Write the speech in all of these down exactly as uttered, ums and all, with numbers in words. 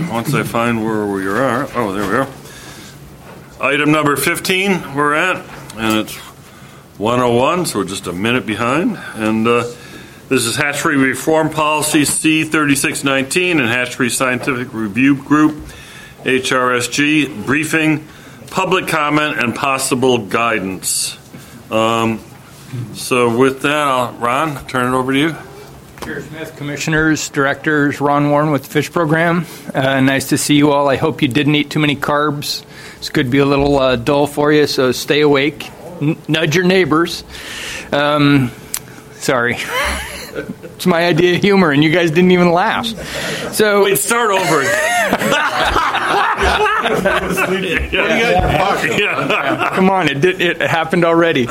once I find where we are. Oh, there we are. Item number fifteen we're at, and it's one oh one, so we're just a minute behind. And uh, this is Hatchery Reform Policy C thirty-six nineteen and Hatchery Scientific Review Group, H R S G, briefing, public comment, and possible guidance. Um, so with that, I'll, Ron, turn it over to you. Chair Smith, Commissioners, Directors, Ron Warren with the Fish Program. Uh, nice to see you all. I hope you didn't eat too many carbs. It's going to be a little uh, dull for you, so stay awake. N- nudge your neighbors. Um, sorry. It's my idea of humor, and you guys didn't even laugh. So wait, start over. yeah. Come on, it did, it happened already.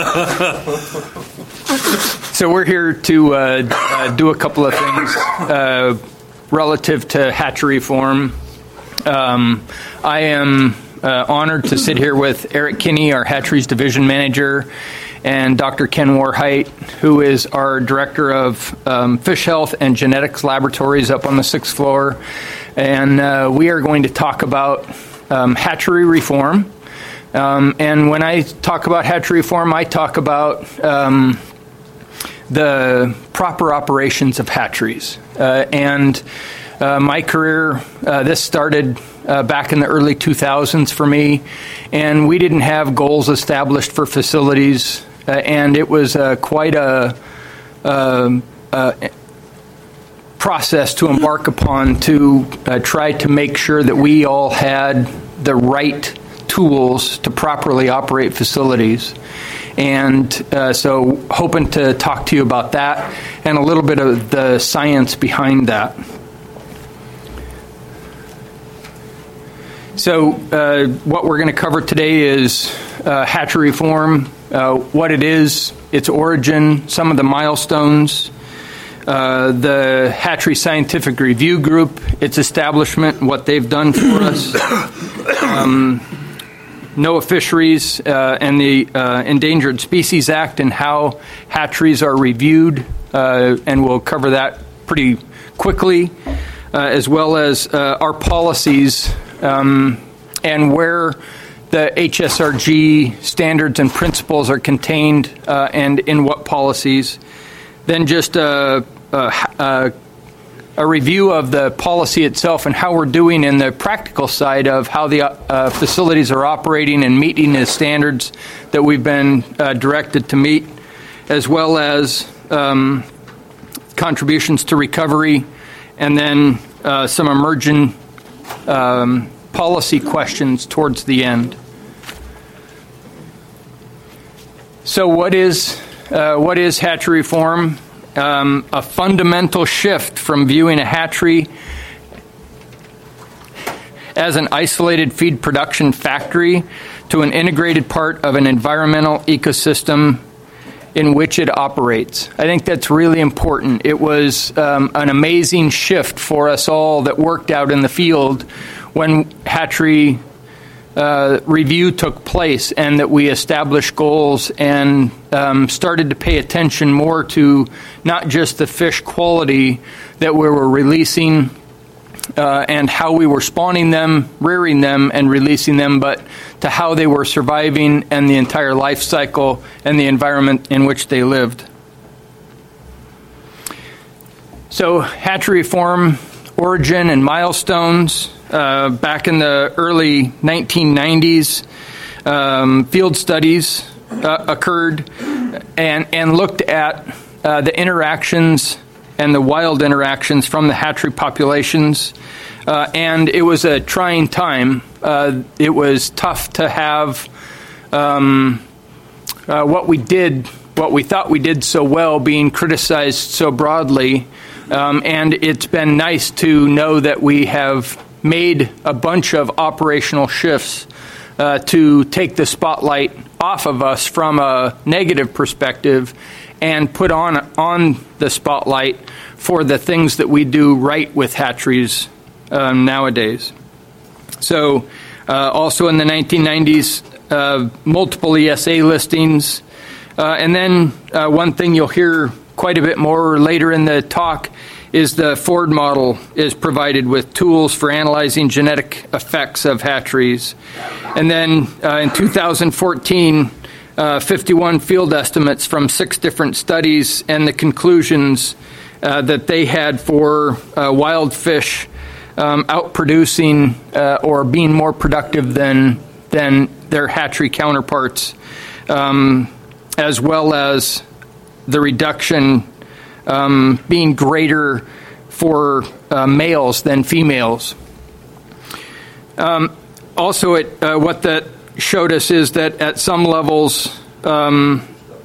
So we're here to uh, uh, do a couple of things uh, relative to hatchery reform. Um, I am uh, honored to sit here with Eric Kinney, our hatcheries division manager, and Doctor Ken Warheit, who is our director of um, fish health and genetics laboratories up on the sixth floor. And uh, we are going to talk about um, hatchery reform. Um, and when I talk about hatchery reform, I talk about um, the proper operations of hatcheries. Uh, and uh, my career, uh, this started uh, back in the early two thousands for me, and we didn't have goals established for facilities, uh, and it was uh, quite a, a, a process to embark upon to uh, try to make sure that we all had the right tools to properly operate facilities. And uh, so hoping to talk to you about that and a little bit of the science behind that. So uh, what we're going to cover today is uh, hatchery reform, uh, what it is, its origin, some of the milestones, uh, the Hatchery Scientific Review Group, its establishment, what they've done for us, um, NOAA Fisheries, uh, and the uh, Endangered Species Act and how hatcheries are reviewed, uh, and we'll cover that pretty quickly, uh, as well as uh, our policies um, and where the H S R G standards and principles are contained uh, and in what policies. Then just a, a, a a review of the policy itself and how we're doing in the practical side of how the uh, facilities are operating and meeting the standards that we've been uh, directed to meet, as well as um, contributions to recovery, and then uh, some emerging um, policy questions towards the end. So what is uh, what is hatchery reform? Um, a fundamental shift from viewing a hatchery as an isolated feed production factory to an integrated part of an environmental ecosystem in which it operates. I think that's really important. It was um, an amazing shift for us all that worked out in the field when hatchery Uh, review took place and that we established goals and um, started to pay attention more to not just the fish quality that we were releasing uh, and how we were spawning them, rearing them, and releasing them, but to how they were surviving and the entire life cycle and the environment in which they lived. So hatchery reform, origin and milestones. Uh, back in the early nineteen nineties, um, field studies uh, occurred and, and looked at uh, the interactions and the wild interactions from the hatchery populations. Uh, and it was a trying time. Uh, it was tough to have um, uh, what we did, what we thought we did so well, being criticized so broadly. Um, and it's been nice to know that we have made a bunch of operational shifts uh, to take the spotlight off of us from a negative perspective and put on on the spotlight for the things that we do right with hatcheries um, nowadays. So uh, also in the nineteen nineties, uh, multiple E S A listings. Uh, and then uh, one thing you'll hear quite a bit more later in the talk is the Ford model is provided with tools for analyzing genetic effects of hatcheries. And then uh, in two thousand fourteen, uh, fifty-one field estimates from six different studies and the conclusions uh, that they had for uh, wild fish um, outproducing uh, or being more productive than, than their hatchery counterparts, um, as well as the reduction um, being greater for uh, males than females. Um, also, it, uh, what that showed us is that at some levels, um,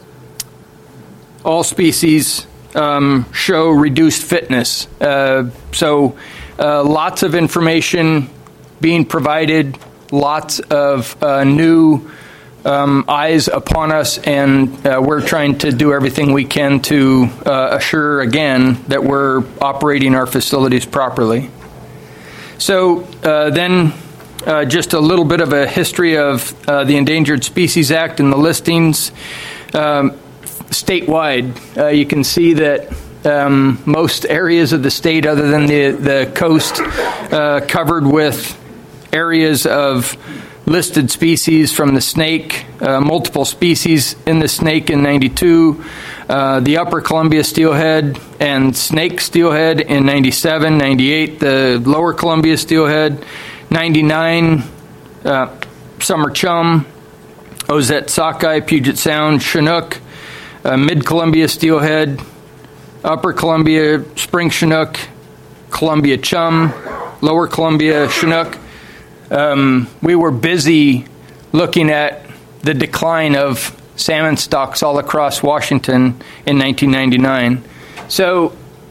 all species um, show reduced fitness. Uh, so uh, lots of information being provided, lots of uh, new Um, eyes upon us, and uh, we're trying to do everything we can to uh, assure again that we're operating our facilities properly. So uh, then uh, just a little bit of a history of uh, the Endangered Species Act and the listings. Um, statewide, uh, you can see that um, most areas of the state other than the, the coast uh, covered with areas of listed species from the snake, uh, multiple species in the snake in ninety-two, uh, the upper Columbia steelhead and snake steelhead in ninety-seven, ninety-eight, the lower Columbia steelhead, ninety-nine, uh, summer chum, Ozette sockeye, Puget Sound, Chinook, uh, mid-Columbia steelhead, upper Columbia spring Chinook, Columbia chum, lower Columbia Chinook. Um, we were busy looking at the decline of salmon stocks all across Washington in nineteen ninety-nine. So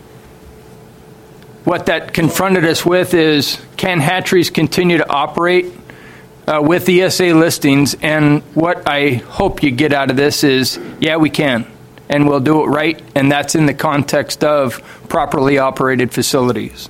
what that confronted us with is, can hatcheries continue to operate uh, with E S A listings? And what I hope you get out of this is, yeah, we can, and we'll do it right, and that's in the context of properly operated facilities.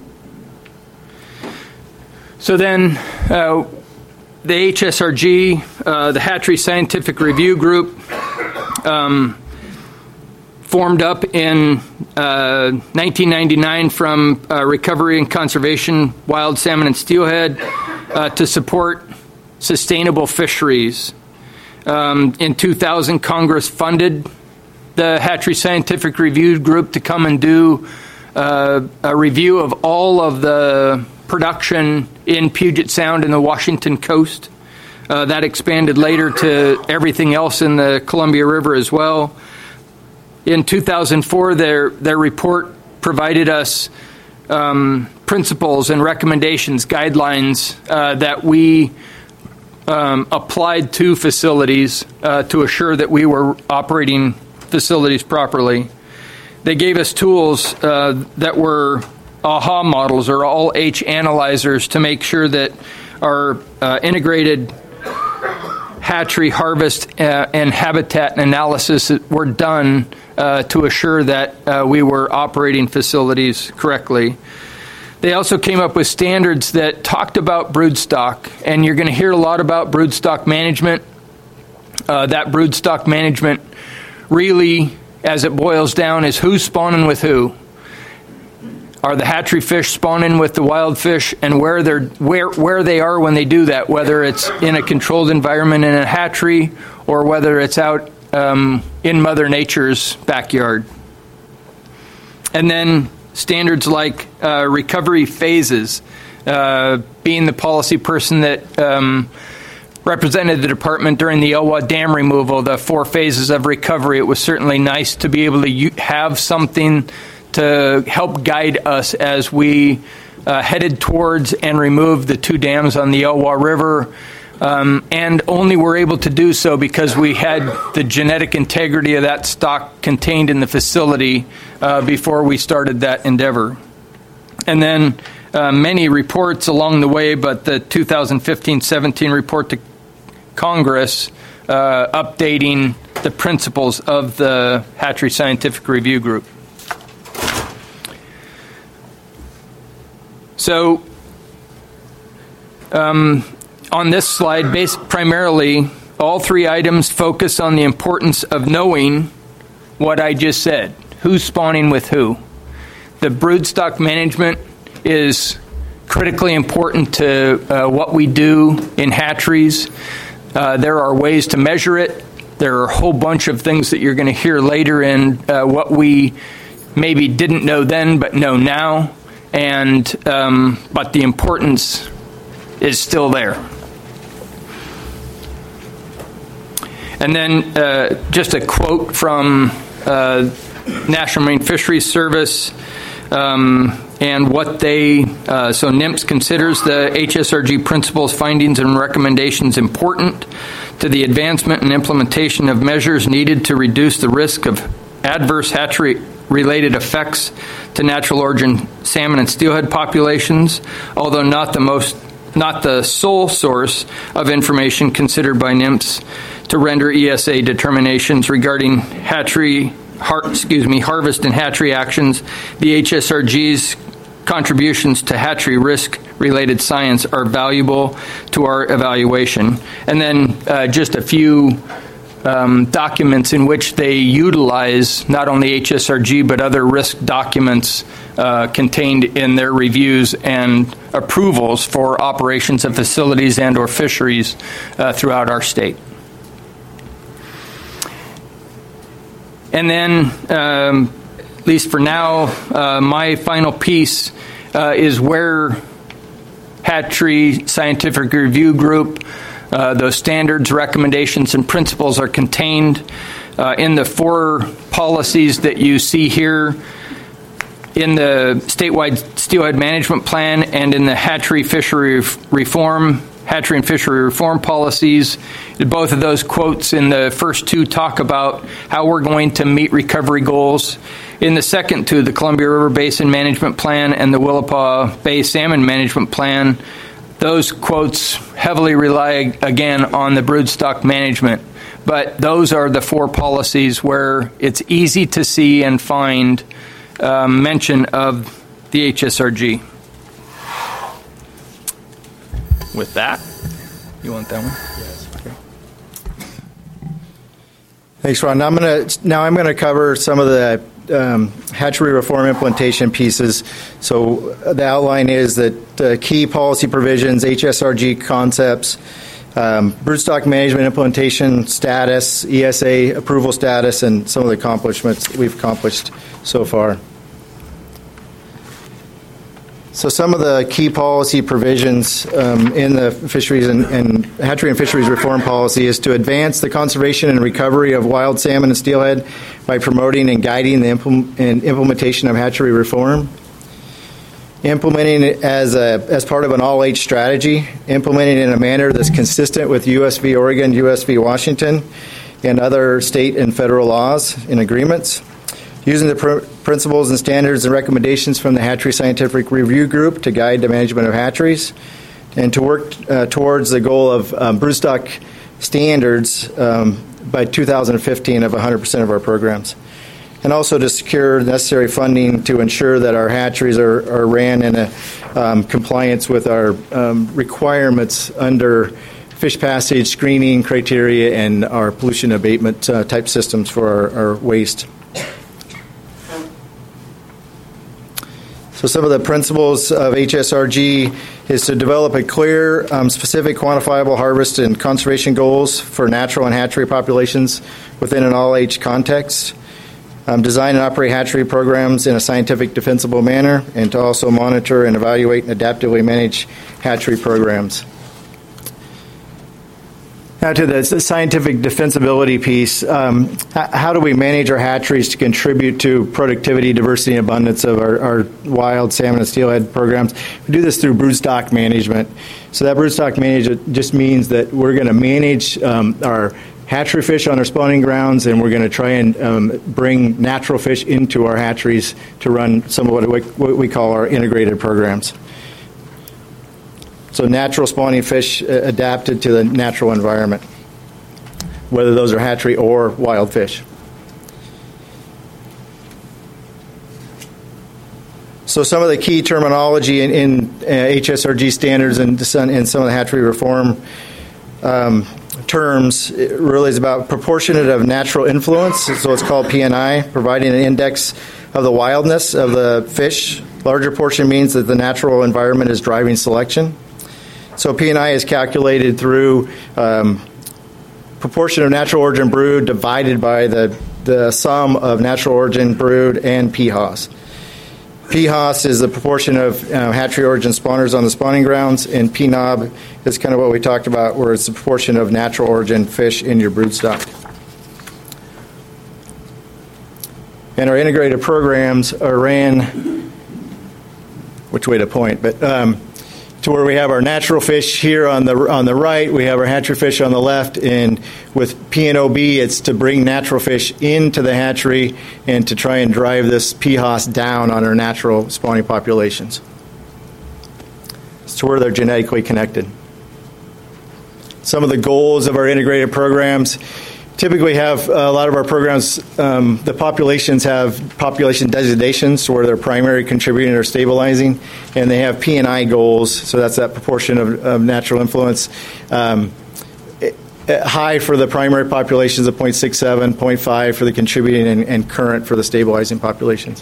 So then uh, the H S R G, uh, the Hatchery Scientific Review Group, um, formed up in uh, nineteen ninety-nine from uh, Recovery and Conservation Wild Salmon and Steelhead uh, to support sustainable fisheries. Um, in two thousand, Congress funded the Hatchery Scientific Review Group to come and do uh, a review of all of the production in Puget Sound and the Washington coast. Uh, that expanded later to everything else in the Columbia River as well. In two thousand four, their, their report provided us um, principles and recommendations, guidelines uh, that we um, applied to facilities uh, to assure that we were operating facilities properly. They gave us tools uh, that were A H A models or all H analyzers to make sure that our uh, integrated hatchery harvest uh, and habitat analysis were done uh, to assure that uh, we were operating facilities correctly. They also came up with standards that talked about broodstock, and you're going to hear a lot about broodstock management. Uh, that broodstock management really, as it boils down, is who's spawning with who. Are the hatchery fish spawning with the wild fish, and where they're where where they are when they do that, whether it's in a controlled environment in a hatchery or whether it's out um, in Mother Nature's backyard. And then standards like uh, recovery phases. Uh, being the policy person that um, represented the department during the Elwha Dam removal, the four phases of recovery, it was certainly nice to be able to u- have something to help guide us as we uh, headed towards and removed the two dams on the Elwha River, um, and only were able to do so because we had the genetic integrity of that stock contained in the facility uh, before we started that endeavor. And then uh, many reports along the way, but the two thousand fifteen seventeen report to Congress uh, updating the principles of the Hatchery Scientific Review Group. So, um, on this slide, based primarily, all three items focus on the importance of knowing what I just said. Who's spawning with who? the broodstock management is critically important to uh, what we do in hatcheries. Uh, there are ways to measure it. There are a whole bunch of things that you're going to hear later in uh, what we maybe didn't know then but know now, and um, but the importance is still there. And then uh, just a quote from uh, National Marine Fisheries Service um, and what they, uh, so NMFS considers the H S R G principles, findings, and recommendations important to the advancement and implementation of measures needed to reduce the risk of adverse hatchery-related effects to natural origin salmon and steelhead populations, although not the most, not the sole source of information considered by NMFS to render E S A determinations regarding hatchery, har, excuse me, harvest and hatchery actions. The H S R G's contributions to hatchery risk-related science are valuable to our evaluation. And then uh, just a few um, documents in which they utilize not only H S R G but other risk documents uh, contained in their reviews and approvals for operations of facilities and or fisheries uh, throughout our state. And then, um, at least for now, uh, my final piece uh, is where Hatchery Scientific Review Group, uh, those standards, recommendations, and principles are contained uh, in the four policies that you see here in the statewide steelhead management plan and in the hatchery fishery reform hatchery and fishery reform policies. Both of those quotes in the first two talk about how we're going to meet recovery goals. In the second two, the Columbia River Basin Management Plan and the Willapa Bay Salmon Management Plan, those quotes heavily rely again on the broodstock management. But those are the four policies where it's easy to see and find um, mention of the H S R G. With that, you want that one? Yes. Okay. Thanks, Ron. Now I'm going to now I'm going to cover some of the um, hatchery reform implementation pieces. So the outline is that uh, key policy provisions, H S R G concepts, um, broodstock management implementation status, E S A approval status, and some of the accomplishments we've accomplished so far. So some of the key policy provisions um, in the fisheries and, and hatchery and fisheries reform policy is to advance the conservation and recovery of wild salmon and steelhead by promoting and guiding the implement, and implementation of hatchery reform. Implementing it as a as part of an all H strategy, implementing it in a manner that's consistent with U S v. Oregon, U S v. Washington, and other state and federal laws and agreements. Using the pr- principles and standards and recommendations from the Hatchery Scientific Review Group to guide the management of hatcheries, and to work uh, towards the goal of um, broodstock standards um, by two thousand fifteen of one hundred percent of our programs. And also to secure necessary funding to ensure that our hatcheries are, are ran in a, um, compliance with our um, requirements under fish passage screening criteria and our pollution abatement uh, type systems for our, our waste. So some of the principles of H S R G is to develop a clear, um, specific, quantifiable harvest and conservation goals for natural and hatchery populations within an all-H context. Um, design and operate hatchery programs in a scientific, defensible manner, and to also monitor and evaluate and adaptively manage hatchery programs. Now to the scientific defensibility piece, um, how do we manage our hatcheries to contribute to productivity, diversity, and abundance of our, our wild salmon and steelhead programs? We do this through broodstock management. So that broodstock management just means that we're going to manage um, our hatchery fish on our spawning grounds, and we're going to try and um, bring natural fish into our hatcheries to run some of what we, what we call our integrated programs. So natural spawning fish uh, adapted to the natural environment, whether those are hatchery or wild fish. So some of the key terminology in, in uh, H S R G standards and in some of the hatchery reform um, terms really is about proportionate of natural influence, so it's called P N I, providing an index of the wildness of the fish. Larger portion means that the natural environment is driving selection. So P and I is calculated through um, proportion of natural origin brood divided by the, the sum of natural origin brood and P H O S. P H O S is the proportion of uh, hatchery origin spawners on the spawning grounds, and P N O B is kind of what we talked about, where it's the proportion of natural origin fish in your brood stock. And our integrated programs are ran, which way to point, but um, to where we have our natural fish here on the on the right, we have our hatchery fish on the left, and with P N O B, it's to bring natural fish into the hatchery and to try and drive this P H O S down on our natural spawning populations. It's to where they're genetically connected. Some of the goals of our integrated programs. Typically have a lot of our programs, um, the populations have population designations where they're primary contributing or stabilizing, and they have P and I goals, so that's that proportion of, of natural influence. Um, it, it, high for the primary populations of zero point six seven, zero point five for the contributing, and, and current for the stabilizing populations.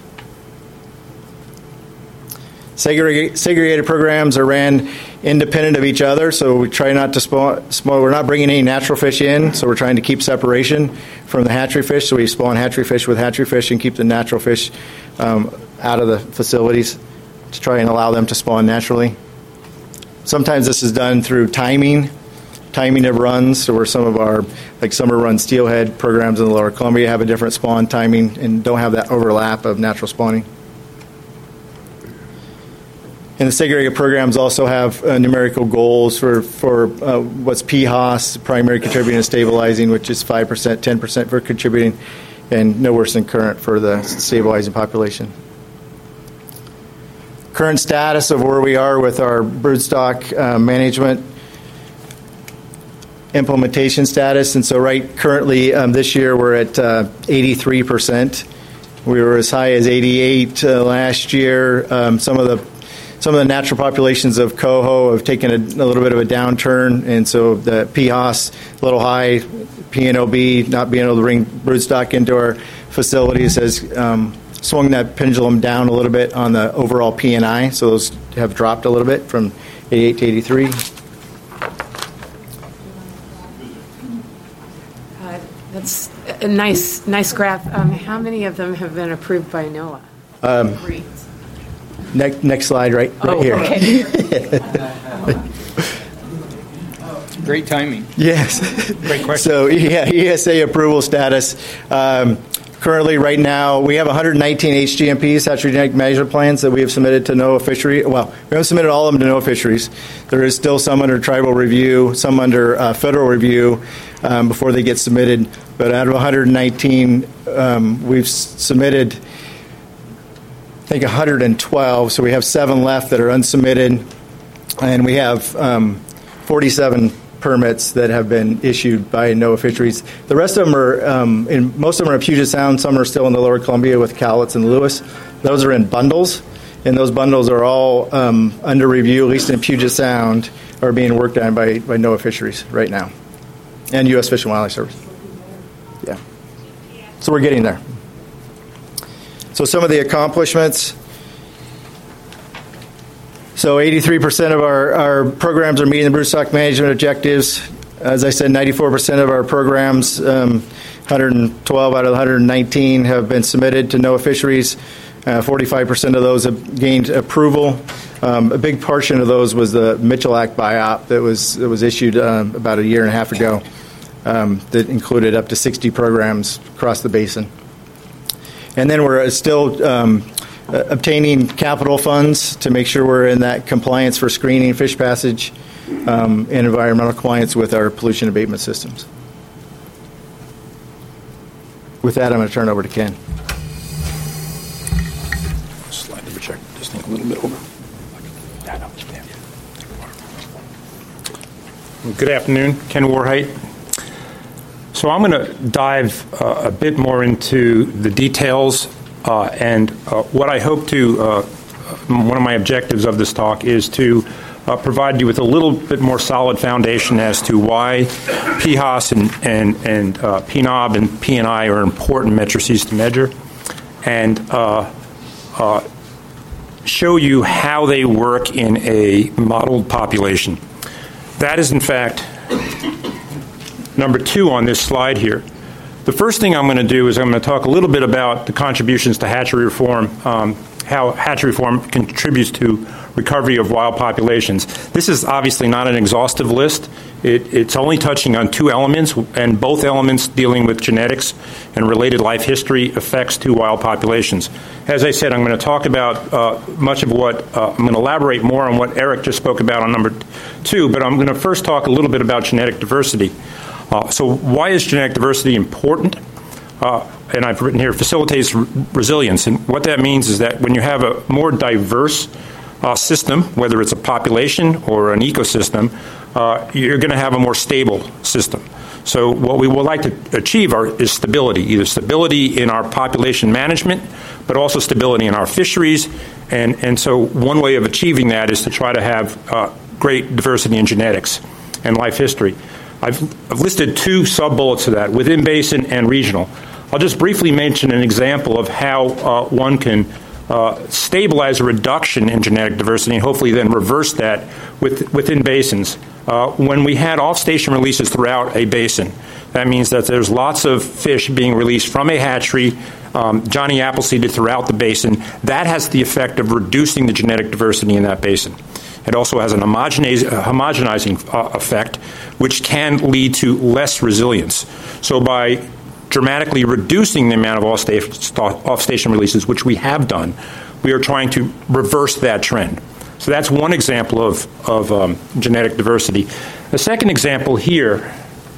Segregated, segregated programs are ran independent of each other, so we try not to spawn, spawn. We're not bringing any natural fish in, so we're trying to keep separation from the hatchery fish. So we spawn hatchery fish with hatchery fish and keep the natural fish um, out of the facilities to try and allow them to spawn naturally. Sometimes this is done through timing, timing of runs. So where some of our like summer run steelhead programs in the Lower Columbia have a different spawn timing and don't have that overlap of natural spawning. And the segregated programs also have uh, numerical goals for, for uh, what's P H O S, primary contributing and stabilizing, which is five percent, ten percent for contributing, and no worse than current for the stabilizing population. Current status of where we are with our broodstock uh, management implementation status. And so right currently um, this year we're at uh, eighty-three percent. We were as high as eighty-eight uh, last year. Um, some of the Some of the natural populations of coho have taken a, a little bit of a downturn, and so the P H O S a little high, P N O B not being able to bring broodstock into our facilities has um, swung that pendulum down a little bit on the overall P and I, so those have dropped a little bit from eighty-eight to eighty-three. Uh, that's a nice, nice graph. Um, how many of them have been approved by NOAA? Um, Next, next slide, right, right oh, here. Okay. Great timing. Yes. Great question. So, yeah, E S A approval status. Um, currently, right now, we have one hundred nineteen H G M Ps, hatchery genetic management plans, that we have submitted to NOAA Fisheries. Well, we haven't submitted all of them to NOAA Fisheries. There is still some under tribal review, some under uh, federal review um, before they get submitted. But out of one hundred nineteen, um, we've s- submitted I think one hundred twelve, so we have seven left that are unsubmitted, and we have um, forty-seven permits that have been issued by NOAA Fisheries. The rest of them are, um, in, most of them are in Puget Sound, some are still in the Lower Columbia with Cowlitz and Lewis. Those are in bundles, and those bundles are all um, under review, at least in Puget Sound, are being worked on by, by NOAA Fisheries right now, and U S Fish and Wildlife Service. Yeah. So we're getting there. So some of the accomplishments. So eighty-three percent of our, our programs are meeting the broodstock management objectives. As I said, ninety-four percent of our programs, um, one hundred twelve out of one hundred nineteen, have been submitted to NOAA Fisheries. Uh, forty-five percent of those have gained approval. Um, a big portion of those was the Mitchell Act biop that was that was issued um, about a year and a half ago um, that included up to sixty programs across the basin. And then we're still um, uh, obtaining capital funds to make sure we're in that compliance for screening, fish passage, um, and environmental compliance with our pollution abatement systems. With that, I'm going to turn it over to Ken. Slide number check. Just think a little bit over. Good afternoon, Ken Warhite. So I'm going to dive uh, a bit more into the details uh, and uh, what I hope to, uh, one of my objectives of this talk is to uh, provide you with a little bit more solid foundation as to why P H O S and, and, and uh, P N O B and P and I are important matrices to measure, and uh, uh, show you how they work in a modeled population. That is, in fact, number two on this slide here. The first thing I'm going to do is I'm going to talk a little bit about the contributions to hatchery reform, um, how hatchery reform contributes to recovery of wild populations. This is obviously not an exhaustive list. It, it's only touching on two elements, and both elements dealing with genetics and related life history effects to wild populations. As I said, I'm going to talk about uh, much of what, uh, I'm going to elaborate more on what Eric just spoke about on number two, but I'm going to first talk a little bit about genetic diversity. Uh, so why is genetic diversity important? Uh, and I've written here, facilitates re- resilience. And what that means is that when you have a more diverse uh, system, whether it's a population or an ecosystem, uh, you're going to have a more stable system. So what we would like to achieve are, is stability, either stability in our population management, but also stability in our fisheries. And, and so one way of achieving that is to try to have uh, great diversity in genetics and life history. I've, I've listed two sub-bullets to that, within basin and regional. I'll just briefly mention an example of how uh, one can uh, stabilize a reduction in genetic diversity and hopefully then reverse that with, within basins. Uh, when we had off-station releases throughout a basin, that means that there's lots of fish being released from a hatchery, um, Johnny Appleseeded throughout the basin. That has the effect of reducing the genetic diversity in that basin. It also has an homogenizing, uh, homogenizing uh, effect, which can lead to less resilience. So by dramatically reducing the amount of off-station releases, which we have done, we are trying to reverse that trend. So that's one example of, of um, genetic diversity. The second example here,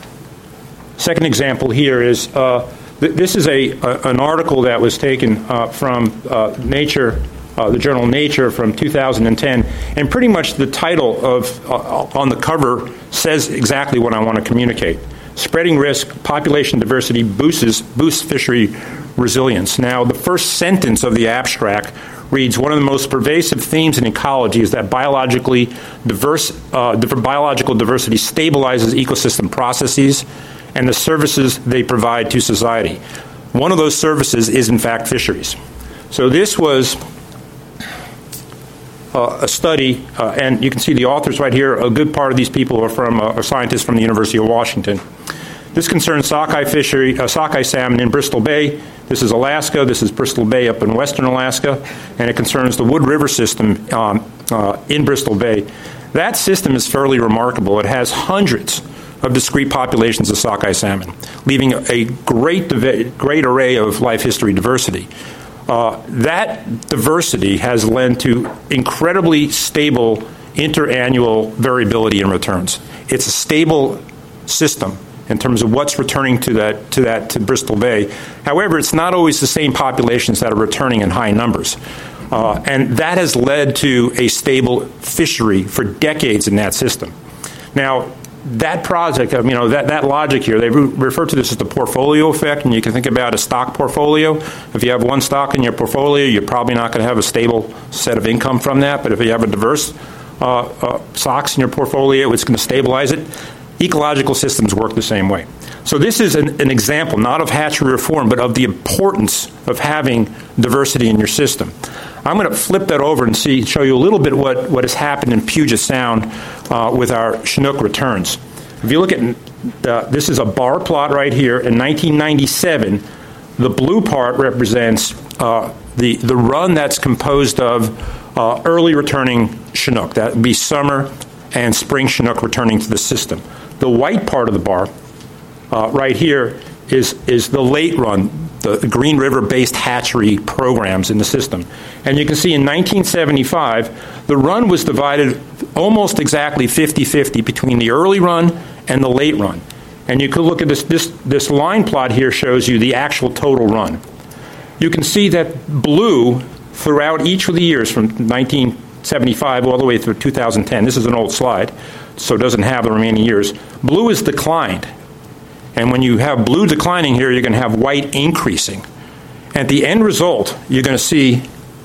second example here is, uh, th- this is a, a an article that was taken uh, from uh, Nature, Uh, the journal Nature from two thousand ten, and pretty much the title of uh, on the cover says exactly what I want to communicate. Spreading risk, population diversity boosts, boosts fishery resilience. Now, the first sentence of the abstract reads, one of the most pervasive themes in ecology is that biologically diverse, uh, biological diversity stabilizes ecosystem processes and the services they provide to society. One of those services is, in fact, fisheries. So this was Uh, a study, uh, and you can see the authors right here. A good part of these people are from uh, are scientists from the University of Washington. This concerns sockeye fishery, uh, sockeye salmon in Bristol Bay. This is Alaska. This is Bristol Bay up in western Alaska, and it concerns the Wood River system um, uh, in Bristol Bay. That system is fairly remarkable. It has hundreds of discrete populations of sockeye salmon, leaving a great great array of life history diversity. Uh, that diversity has led to incredibly stable interannual variability in returns. It's a stable system in terms of what's returning to that to that to Bristol Bay. However, it's not always the same populations that are returning in high numbers, uh, and that has led to a stable fishery for decades in that system. Now, that project, you know, that, that logic here, they re- refer to this as the portfolio effect, and you can think about a stock portfolio. If you have one stock in your portfolio, you're probably not going to have a stable set of income from that, but if you have a diverse uh, uh, stocks in your portfolio, it's going to stabilize it. Ecological systems work the same way. So this is an, an example, not of hatchery reform, but of the importance of having diversity in your system. I'm going to flip that over and see, show you a little bit what, what has happened in Puget Sound uh, with our Chinook returns. If you look at, uh, this is a bar plot right here. In nineteen ninety-seven, the blue part represents uh, the, the run that's composed of uh, early returning Chinook. That would be summer and spring Chinook returning to the system. The white part of the bar uh, right here is, is the late run, the Green River-based hatchery programs in the system. And you can see in nineteen seventy-five, the run was divided almost exactly fifty-fifty between the early run and the late run. And you can look at this, this, this line plot here shows you the actual total run. You can see that blue throughout each of the years from nineteen seventy-five all the way through two thousand ten, this is an old slide, so it doesn't have the remaining years, blue has declined. And when you have blue declining here, you're going to have white increasing. At the end result, you're going to see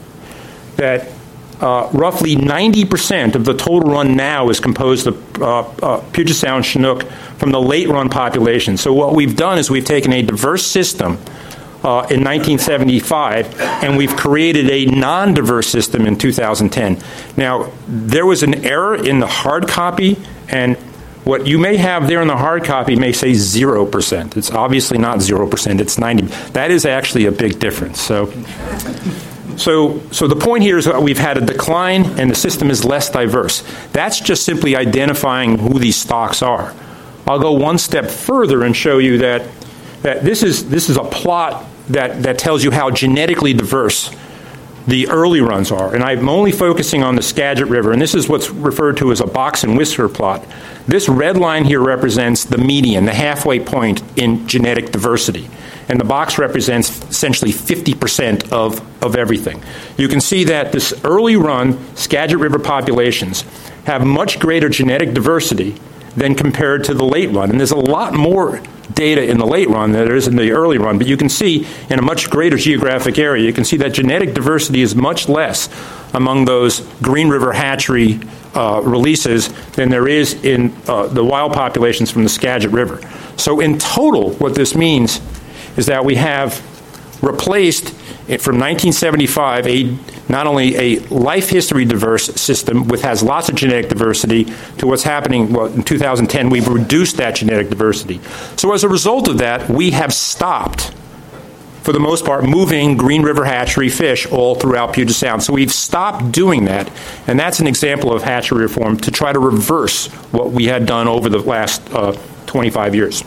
that uh, roughly ninety percent of the total run now is composed of uh, uh, Puget Sound Chinook from the late run population. So what we've done is we've taken a diverse system uh, in nineteen seventy-five, and we've created a non-diverse system in two thousand ten. Now, there was an error in the hard copy, and what you may have there in the hard copy may say zero percent. It's obviously not zero percent, it's ninety. That is actually a big difference. So, so, so the point here is that we've had a decline and the system is less diverse. That's just simply identifying who these stocks are. I'll go one step further and show you that, that this is, this is a plot that, that tells you how genetically diverse the early runs are. And I'm only focusing on the Skagit River, and this is what's referred to as a box and whisker plot. This red line here represents the median, the halfway point in genetic diversity. And the box represents essentially fifty percent of, of everything. You can see that this early run Skagit River populations have much greater genetic diversity than compared to the late run. And there's a lot more data in the late run than there is in the early run, but you can see in a much greater geographic area, you can see that genetic diversity is much less among those Green River hatchery uh, releases than there is in uh, the wild populations from the Skagit River. So in total, what this means is that we have replaced from nineteen seventy-five a not only a life history diverse system which has lots of genetic diversity to what's happening well, in two thousand ten, we've reduced that genetic diversity. So as a result of that, we have stopped, for the most part, moving Green River hatchery fish all throughout Puget Sound. So we've stopped doing that, and that's an example of hatchery reform to try to reverse what we had done over the last uh, twenty-five years.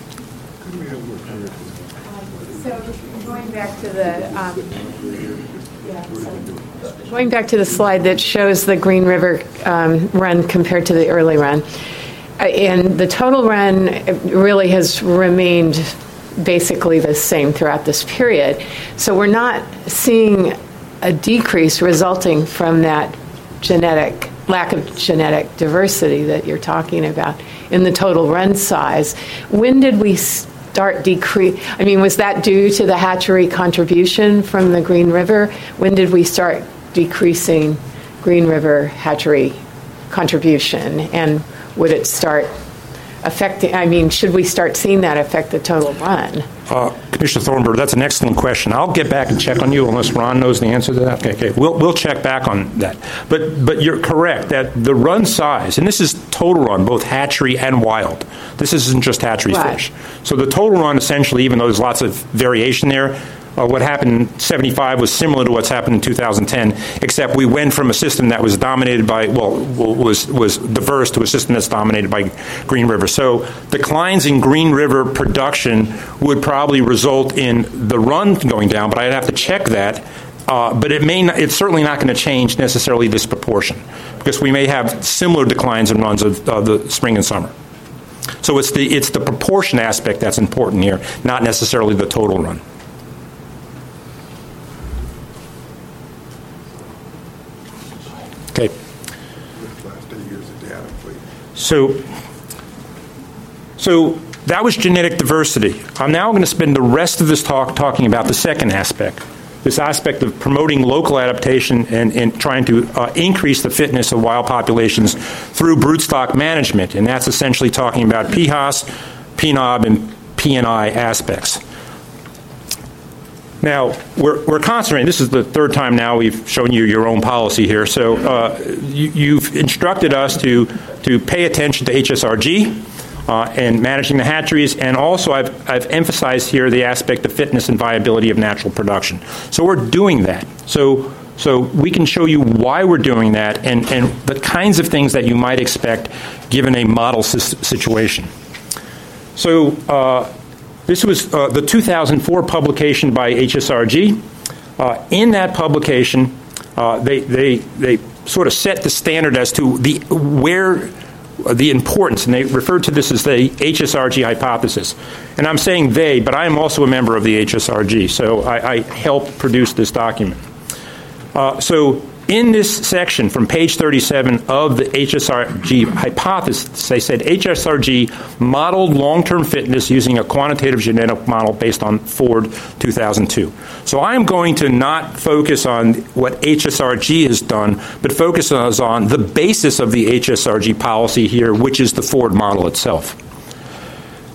So going back to the um, yeah, so going back to the slide that shows the Green River um, run compared to the early run, uh, and the total run really has remained basically the same throughout this period. So we're not seeing a decrease resulting from that genetic lack of genetic diversity that you're talking about in the total run size. When did we start decrease? I mean, was that due to the hatchery contribution from the Green River? When did we start decreasing Green River hatchery contribution? And would it start affecting, I mean, should we start seeing that affect the total run? Uh, Commissioner Thornburg, that's an excellent question. I'll get back and check on you unless Ron knows the answer to that. Okay, okay. We'll, we'll check back on that. But, but you're correct that the run size, and this is total run, both hatchery and wild. This isn't just hatchery right. fish. So the total run, essentially, even though there's lots of variation there, Uh, what happened in seventy-five was similar to what's happened in two thousand ten, except we went from a system that was dominated by, well, was was diverse to a system that's dominated by Green River. So declines in Green River production would probably result in the run going down, but I'd have to check that. Uh, but it may not, it's certainly not going to change necessarily this proportion, because we may have similar declines in runs of uh, the spring and summer. So it's the it's the proportion aspect that's important here, not necessarily the total run. Okay. So, so that was genetic diversity. I'm now going to spend the rest of this talk talking about the second aspect, this aspect of promoting local adaptation and, and trying to uh, increase the fitness of wild populations through broodstock management. And that's essentially talking about P H A S, P N O B, and P N I aspects. Now, we're, we're concentrating, this is the third time now we've shown you your own policy here, so uh, you, you've instructed us to, to pay attention to H S R G uh, and managing the hatcheries, and also I've, I've emphasized here the aspect of fitness and viability of natural production. So we're doing that. So, so we can show you why we're doing that and, and the kinds of things that you might expect given a model situation. So, uh, This was uh, the two thousand four publication by H S R G. Uh, in that publication, uh, they, they, they sort of set the standard as to the where uh, the importance, and they referred to this as the H S R G hypothesis. And I'm saying they, but I am also a member of the H S R G, so I, I helped produce this document. Uh, so in this section from page thirty-seven of the H S R G hypothesis, they said H S R G modeled long-term fitness using a quantitative genetic model based on Ford two thousand two. So I'm going to not focus on what H S R G has done, but focus on the basis of the H S R G policy here, which is the Ford model itself.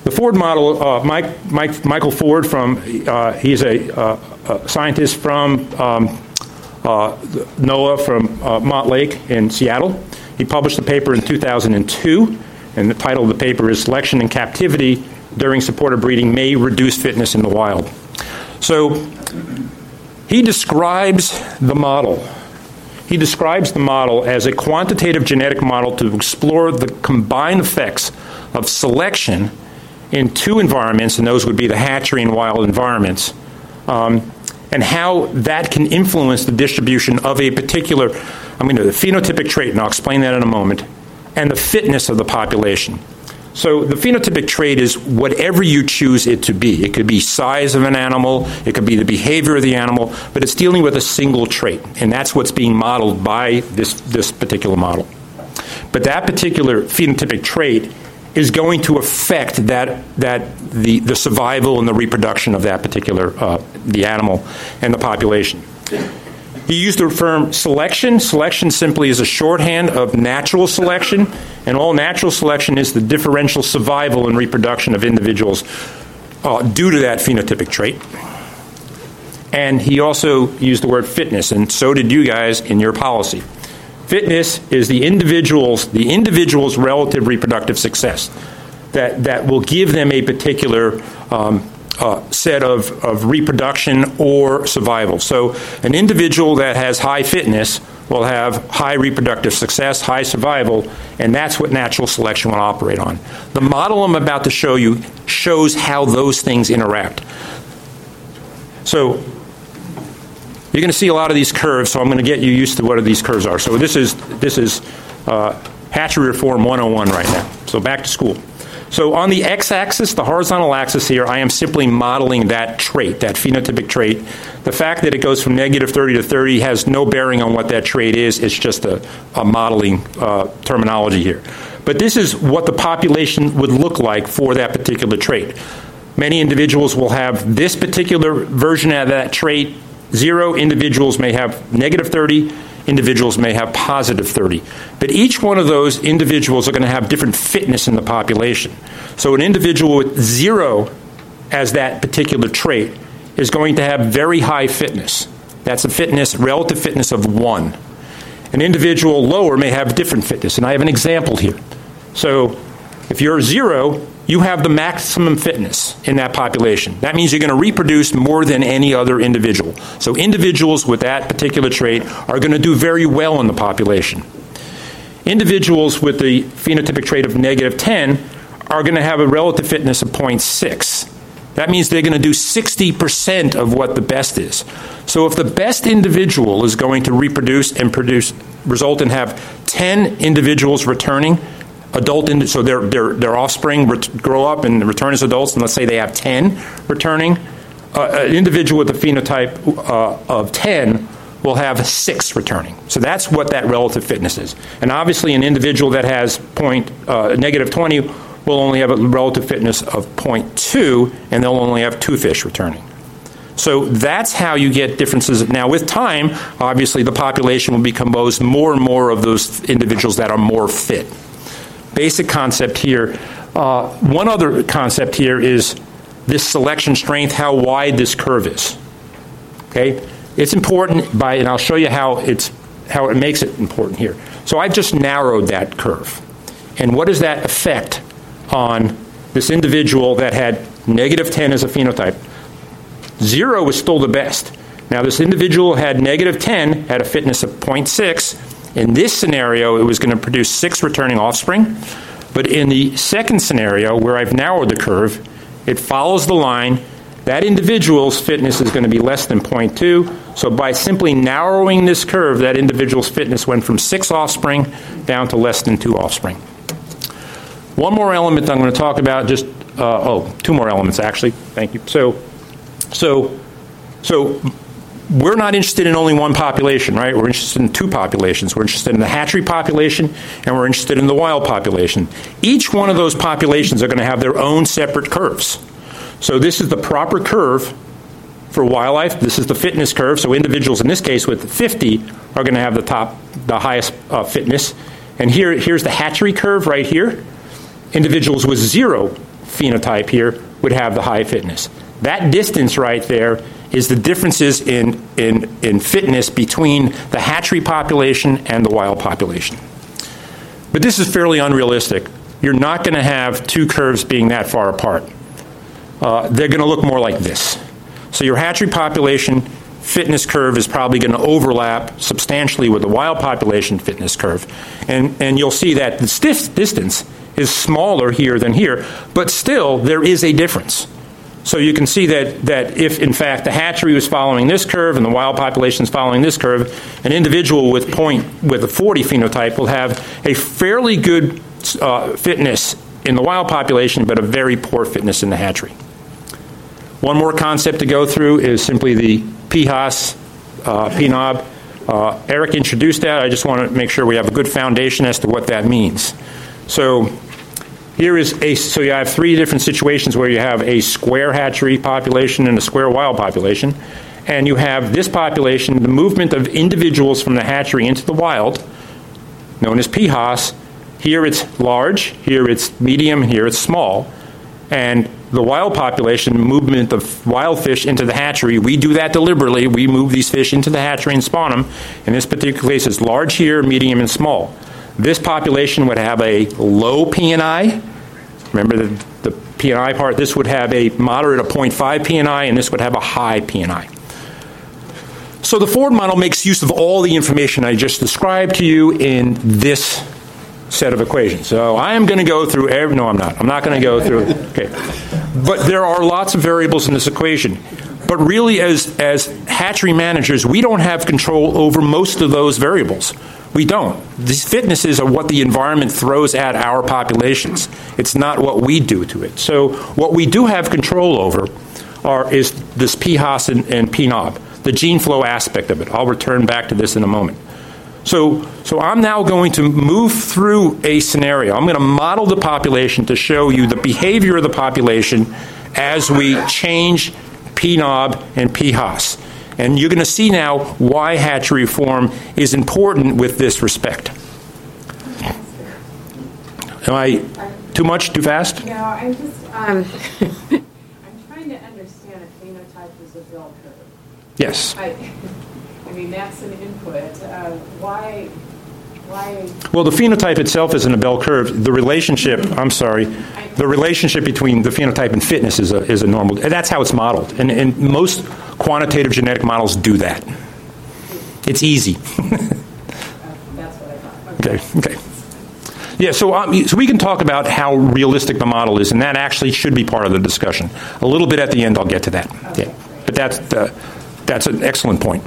The Ford model, uh, Mike, Mike, Michael Ford, from uh, he's a, uh, a scientist from um, uh, NOAA from uh, Montlake in Seattle. He published a paper in two thousand two, and the title of the paper is Selection in Captivity During Supported Breeding May Reduce Fitness in the Wild. So he describes the model. He describes the model as a quantitative genetic model to explore the combined effects of selection in two environments, and those would be the hatchery and wild environments, um, and how that can influence the distribution of a particular, I'm going to the phenotypic trait, and I'll explain that in a moment, and the fitness of the population. So the phenotypic trait is whatever you choose it to be. It could be size of an animal, it could be the behavior of the animal, but it's dealing with a single trait, and that's what's being modeled by this, this particular model. But that particular phenotypic trait is going to affect that that the, the survival and the reproduction of that particular uh, the animal and the population. He used the term selection. Selection simply is a shorthand of natural selection, and all natural selection is the differential survival and reproduction of individuals uh, due to that phenotypic trait. And he also used the word fitness, and so did you guys in your policy. Fitness is the individual's the individual's relative reproductive success that, that will give them a particular um, uh, set of, of reproduction or survival. So an individual that has high fitness will have high reproductive success, high survival, and that's what natural selection will operate on. The model I'm about to show you shows how those things interact. So you're going to see a lot of these curves, so I'm going to get you used to what these curves are. So this is this is uh, hatchery reform one oh one right now. So back to school. So on the x-axis, the horizontal axis here, I am simply modeling that trait, that phenotypic trait. The fact that it goes from negative thirty to thirty has no bearing on what that trait is. It's just a, a modeling uh, terminology here. But this is what the population would look like for that particular trait. Many individuals will have this particular version of that trait. Zero individuals may have negative thirty, individuals may have positive thirty. But each one of those individuals are going to have different fitness in the population. So an individual with zero as that particular trait is going to have very high fitness. That's a fitness, relative fitness of one. An individual lower may have different fitness, and I have an example here. So if you're zero, you have the maximum fitness in that population. That means you're going to reproduce more than any other individual. So individuals with that particular trait are going to do very well in the population. Individuals with the phenotypic trait of negative ten are going to have a relative fitness of zero point six. That means they're going to do sixty percent of what the best is. So if the best individual is going to reproduce and produce, result in have ten individuals returning, adult, in, so their their their offspring ret- grow up and return as adults, and let's say they have ten returning, uh, an individual with a phenotype uh, of ten will have six returning. So that's what that relative fitness is. And obviously an individual that has point uh, negative twenty will only have a relative fitness of zero point two, and they'll only have two fish returning. So that's how you get differences. Now, with time, obviously the population will be composed more and more of those individuals that are more fit. Basic concept here. Uh, one other concept here is this selection strength, how wide this curve is. Okay? It's important by, and I'll show you how it's how it makes it important here. So I've just narrowed that curve. And what does that affect on this individual that had negative ten as a phenotype? Zero is still the best. Now, this individual had negative ten, had a fitness of zero point six. In this scenario, it was going to produce six returning offspring. But in the second scenario, where I've narrowed the curve, it follows the line. That individual's fitness is going to be less than zero point two. So by simply narrowing this curve, that individual's fitness went from six offspring down to less than two offspring. One more element I'm going to talk about, just, uh, oh, two more elements, actually. Thank you. So, so, so we're not interested in only one population, right? We're interested in two populations. We're interested in the hatchery population, and we're interested in the wild population. Each one of those populations are going to have their own separate curves. So this is the proper curve for wildlife. This is the fitness curve. So individuals, in this case, with fifty are going to have the top, the highest uh, fitness. And here, here's the hatchery curve right here. Individuals with zero phenotype here would have the high fitness. That distance right there is the differences in, in, in fitness between the hatchery population and the wild population. But this is fairly unrealistic. You're not going to have two curves being that far apart. Uh, they're going to look more like this. So your hatchery population fitness curve is probably going to overlap substantially with the wild population fitness curve. And, and you'll see that the stiff distance is smaller here than here, but still there is a difference. So you can see that, that if, in fact, the hatchery was following this curve and the wild population is following this curve, an individual with point with a forty phenotype will have a fairly good uh, fitness in the wild population, but a very poor fitness in the hatchery. One more concept to go through is simply the P H A S, uh, P N O B. Uh, Eric introduced that. I just want to make sure we have a good foundation as to what that means. So here is a, so you have three different situations where you have a square hatchery population and a square wild population. And you have this population, the movement of individuals from the hatchery into the wild, known as P H A S. Here it's large, here it's medium, and here it's small. And the wild population, movement of wild fish into the hatchery, we do that deliberately. We move these fish into the hatchery and spawn them. In this particular case, it's large here, medium, and small. This population would have a low P N I. Remember the, the P N I part? This would have a moderate of zero point five P N I, and this would have a high P N I. So the Ford model makes use of all the information I just described to you in this set of equations. So I am going to go through every, no, I'm not. I'm not going to go through, okay. But there are lots of variables in this equation. But really, as, as hatchery managers, we don't have control over most of those variables. We don't. These fitnesses are what the environment throws at our populations. It's not what we do to it. So what we do have control over are, is this P H A S and, and P N O B, the gene flow aspect of it. I'll return back to this in a moment. So, so I'm now going to move through a scenario. I'm going to model the population to show you the behavior of the population as we change P N O B and P H A S. And you're going to see now why hatchery reform is important with this respect. Am I too much, too fast? No, I'm just, um, I'm trying to understand if phenotype is a bell curve. Yes. I, I mean, that's an input. Uh, why, why? Well, the phenotype itself isn't a bell curve. The relationship, I'm sorry, the relationship between the phenotype and fitness is a, is a normal, that's how it's modeled. And, and most quantitative genetic models do that. It's easy. That's what I thought. Okay, okay. Yeah, so, um, so we can talk about how realistic the model is, and that actually should be part of the discussion. A little bit at the end, I'll get to that. Okay. Yeah. But that's, uh, that's an excellent point.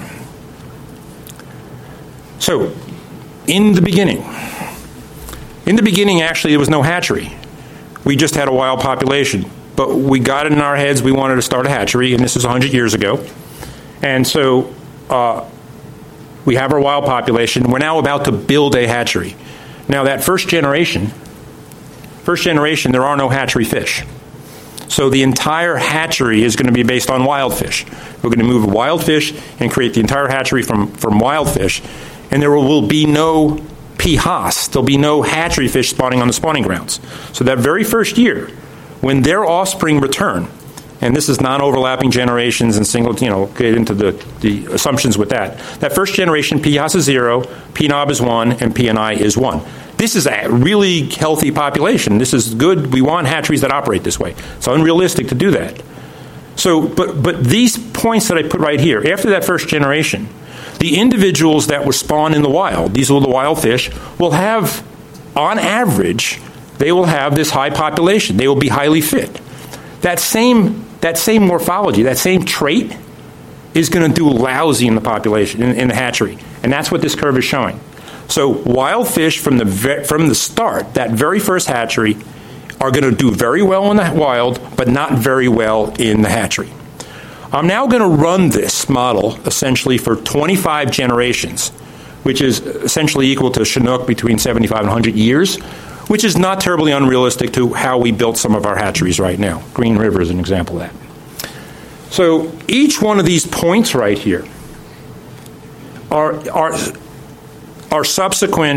So, in the beginning, in the beginning, actually, there was no hatchery. We just had a wild population. But we got it in our heads we wanted to start a hatchery, and this is one hundred years ago. And so uh, we have our wild population. We're now about to build a hatchery. Now, that first generation, first generation, there are no hatchery fish. So the entire hatchery is going to be based on wild fish. We're going to move wild fish and create the entire hatchery from, from wild fish. And there will be no P H A S. There'll be no hatchery fish spawning on the spawning grounds. So that very first year, when their offspring return, and this is non-overlapping generations and single, you know, get into the, the assumptions with that. That first generation, P H A S is zero, P N O B is one, and P N I is one. This is a really healthy population. This is good. We want hatcheries that operate this way. It's unrealistic to do that. So, but, but these points that I put right here, after that first generation, the individuals that were spawned in the wild, these are the wild fish, will have, on average, they will have this high population. They will be highly fit. That same, that same morphology, that same trait is going to do lousy in the population, in, in the hatchery. And that's what this curve is showing. So wild fish from the, ve- from the start, that very first hatchery, are going to do very well in the wild, but not very well in the hatchery. I'm now going to run this model essentially for twenty-five generations, which is essentially equal to Chinook between seventy-five and one hundred years, which is not terribly unrealistic to how we built some of our hatcheries right now. Green River is an example of that. So each one of these points right here are, are, are subsequent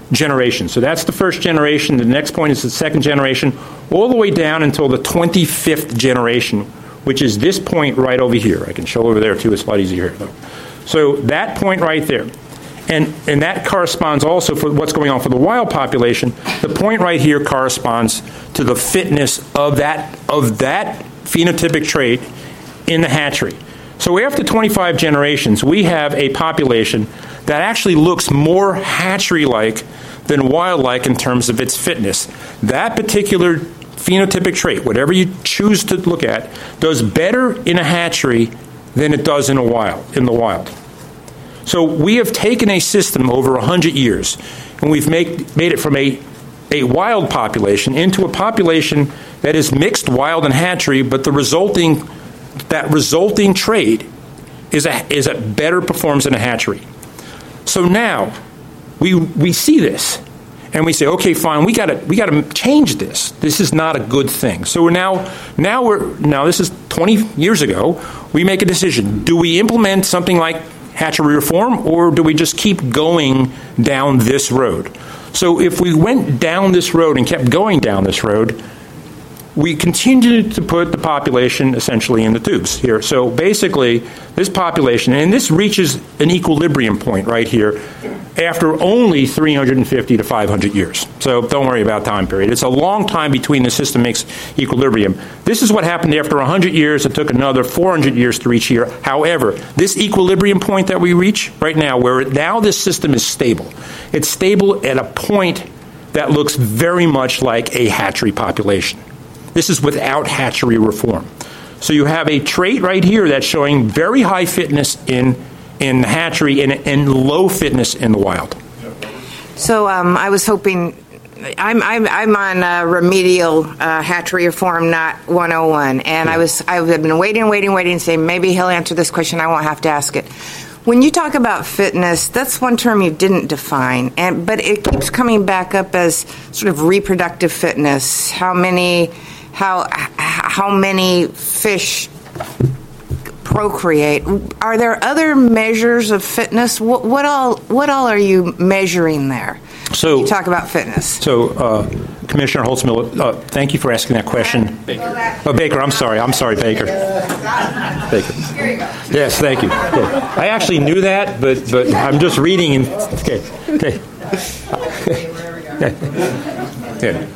generation. So that's the first generation. The next point is the second generation, all the way down until the twenty-fifth generation, which is this point right over here. I can show over there too. It's a lot easier here, though. So that point right there. And, and that corresponds also for what's going on for the wild population. The point right here corresponds to the fitness of that, of that phenotypic trait in the hatchery. So after twenty-five generations, we have a population that actually looks more hatchery-like than wild-like in terms of its fitness. That particular phenotypic trait, whatever you choose to look at, does better in a hatchery than it does in a wild, in the wild. So we have taken a system over one hundred years, and we've make, made it from a, a wild population into a population that is mixed wild and hatchery, but the resulting, that resulting trait is a, is a better performs in a hatchery. So now we we see this, and we say, okay, fine, we got to we got to change this. This is not a good thing. So we're now now we're now this is twenty years ago. We make a decision: do we implement something like hatchery reform, or do we just keep going down this road? So if we went down this road and kept going down this road, we continued to put the population essentially in the tubes here. So basically, this population, and this reaches an equilibrium point right here after only three hundred fifty to five hundred years. So don't worry about time period. It's a long time between the system makes equilibrium. This is what happened after one hundred years. It took another four hundred years to reach here. However, this equilibrium point that we reach right now, where now this system is stable, it's stable at a point that looks very much like a hatchery population. This is without hatchery reform. So you have a trait right here that's showing very high fitness in in the hatchery and, and low fitness in the wild. So um, I was hoping, I'm I'm, I'm on uh, remedial uh, hatchery reform, not one oh one, and I was I've been waiting, waiting, waiting, saying maybe he'll answer this question. I won't have to ask it. When you talk about fitness, that's one term you didn't define, and but it keeps coming back up as sort of reproductive fitness. How many, how how many fish procreate? Are there other measures of fitness? What, what all what all are you measuring there? So you talk about fitness. So, uh, Commissioner Holtzmiller, uh, thank you for asking that question. Baker. Oh, Baker. I'm sorry. I'm sorry, Baker. Baker. Here you go. Yes, thank you. Okay. I actually knew that, but but I'm just reading. And, okay. Okay. Okay.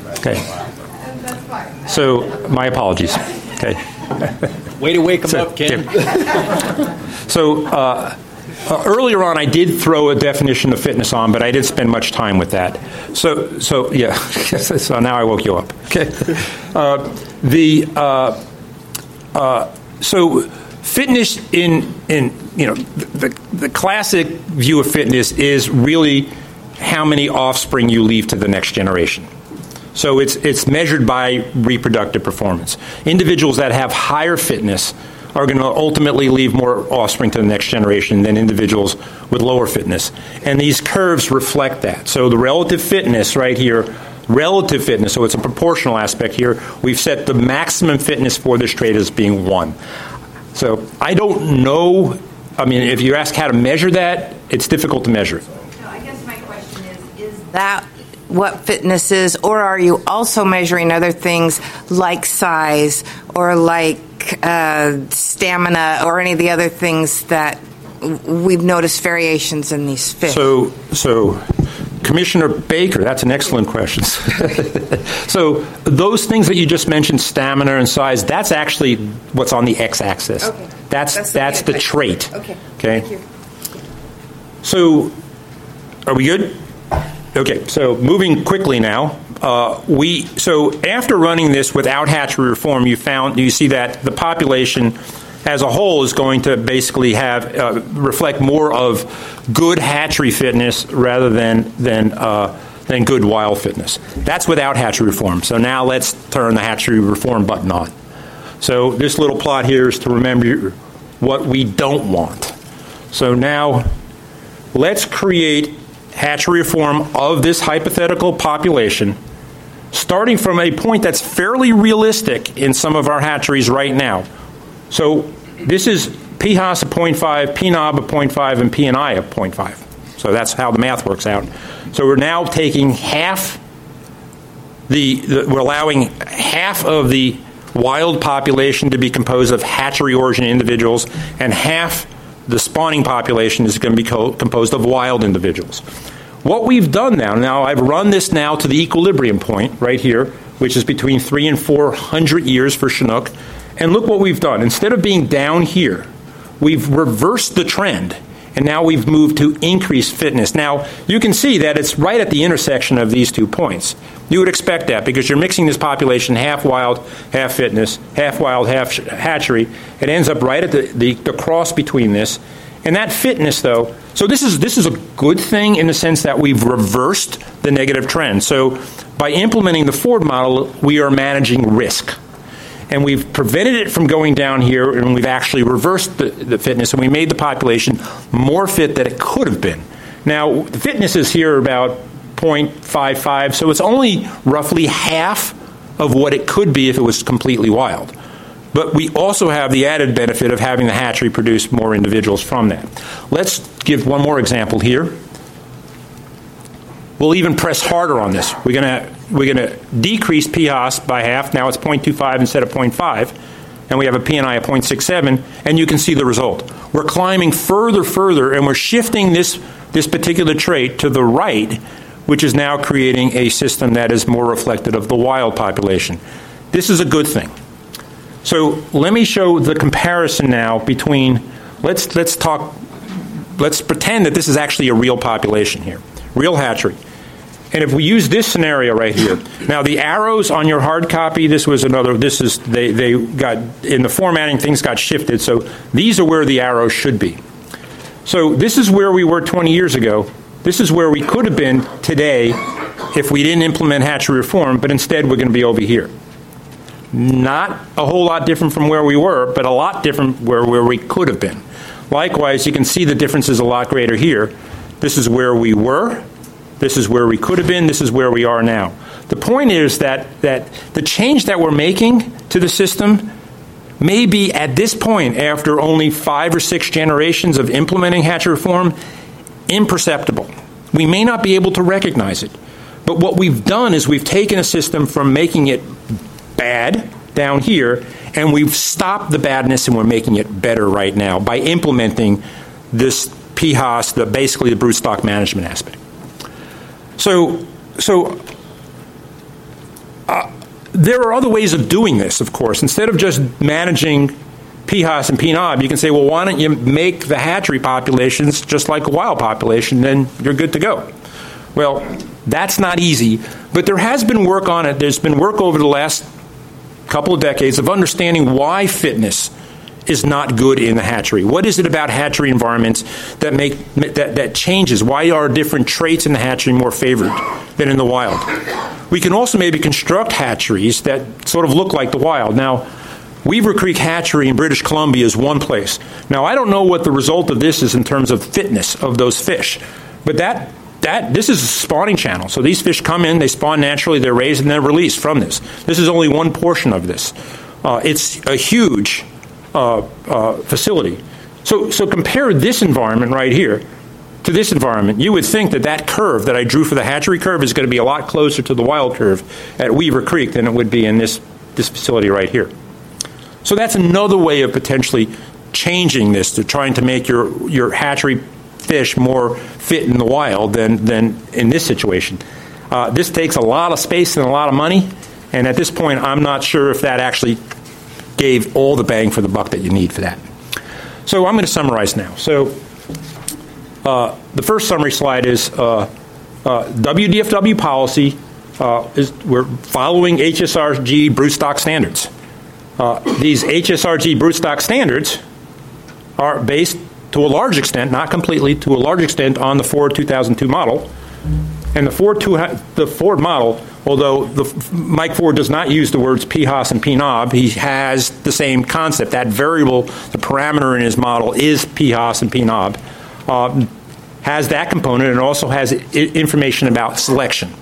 Okay. So, my apologies. Okay. Way to wake them so, up, Ken. Yeah. So, uh, uh, earlier on, I did throw a definition of fitness on, but I didn't spend much time with that. So, so yeah. So now I woke you up. Okay. Uh, the uh, uh, so fitness in in you know the the classic view of fitness is really how many offspring you leave to the next generation. So it's it's measured by reproductive performance. Individuals that have higher fitness are going to ultimately leave more offspring to the next generation than individuals with lower fitness. And these curves reflect that. So the relative fitness right here, relative fitness, so it's a proportional aspect here, we've set the maximum fitness for this trait as being one. So I don't know, I mean, if you ask how to measure that, it's difficult to measure it. No, I guess my question is, is that what fitness is, or are you also measuring other things like size or like uh, stamina or any of the other things that we've noticed variations in these fish? So, so Commissioner Baker, that's an excellent question. So those things that you just mentioned, stamina and size, that's actually what's on the x-axis. Okay. That's that's, that's the trait. Okay. Okay. Thank you. So, are we good? Okay, so moving quickly now, uh, we so after running this without hatchery reform, you found you see that the population as a whole is going to basically have uh, reflect more of good hatchery fitness rather than than uh, than good wild fitness. That's without hatchery reform. So now let's turn the hatchery reform button on. So this little plot here is to remember what we don't want. So now let's create hatchery reform of this hypothetical population, starting from a point that's fairly realistic in some of our hatcheries right now. So this is P H A S of zero point five, P N O B of zero point five, and P N I of zero point five. So that's how the math works out. So we're now taking half the, the we're allowing half of the wild population to be composed of hatchery origin individuals, and half the spawning population is going to be co- composed of wild individuals. What we've done now, now I've run this now to the equilibrium point right here, which is between three and four hundred years for Chinook, and look what we've done. Instead of being down here, we've reversed the trend, and now we've moved to increased fitness. Now, you can see that it's right at the intersection of these two points. You would expect that because you're mixing this population half wild, half fitness, half wild, half hatchery. It ends up right at the, the, the cross between this. And that fitness, though, so this is this is a good thing in the sense that we've reversed the negative trend. So by implementing the Ford model, we are managing risk. And we've prevented it from going down here, and we've actually reversed the, the fitness, and we made the population more fit than it could have been. Now, the fitness is here about zero point five five, so it's only roughly half of what it could be if it was completely wild. But we also have the added benefit of having the hatchery produce more individuals from that. Let's give one more example here. We'll even press harder on this. We're going to we're going to decrease P H A S by half. Now it's zero point two five instead of zero point five, and we have a P N I of zero point six seven, and you can see the result. We're climbing further, further, and we're shifting this this particular trait to the right, which is now creating a system that is more reflective of the wild population. This is a good thing. So let me show the comparison now between, let's let's talk, let's pretend that this is actually a real population here, real hatchery. And if we use this scenario right here, now the arrows on your hard copy, this was another, this is, they, they got, in the formatting, things got shifted, so these are where the arrows should be. So this is where we were twenty years ago. This is where we could have been today if we didn't implement hatchery reform, but instead we're going to be over here. Not a whole lot different from where we were, but a lot different where, where we could have been. Likewise, you can see the difference is a lot greater here. This is where we were. This is where we could have been. This is where we are now. The point is that, that the change that we're making to the system may be, at this point, after only five or six generations of implementing hatchery reform, imperceptible. We may not be able to recognize it. But what we've done is we've taken a system from making it bad down here, and we've stopped the badness, and we're making it better right now by implementing this P H A S, the, basically the broodstock management aspect. So, so uh, there are other ways of doing this, of course. Instead of just managing P H A S and P N O B, you can say, well, why don't you make the hatchery populations just like a wild population, then you're good to go. Well, that's not easy, but there has been work on it. There's been work over the last couple of decades of understanding why fitness is not good in the hatchery. What is it about hatchery environments that make that, that changes? Why are different traits in the hatchery more favored than in the wild? We can also maybe construct hatcheries that sort of look like the wild. Now, Weaver Creek Hatchery in British Columbia is one place. Now, I don't know what the result of this is in terms of fitness of those fish, but that that this is a spawning channel. So these fish come in, they spawn naturally, they're raised, and they're released from this. This is only one portion of this. Uh, it's a huge uh, uh, facility. So, so compare this environment right here to this environment. You would think that that curve that I drew for the hatchery curve is going to be a lot closer to the wild curve at Weaver Creek than it would be in this, this facility right here. So that's another way of potentially changing this, to trying to make your, your hatchery fish more fit in the wild than, than in this situation. Uh, this takes a lot of space and a lot of money, and at this point I'm not sure if that actually gave all the bang for the buck that you need for that. So I'm going to summarize now. So uh, the first summary slide is uh, uh, W D F W policy uh, is we're following H S R G broodstock standards. Uh, these H S R G broodstock standards are based to a large extent, not completely, to a large extent on the Ford two thousand two model. And the Ford, two, the Ford model, although the, Mike Ford does not use the words P H A S and P N O B, he has the same concept. That variable, the parameter in his model is P H A S and P N O B, uh, has that component, and also has I- information about selection.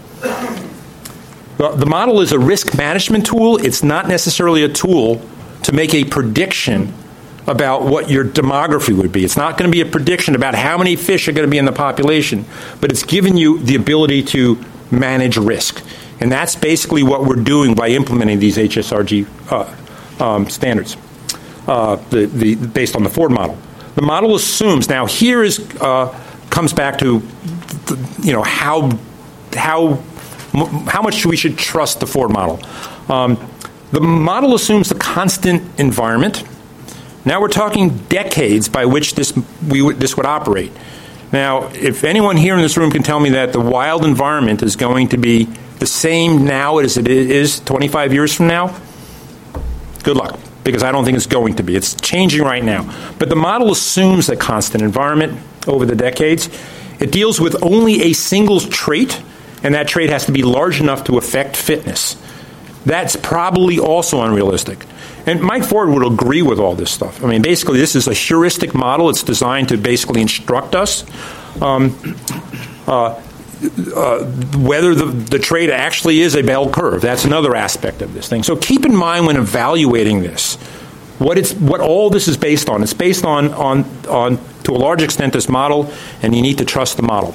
The, the model is a risk management tool. It's not necessarily a tool to make a prediction about what your demography would be. It's not going to be a prediction about how many fish are going to be in the population, but it's giving you the ability to manage risk. And that's basically what we're doing by implementing these H S R G uh, um, standards, uh, the, the, based on the Ford model. The model assumes, now here is uh, comes back to, you know, how how how much we should trust the Ford model. Um, the model assumes the constant environment. Now we're talking decades by which this we would, this would operate. Now, if anyone here in this room can tell me that the wild environment is going to be the same now as it is twenty-five years from now, good luck, because I don't think it's going to be. It's changing right now. But the model assumes a constant environment over the decades. It deals with only a single trait, and that trait has to be large enough to affect fitness. That's probably also unrealistic. And Mike Ford would agree with all this stuff. I mean, basically, this is a heuristic model. It's designed to basically instruct us um, uh, uh, whether the, the trait actually is a bell curve. That's another aspect of this thing. So keep in mind when evaluating this, what it's what all this is based on. It's based on, on, on to a large extent, this model, and you need to trust the model.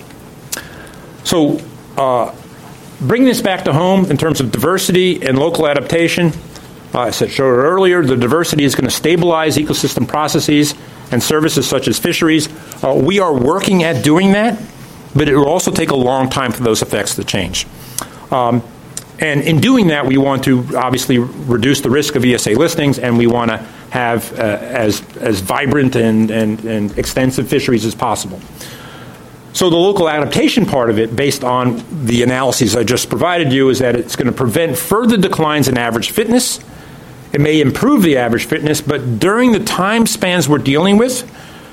So uh, bringing this back to home in terms of diversity and local adaptation, Uh, as I showed earlier, the diversity is going to stabilize ecosystem processes and services such as fisheries. Uh, we are working at doing that, but it will also take a long time for those effects to change. Um, and in doing that, we want to obviously reduce the risk of E S A listings, and we want to have uh, as, as vibrant and, and, and extensive fisheries as possible. So the local adaptation part of it, based on the analyses I just provided you, is that it's going to prevent further declines in average fitness. It may improve the average fitness, but during the time spans we're dealing with,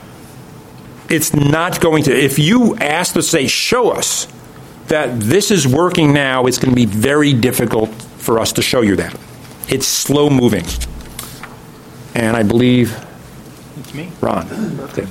it's not going to. If you ask to say, show us that this is working now, it's going to be very difficult for us to show you that. It's slow moving. And I believe It's me. Ron. Okay.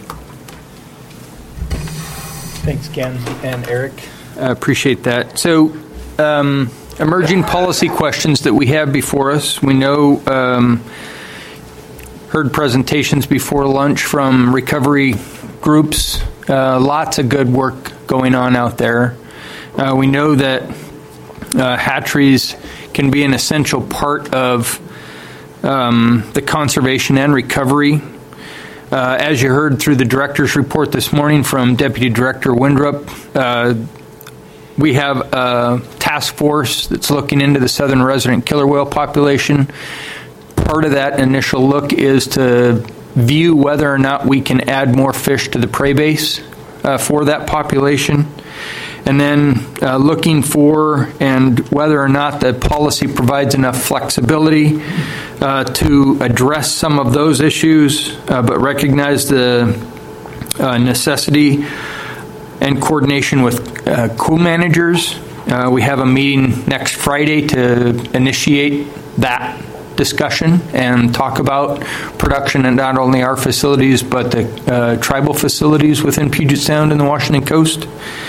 Thanks, Ken and Eric. I appreciate that. So, um, emerging policy questions that we have before us. We know, um, heard presentations before lunch from recovery groups. Uh, lots of good work going on out there. Uh, we know that uh, hatcheries can be an essential part of um, the conservation and recovery. Uh, as you heard through the director's report this morning from Deputy Director Windrup, uh, we have a task force that's looking into the southern resident killer whale population. Part of that initial look is to view whether or not we can add more fish to the prey base uh, for that population. And then uh, looking for and whether or not the policy provides enough flexibility uh, to address some of those issues, uh, but recognize the uh, necessity and coordination with uh, co-managers. Uh, we have a meeting next Friday to initiate that discussion and talk about production at not only our facilities, but the uh, tribal facilities within Puget Sound and the Washington Coast.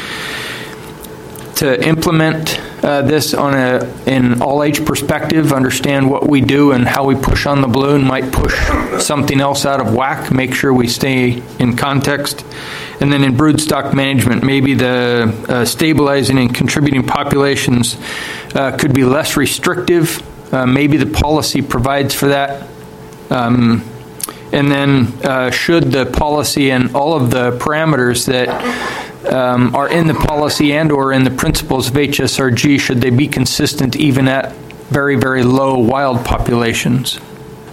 To implement uh, this on a in all-age perspective, understand what we do and how we push on the balloon might push something else out of whack, make sure we stay in context. And then in broodstock management, maybe the uh, stabilizing and contributing populations uh, could be less restrictive. Uh, maybe the policy provides for that. Um, and then uh, should the policy and all of the parameters that Um, are in the policy and or in the principles of H S R G, should they be consistent even at very, very low wild populations?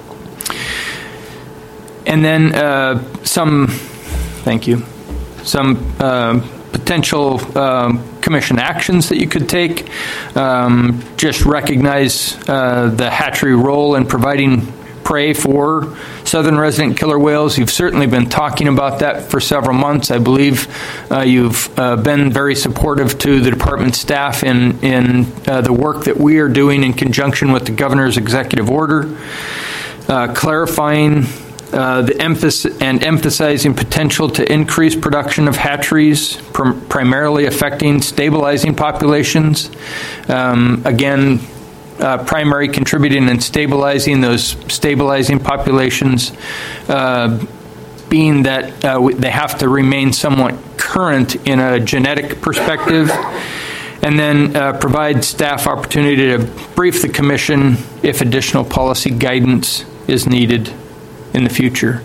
And then uh, some, thank you, some uh, potential um, commission actions that you could take. Um, just recognize uh, the hatchery role in providing prey for southern resident killer whales. You've certainly been talking about that for several months. I believe uh, you've uh, been very supportive to the department staff in, in uh, the work that we are doing in conjunction with the governor's executive order, uh, clarifying uh, the emphasis and emphasizing potential to increase production of hatcheries, prim- primarily affecting stabilizing populations. Um, again, uh, primary contributing and stabilizing those stabilizing populations, uh, being that uh, they have to remain somewhat current in a genetic perspective, and then uh, provide staff opportunity to brief the Commission if additional policy guidance is needed in the future.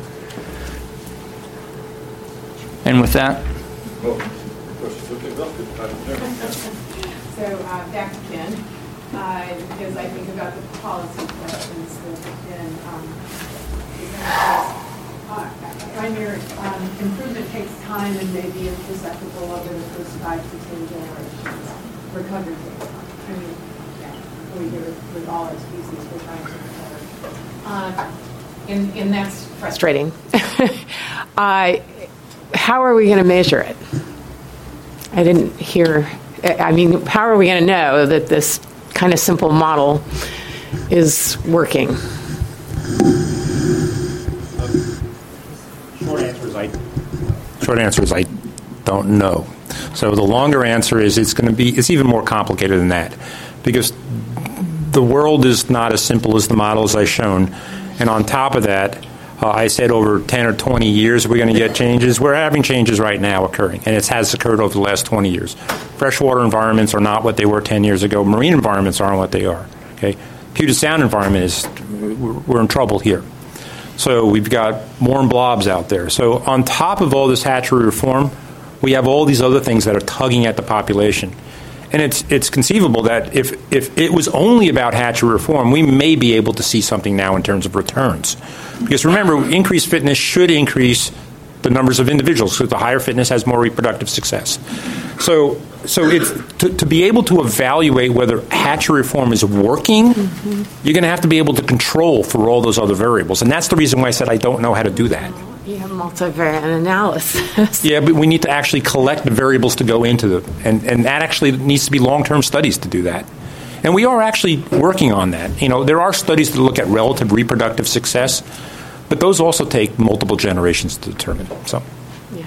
And with that, so uh, back to Ken, uh, because I think about the policy questions that have been um, uh, primary um, improvement takes time and may be imperceptible over the first five to ten generations. Recovery takes time. I mean, yeah, we do it with all our species, we're trying to recover. Uh, and, and that's frustrating. uh, how are we going to measure it? I didn't hear, I mean, how are we going to know that this kind of simple model is working? Short answer is I. Short answer is I don't know. So the longer answer is it's going to be it's even more complicated than that, because the world is not as simple as the models I've shown, and on top of that, uh, I said over ten or twenty years we're going to get changes. We're having changes right now occurring, and it has occurred over the last twenty years. Freshwater environments are not what they were ten years ago. Marine environments aren't what they are. Okay, Puget Sound environment is we're in trouble here. So we've got warm blobs out there. So on top of all this hatchery reform, we have all these other things that are tugging at the population. And it's it's conceivable that if, if it was only about hatchery reform, we may be able to see something now in terms of returns. Because remember, increased fitness should increase the numbers of individuals, because the higher fitness has more reproductive success. So so it's to, to be able to evaluate whether hatchery reform is working, mm-hmm. you're going to have to be able to control for all those other variables. And that's the reason why I said I don't know how to do that. You have multivariate analysis. Yeah, but we need to actually collect the variables to go into them. And, and that actually needs to be long-term studies to do that. And we are actually working on that. You know, there are studies that look at relative reproductive success, but those also take multiple generations to determine. So, yeah.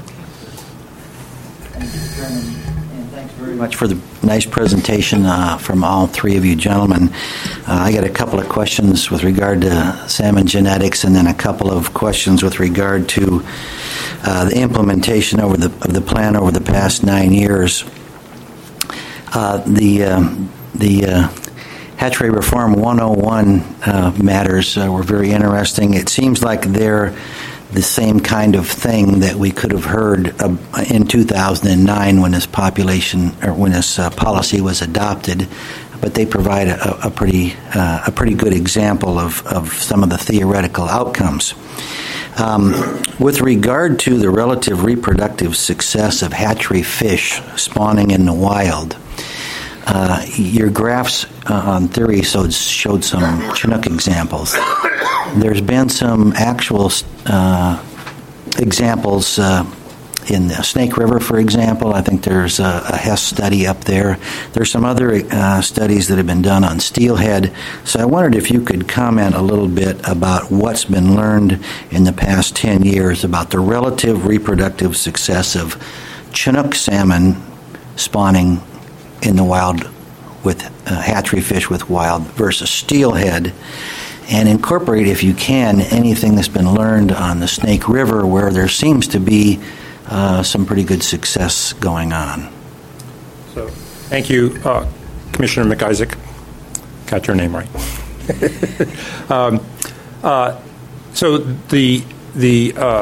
Thank you, Chairman, and thanks very much for the nice presentation uh, from all three of you gentlemen. Uh, I got a couple of questions with regard to salmon genetics, and then a couple of questions with regard to uh, the implementation over the of the plan over the past nine years. Uh, the um, the uh, Hatchery Reform one oh one uh, matters uh, were very interesting. It seems like they're the same kind of thing that we could have heard uh, in two thousand nine when this population or when this uh, policy was adopted, but they provide a, a pretty uh, a pretty good example of, of some of the theoretical outcomes. Um, with regard to the relative reproductive success of hatchery fish spawning in the wild, Uh, your graphs uh, on theory so showed some Chinook examples. There's been some actual uh, examples uh, in the Snake River, for example. I think there's a, a Hess study up there. There's some other uh, studies that have been done on steelhead. So I wondered if you could comment a little bit about what's been learned in the past ten years about the relative reproductive success of Chinook salmon spawning in the wild with uh, hatchery fish with wild versus steelhead, and incorporate, if you can, anything that's been learned on the Snake River where there seems to be uh, some pretty good success going on. So, thank you, uh, Commissioner McIsaac. Got your name right. um, uh, so the the uh,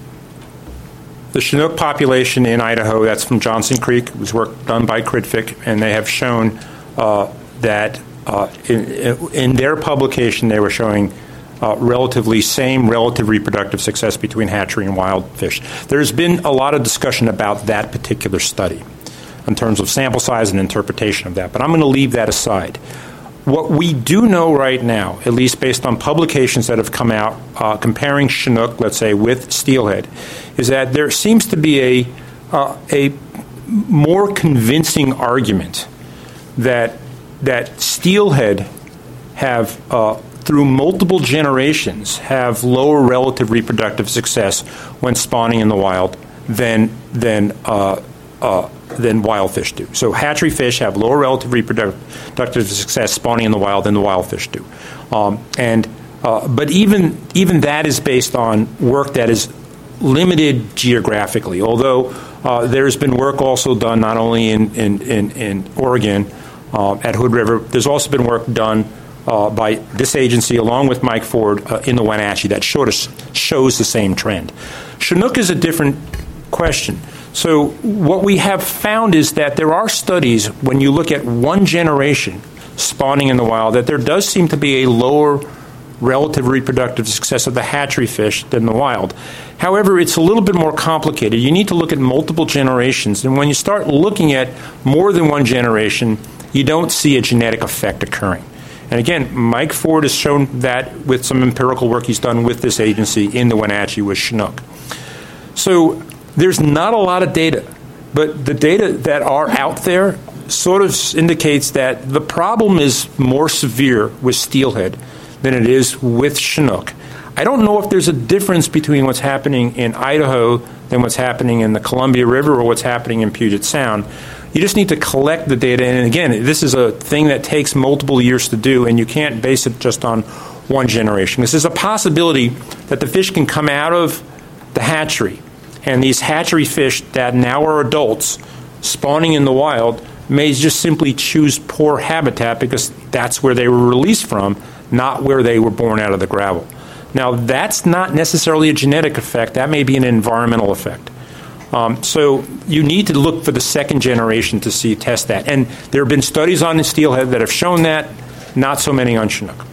The Chinook population in Idaho, that's from Johnson Creek, it was work done by CRIDFIC, and they have shown uh, that uh, in, in their publication they were showing uh, relatively same relative reproductive success between hatchery and wild fish. There's been a lot of discussion about that particular study in terms of sample size and interpretation of that, but I'm going to leave that aside. What we do know right now, at least based on publications that have come out uh, comparing Chinook, let's say, with steelhead, is that there seems to be a uh, a more convincing argument that that steelhead have, uh, through multiple generations, have lower relative reproductive success when spawning in the wild than than uh, uh, than wild fish do. So hatchery fish have lower relative reproductive success spawning in the wild than the wild fish do. Um, and uh, but even even that is based on work that is limited geographically, although uh, there's been work also done not only in, in, in, in Oregon uh, at Hood River, there's also been work done uh, by this agency along with Mike Ford uh, in the Wenatchee that showed us, shows the same trend. Chinook is a different question. So what we have found is that there are studies when you look at one generation spawning in the wild that there does seem to be a lower relative reproductive success of the hatchery fish than the wild. However, it's a little bit more complicated. You need to look at multiple generations, and when you start looking at more than one generation, you don't see a genetic effect occurring. And again, Mike Ford has shown that with some empirical work he's done with this agency in the Wenatchee with Chinook. So there's not a lot of data, but the data that are out there sort of indicates that the problem is more severe with steelhead than it is with Chinook. I don't know if there's a difference between what's happening in Idaho than what's happening in the Columbia River or what's happening in Puget Sound. You just need to collect the data. And again, this is a thing that takes multiple years to do, and you can't base it just on one generation. This is a possibility that the fish can come out of the hatchery, and these hatchery fish that now are adults spawning in the wild may just simply choose poor habitat because that's where they were released from, not where they were born out of the gravel. Now, that's not necessarily a genetic effect. That may be an environmental effect. Um, so you need to look for the second generation to see test that. And there have been studies on the steelhead that have shown that, not so many on Chinook.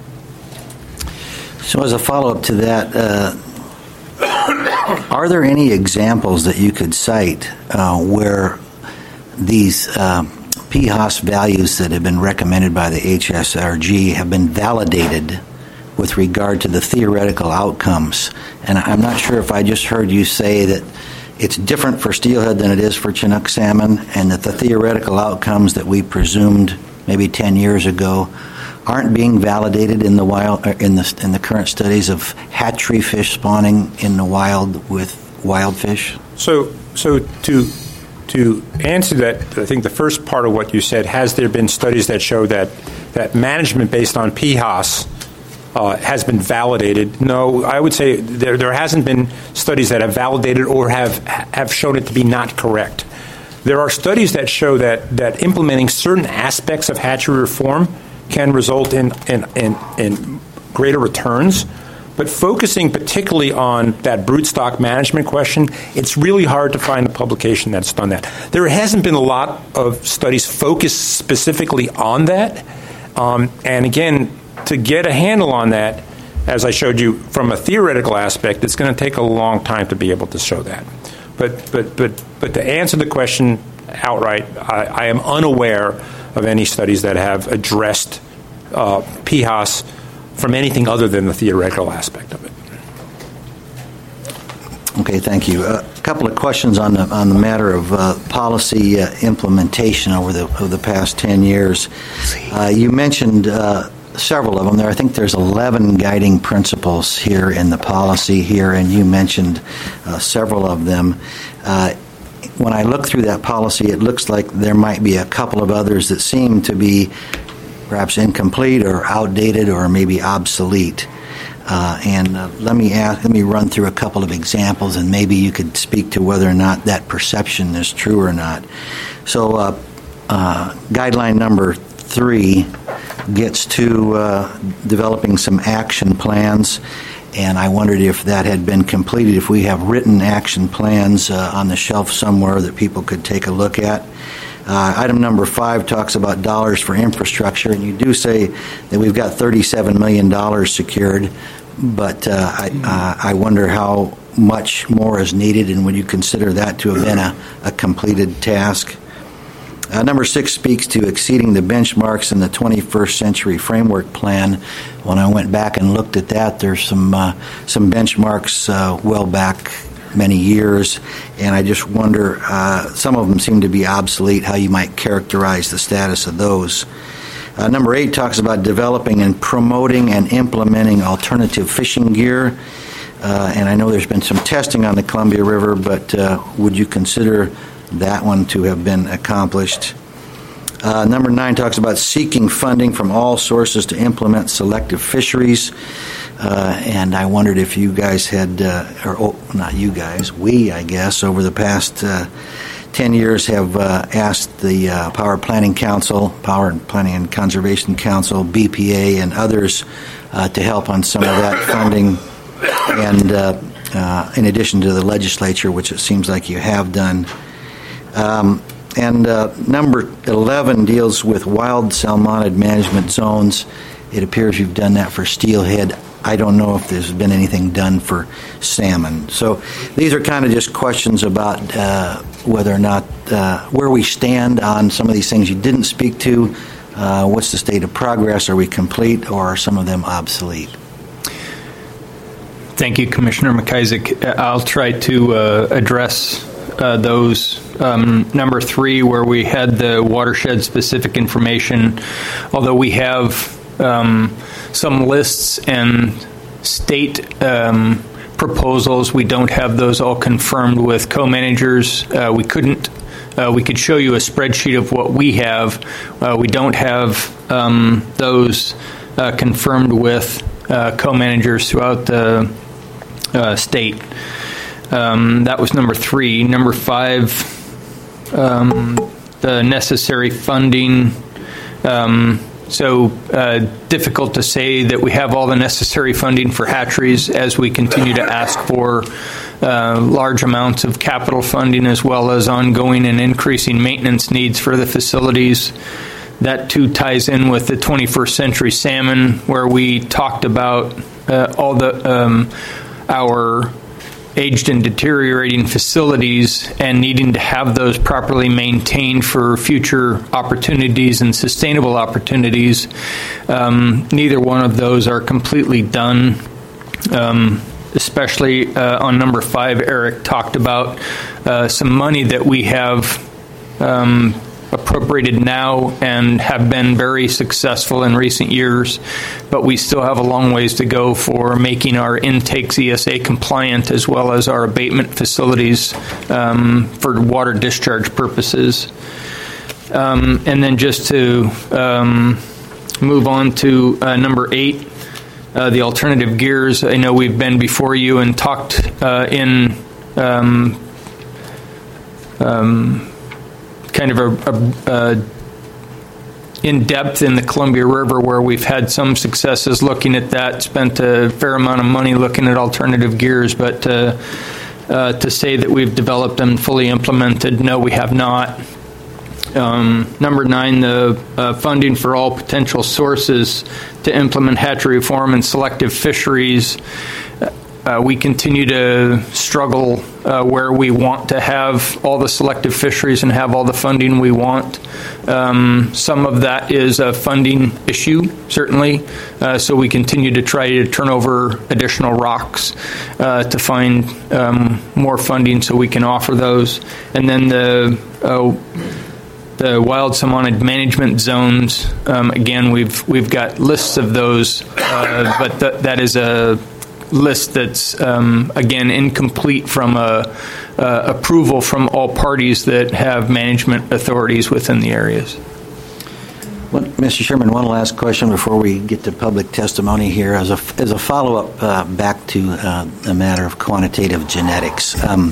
So as a follow-up to that, uh, are there any examples that you could cite uh, where these uh, P H A S values that have been recommended by the H S R G have been validated with regard to the theoretical outcomes? And I'm not sure if I just heard you say that it's different for steelhead than it is for Chinook salmon, and that the theoretical outcomes that we presumed maybe ten years ago aren't being validated in the wild in the in the current studies of hatchery fish spawning in the wild with wild fish. So, so to to answer that, I think the first part of what you said, has there been studies that show that that management based on P H A S uh, has been validated? No, I would say there there hasn't been studies that have validated or have have shown it to be not correct. There are studies that show that that implementing certain aspects of hatchery reform can result in, in, in, in greater returns. But focusing particularly on that broodstock management question, it's really hard to find a publication that's done that. There hasn't been a lot of studies focused specifically on that. Um, and again, to get a handle on that, as I showed you from a theoretical aspect, it's going to take a long time to be able to show that. But but but but to answer the question outright, I, I am unaware of any studies that have addressed uh, P H A S from anything other than the theoretical aspect of it. Okay, thank you. Uh, a couple of questions on the on the matter of uh, policy uh, implementation over the over the past ten years. Uh, you mentioned uh, several of them there. I think there's eleven guiding principles here in the policy here, and you mentioned uh, several of them. Uh, when I look through that policy, it looks like there might be a couple of others that seem to be perhaps incomplete or outdated or maybe obsolete. Uh, and uh, let me ask, let me run through a couple of examples, and maybe you could speak to whether or not that perception is true or not. So, uh, uh, guideline number three gets to uh, developing some action plans, and I wondered if that had been completed, if we have written action plans uh, on the shelf somewhere that people could take a look at. Uh, item number five talks about dollars for infrastructure, and you do say that we've got thirty-seven million dollars secured, but uh, I, uh, I wonder how much more is needed, and would you consider that to have been a, a completed task? Uh, number six speaks to exceeding the benchmarks in the twenty-first century framework plan. When I went back and looked at that, there's some uh, some benchmarks uh, well back many years, and I just wonder, uh, some of them seem to be obsolete, how you might characterize the status of those. Uh, number eight talks about developing and promoting and implementing alternative fishing gear. Uh, and I know there's been some testing on the Columbia River, but uh, would you consider that one to have been accomplished. Uh, number nine talks about seeking funding from all sources to implement selective fisheries. Uh, and I wondered if you guys had, uh, or oh, not you guys, we, I guess, over the past uh, ten years have uh, asked the uh, Power Planning Council, Power Planning and Conservation Council, B P A, and others uh, to help on some of that funding. And uh, uh, in addition to the legislature, which it seems like you have done. Um, and uh, number eleven deals with wild salmonid management zones. It appears you've done that for steelhead. I don't know if there's been anything done for salmon. So these are kind of just questions about uh, whether or not, uh, where we stand on some of these things you didn't speak to. Uh, what's the state of progress? Are we complete, or are some of them obsolete? Thank you, Commissioner McIsaac. I'll try to uh, address uh, those. Um, number three, where we had the watershed-specific information, although we have um, some lists and state um, proposals, we don't have those all confirmed with co-managers. Uh, we couldn't. Uh, we could show you a spreadsheet of what we have. Uh, we don't have um, those uh, confirmed with uh, co-managers throughout the uh, state. Um, that was number three. Number five, um, the necessary funding. Um, so uh, difficult to say that we have all the necessary funding for hatcheries as we continue to ask for uh, large amounts of capital funding as well as ongoing and increasing maintenance needs for the facilities. That too ties in with the twenty-first century salmon, where we talked about uh, all the um, our aged and deteriorating facilities and needing to have those properly maintained for future opportunities and sustainable opportunities. Um, neither one of those are completely done. Um, especially uh, on number five, Eric talked about uh, some money that we have um, appropriated now and have been very successful in recent years, but we still have a long ways to go for making our intakes E S A compliant as well as our abatement facilities um, for water discharge purposes. Um, and then just to um, move on to uh, number eight, uh, the alternative gears. I know we've been before you and talked uh, in um, um, kind of a, a, a in depth in the Columbia River, where we've had some successes looking at that, spent a fair amount of money looking at alternative gears, but uh, uh, to say that we've developed them fully implemented, no, we have not. Um, number nine, the uh, funding for all potential sources to implement hatchery reform and selective fisheries. Uh, we continue to struggle uh, where we want to have all the selective fisheries and have all the funding we want. Um, some of that is a funding issue, certainly. Uh, so we continue to try to turn over additional rocks uh, to find um, more funding so we can offer those. And then the uh, the wild salmonid management zones. Um, again, we've we've got lists of those, uh, but th- that is a list that's, um, again, incomplete from a, uh, approval from all parties that have management authorities within the areas. Well, Mister Chairman, one last question before we get to public testimony here. As a, as a follow-up uh, back to uh, the matter of quantitative genetics, um,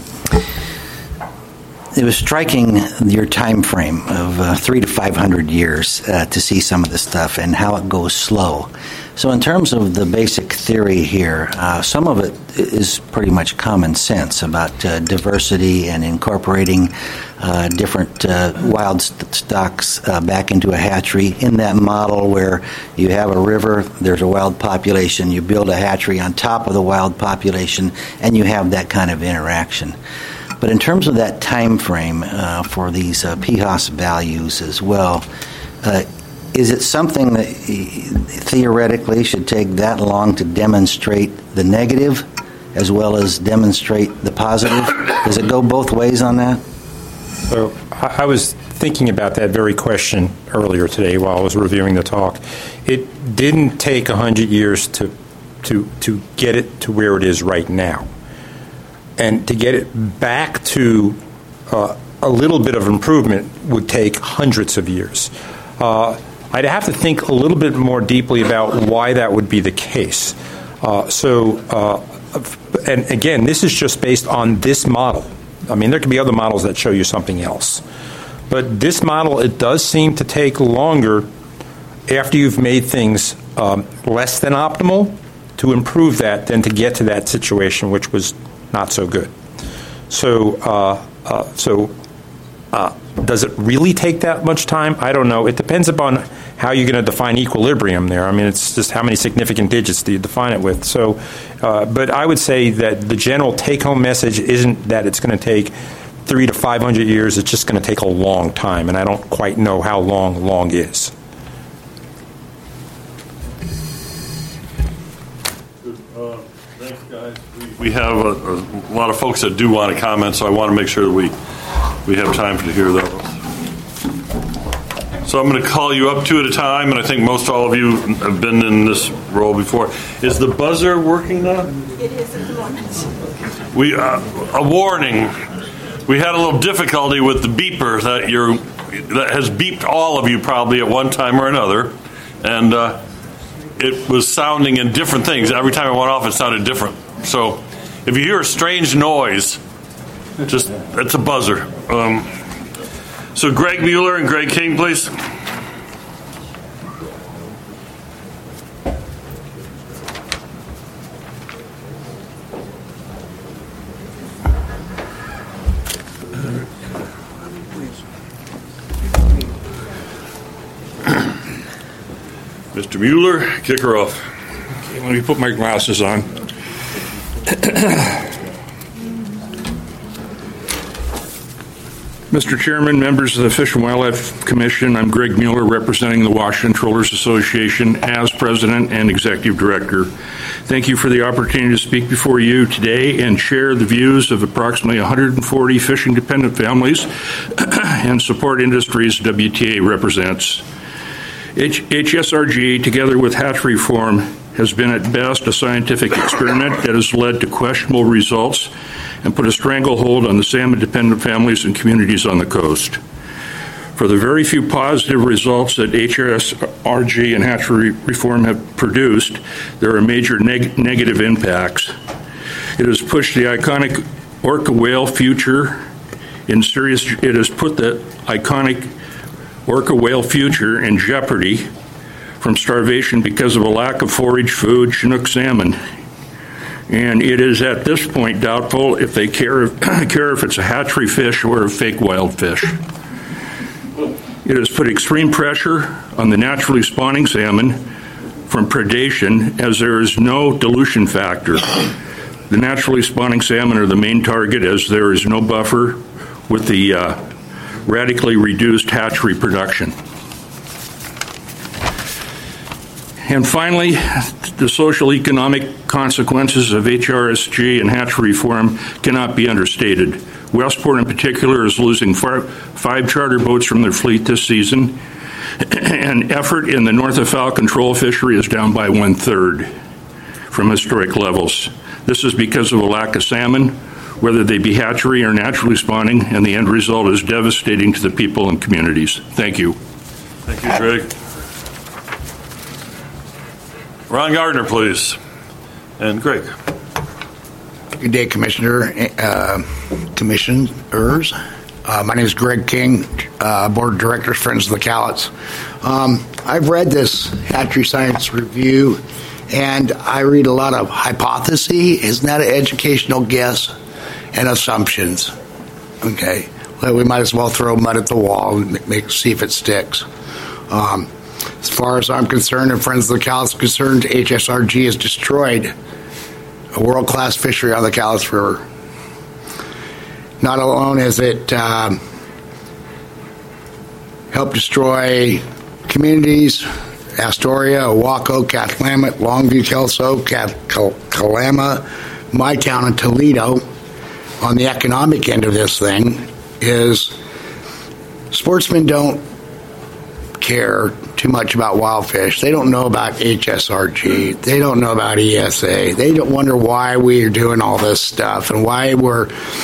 it was striking your time frame of uh, three to five hundred years uh, to see some of this stuff and how it goes slow. So in terms of the basic theory here, uh, some of it is pretty much common sense about uh, diversity and incorporating uh, different uh, wild st- stocks uh, back into a hatchery in that model where you have a river, there's a wild population, you build a hatchery on top of the wild population, and you have that kind of interaction. But in terms of that time frame uh, for these uh, P H O S values as well, uh, is it something that theoretically should take that long to demonstrate the negative as well as demonstrate the positive? Does it go both ways on that? So I was thinking about that very question earlier today while I was reviewing the talk. It didn't take one hundred years to, to, to get it to where it is right now. And to get it back to uh, a little bit of improvement would take hundreds of years. Uh, I'd have to think a little bit more deeply about why that would be the case. Uh, so, uh, and again, this is just based on this model. I mean, there could be other models that show you something else. But this model, it does seem to take longer after you've made things um, less than optimal to improve that than to get to that situation which was not so good. So, uh, uh, so uh, does it really take that much time? I don't know. It depends upon how you're going to define equilibrium there. I mean, it's just how many significant digits do you define it with. So, uh, but I would say that the general take-home message isn't that it's going to take three to five hundred years. It's just going to take a long time, and I don't quite know how long long is. Uh, thanks, guys. We, we have a, a lot of folks that do want to comment, so I want to make sure that we we have time to hear those. So I'm going to call you up two at a time, and I think most all of you have been in this role before. Is the buzzer working now? It is at the moment. We uh, a warning. We had a little difficulty with the beeper that you're that has beeped all of you probably at one time or another, and uh, it was sounding in different things. Every time it went off, it sounded different. So if you hear a strange noise, just it's a buzzer. Um, so Greg Mueller and Greg King, please. Mister Mueller, kick her off. Okay, let me put my glasses on. Mister Chairman, members of the Fish and Wildlife Commission, I'm Greg Mueller, representing the Washington Trollers Association as President and Executive Director. Thank you for the opportunity to speak before you today and share the views of approximately one hundred forty fishing-dependent families and support industries W T A represents. H S R G, together with hatchery reform, has been at best a scientific experiment that has led to questionable results and put a stranglehold on the salmon-dependent families and communities on the coast. For the very few positive results that H S R G and hatchery reform have produced, there are major neg- negative impacts. It has pushed the iconic orca whale future in serious. It has put the iconic orca whale future in jeopardy from starvation because of a lack of forage food, Chinook salmon. And it is at this point doubtful if they care if, care if it's a hatchery fish or a fake wild fish. It has put extreme pressure on the naturally spawning salmon from predation, as there is no dilution factor. The naturally spawning salmon are the main target, as there is no buffer with the uh, radically reduced hatchery production. And finally, the social economic consequences of H R S G and hatchery reform cannot be understated. Westport in particular is losing five, five charter boats from their fleet this season, and effort in the North of Fowl control fishery is down by one-third from historic levels. This is because of a lack of salmon, whether they be hatchery or naturally spawning, and the end result is devastating to the people and communities. Thank you. Thank you, Greg. Ron Gardner, please. And Greg. Good day, Commissioner, uh, Commissioners. Uh, my name is Greg King, uh, Board of Directors, Friends of the Cowlitz. Um, I've read this Hatchery Science Review, and I read a lot of hypotheses. Isn't that an educational guess? And assumptions. Okay. Well, we might as well throw mud at the wall and make, see if it sticks. Um, as far as I'm concerned and Friends of the Cowlitz are concerned, H S R G has destroyed a world-class fishery on the Cowlitz River. Not alone has it um, helped destroy communities, Astoria, Owaco, Cathlamet, Longview, Kelso, Cat- Cal- Kalama, my town of Toledo. On the economic end of this thing is sportsmen don't care too much about wild fish. They don't know about H S R G. They don't know about E S A. They don't wonder why we are doing all this stuff and why we're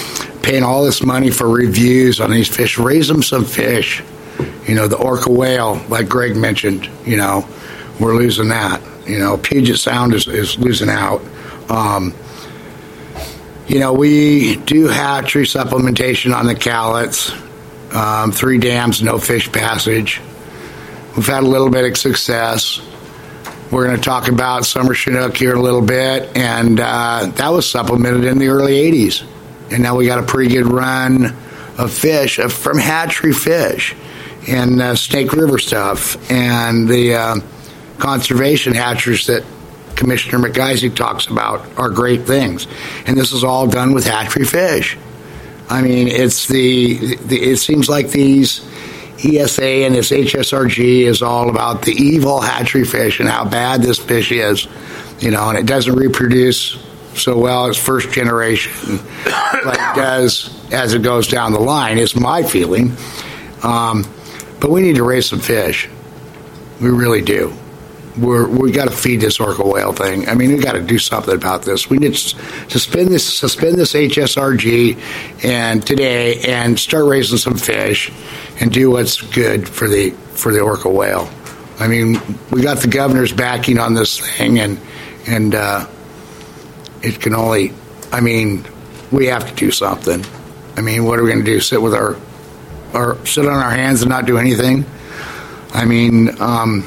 paying all this money for reviews on these fish. Raise them some fish. You know, the orca whale, like Greg mentioned, you know, we're losing that. You know, Puget Sound is, is losing out. Um, you know, we do hatchery supplementation on the Cowlitz. Um, three dams, no fish passage. We've had a little bit of success. We're going to talk about summer Chinook here in a little bit, and uh, that was supplemented in the early eighties. And now we got a pretty good run of fish uh, from hatchery fish and uh, Snake River stuff and the uh, conservation hatcheries that Commissioner McGeisy talks about are great things. And this is all done with hatchery fish. I mean, it's the, the it seems like these E S A and this H S R G is all about the evil hatchery fish and how bad this fish is, you know, and it doesn't reproduce so well as first generation like it does as it goes down the line, is my feeling. Um, but we need to raise some fish. We really do. We're, we got to feed this orca whale thing. I mean, we got to do something about this. We need to suspend this, suspend this H S R G, and today, and start raising some fish, and do what's good for the for the orca whale. I mean, we got the governor's backing on this thing, and and uh, it can only. I mean, we have to do something. I mean, what are we going to do? Sit with our, our sit on our hands and not do anything? I mean. Um,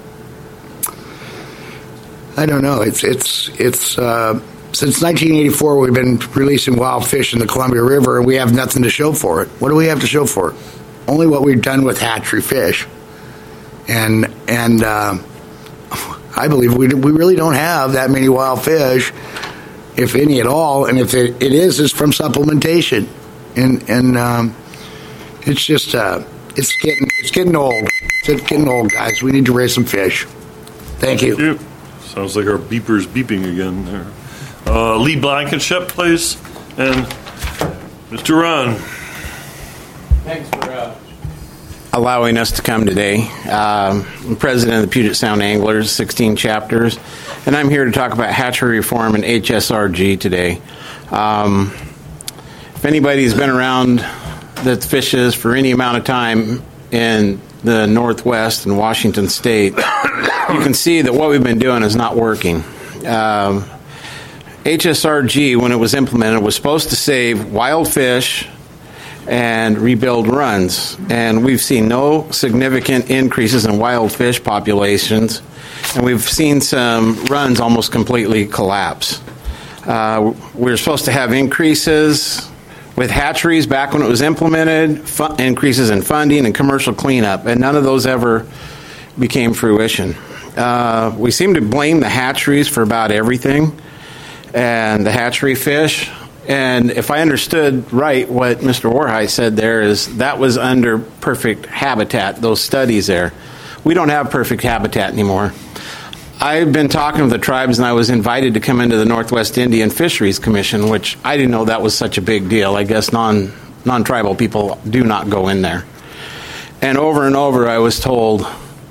I don't know. It's it's it's uh, since nineteen eighty-four we've been releasing wild fish in the Columbia River, and we have nothing to show for it. What do we have to show for it? Only what we've done with hatchery fish, and and uh, I believe we we really don't have that many wild fish, if any at all. And if it, it is, it's from supplementation, and and um, it's just uh, it's getting it's getting old. It's getting old, guys. We need to raise some fish. Thank you. Thank you. Sounds like our beeper's beeping again there. Uh, Lee Blankenship, please, and Mister Ron. Thanks for uh, allowing us to come today. Um, I'm president of the Puget Sound Anglers, sixteen chapters, and I'm here to talk about hatchery reform and H S R G today. Um, if anybody's been around that fishes for any amount of time in the Northwest and Washington State, you can see that what we've been doing is not working. Um, H S R G, when it was implemented, was supposed to save wild fish and rebuild runs. And we've seen no significant increases in wild fish populations, and we've seen some runs almost completely collapse. Uh, we were supposed to have increases with hatcheries back when it was implemented, fu- increases in funding and commercial cleanup, and none of those ever became fruition. Uh, we seem to blame the hatcheries for about everything, and the hatchery fish. And if I understood right, what Mister Warheit said there is that was under perfect habitat, those studies there. We don't have perfect habitat anymore. I've been talking with the tribes, and I was invited to come into the Northwest Indian Fisheries Commission, which I didn't know that was such a big deal. I guess non, non-tribal people do not go in there. And over and over I was told,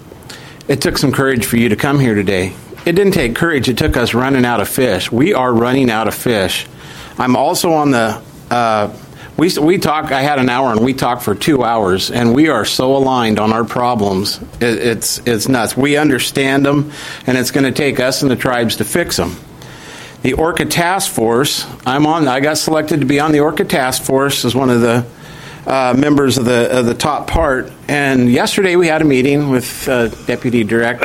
it took some courage for you to come here today. It didn't take courage. It took us running out of fish. We are running out of fish. I'm also on the, uh, we we talk, I had an hour and we talked for two hours, and we are so aligned on our problems. It, it's, it's nuts. We understand them, and it's going to take us and the tribes to fix them. The Orca Task Force, I'm on, I got selected to be on the Orca Task Force as one of the uh, members of the, of the top part. And yesterday we had a meeting with uh, Deputy Director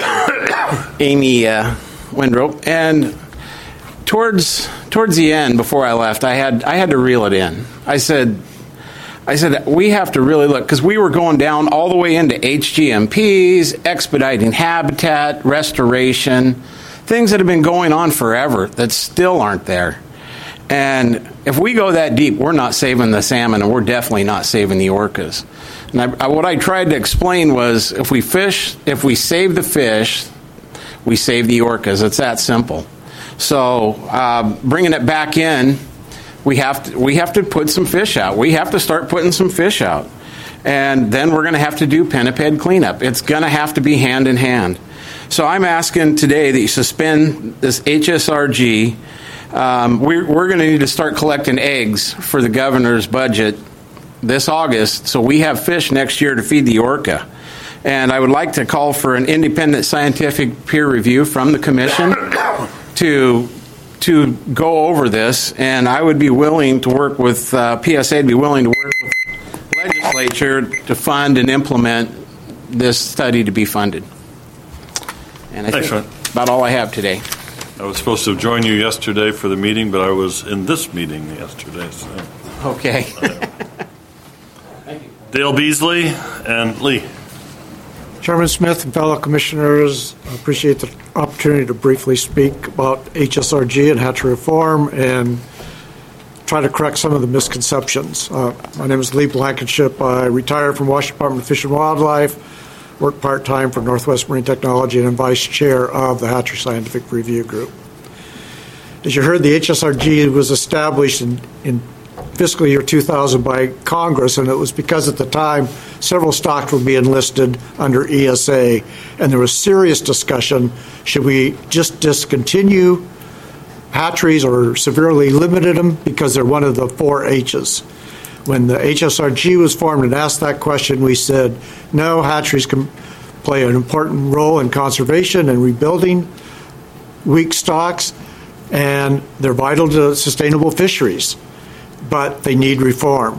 Amy uh, Windrow, and towards towards the end, before I left, I had I had to reel it in. I said, I said we have to really look, because we were going down all the way into H G M Ps, expediting habitat, restoration, things that have been going on forever that still aren't there. And if we go that deep, we're not saving the salmon, and we're definitely not saving the orcas. And I, I, what I tried to explain was, if we fish, if we save the fish, we save the orcas. It's that simple. So uh, bringing it back in, we have to we have to put some fish out. We have to start putting some fish out, and then we're going to have to do pinniped cleanup. It's going to have to be hand in hand. So I'm asking today that you suspend this H S R G, Um, we're we're going to need to start collecting eggs for the governor's budget this August, so we have fish next year to feed the orca. And I would like to call for an independent scientific peer review from the commission to to go over this. And I would be willing to work with uh, P S A. Would be willing to work with the legislature to fund and implement this study to be funded. And I Thanks, think Ron. about all I have today. I was supposed to join you yesterday for the meeting, but I was in this meeting yesterday. So. Okay. Dale Beasley and Lee. Chairman Smith and fellow commissioners, I appreciate the opportunity to briefly speak about H S R G and hatchery reform and try to correct some of the misconceptions. Uh, my name is Lee Blankenship. I retired from Washington Department of Fish and Wildlife, work part-time for Northwest Marine Technology, and I'm vice chair of the Hatchery Scientific Review Group. As you heard, the H S R G was established in, in fiscal year two thousand by Congress, and it was because at the time several stocks were being listed under E S A, and there was serious discussion, should we just discontinue hatcheries or severely limited them because they're one of the four H's. When the H S R G was formed and asked that question, we said, no, hatcheries can play an important role in conservation and rebuilding weak stocks, and they're vital to sustainable fisheries, but they need reform.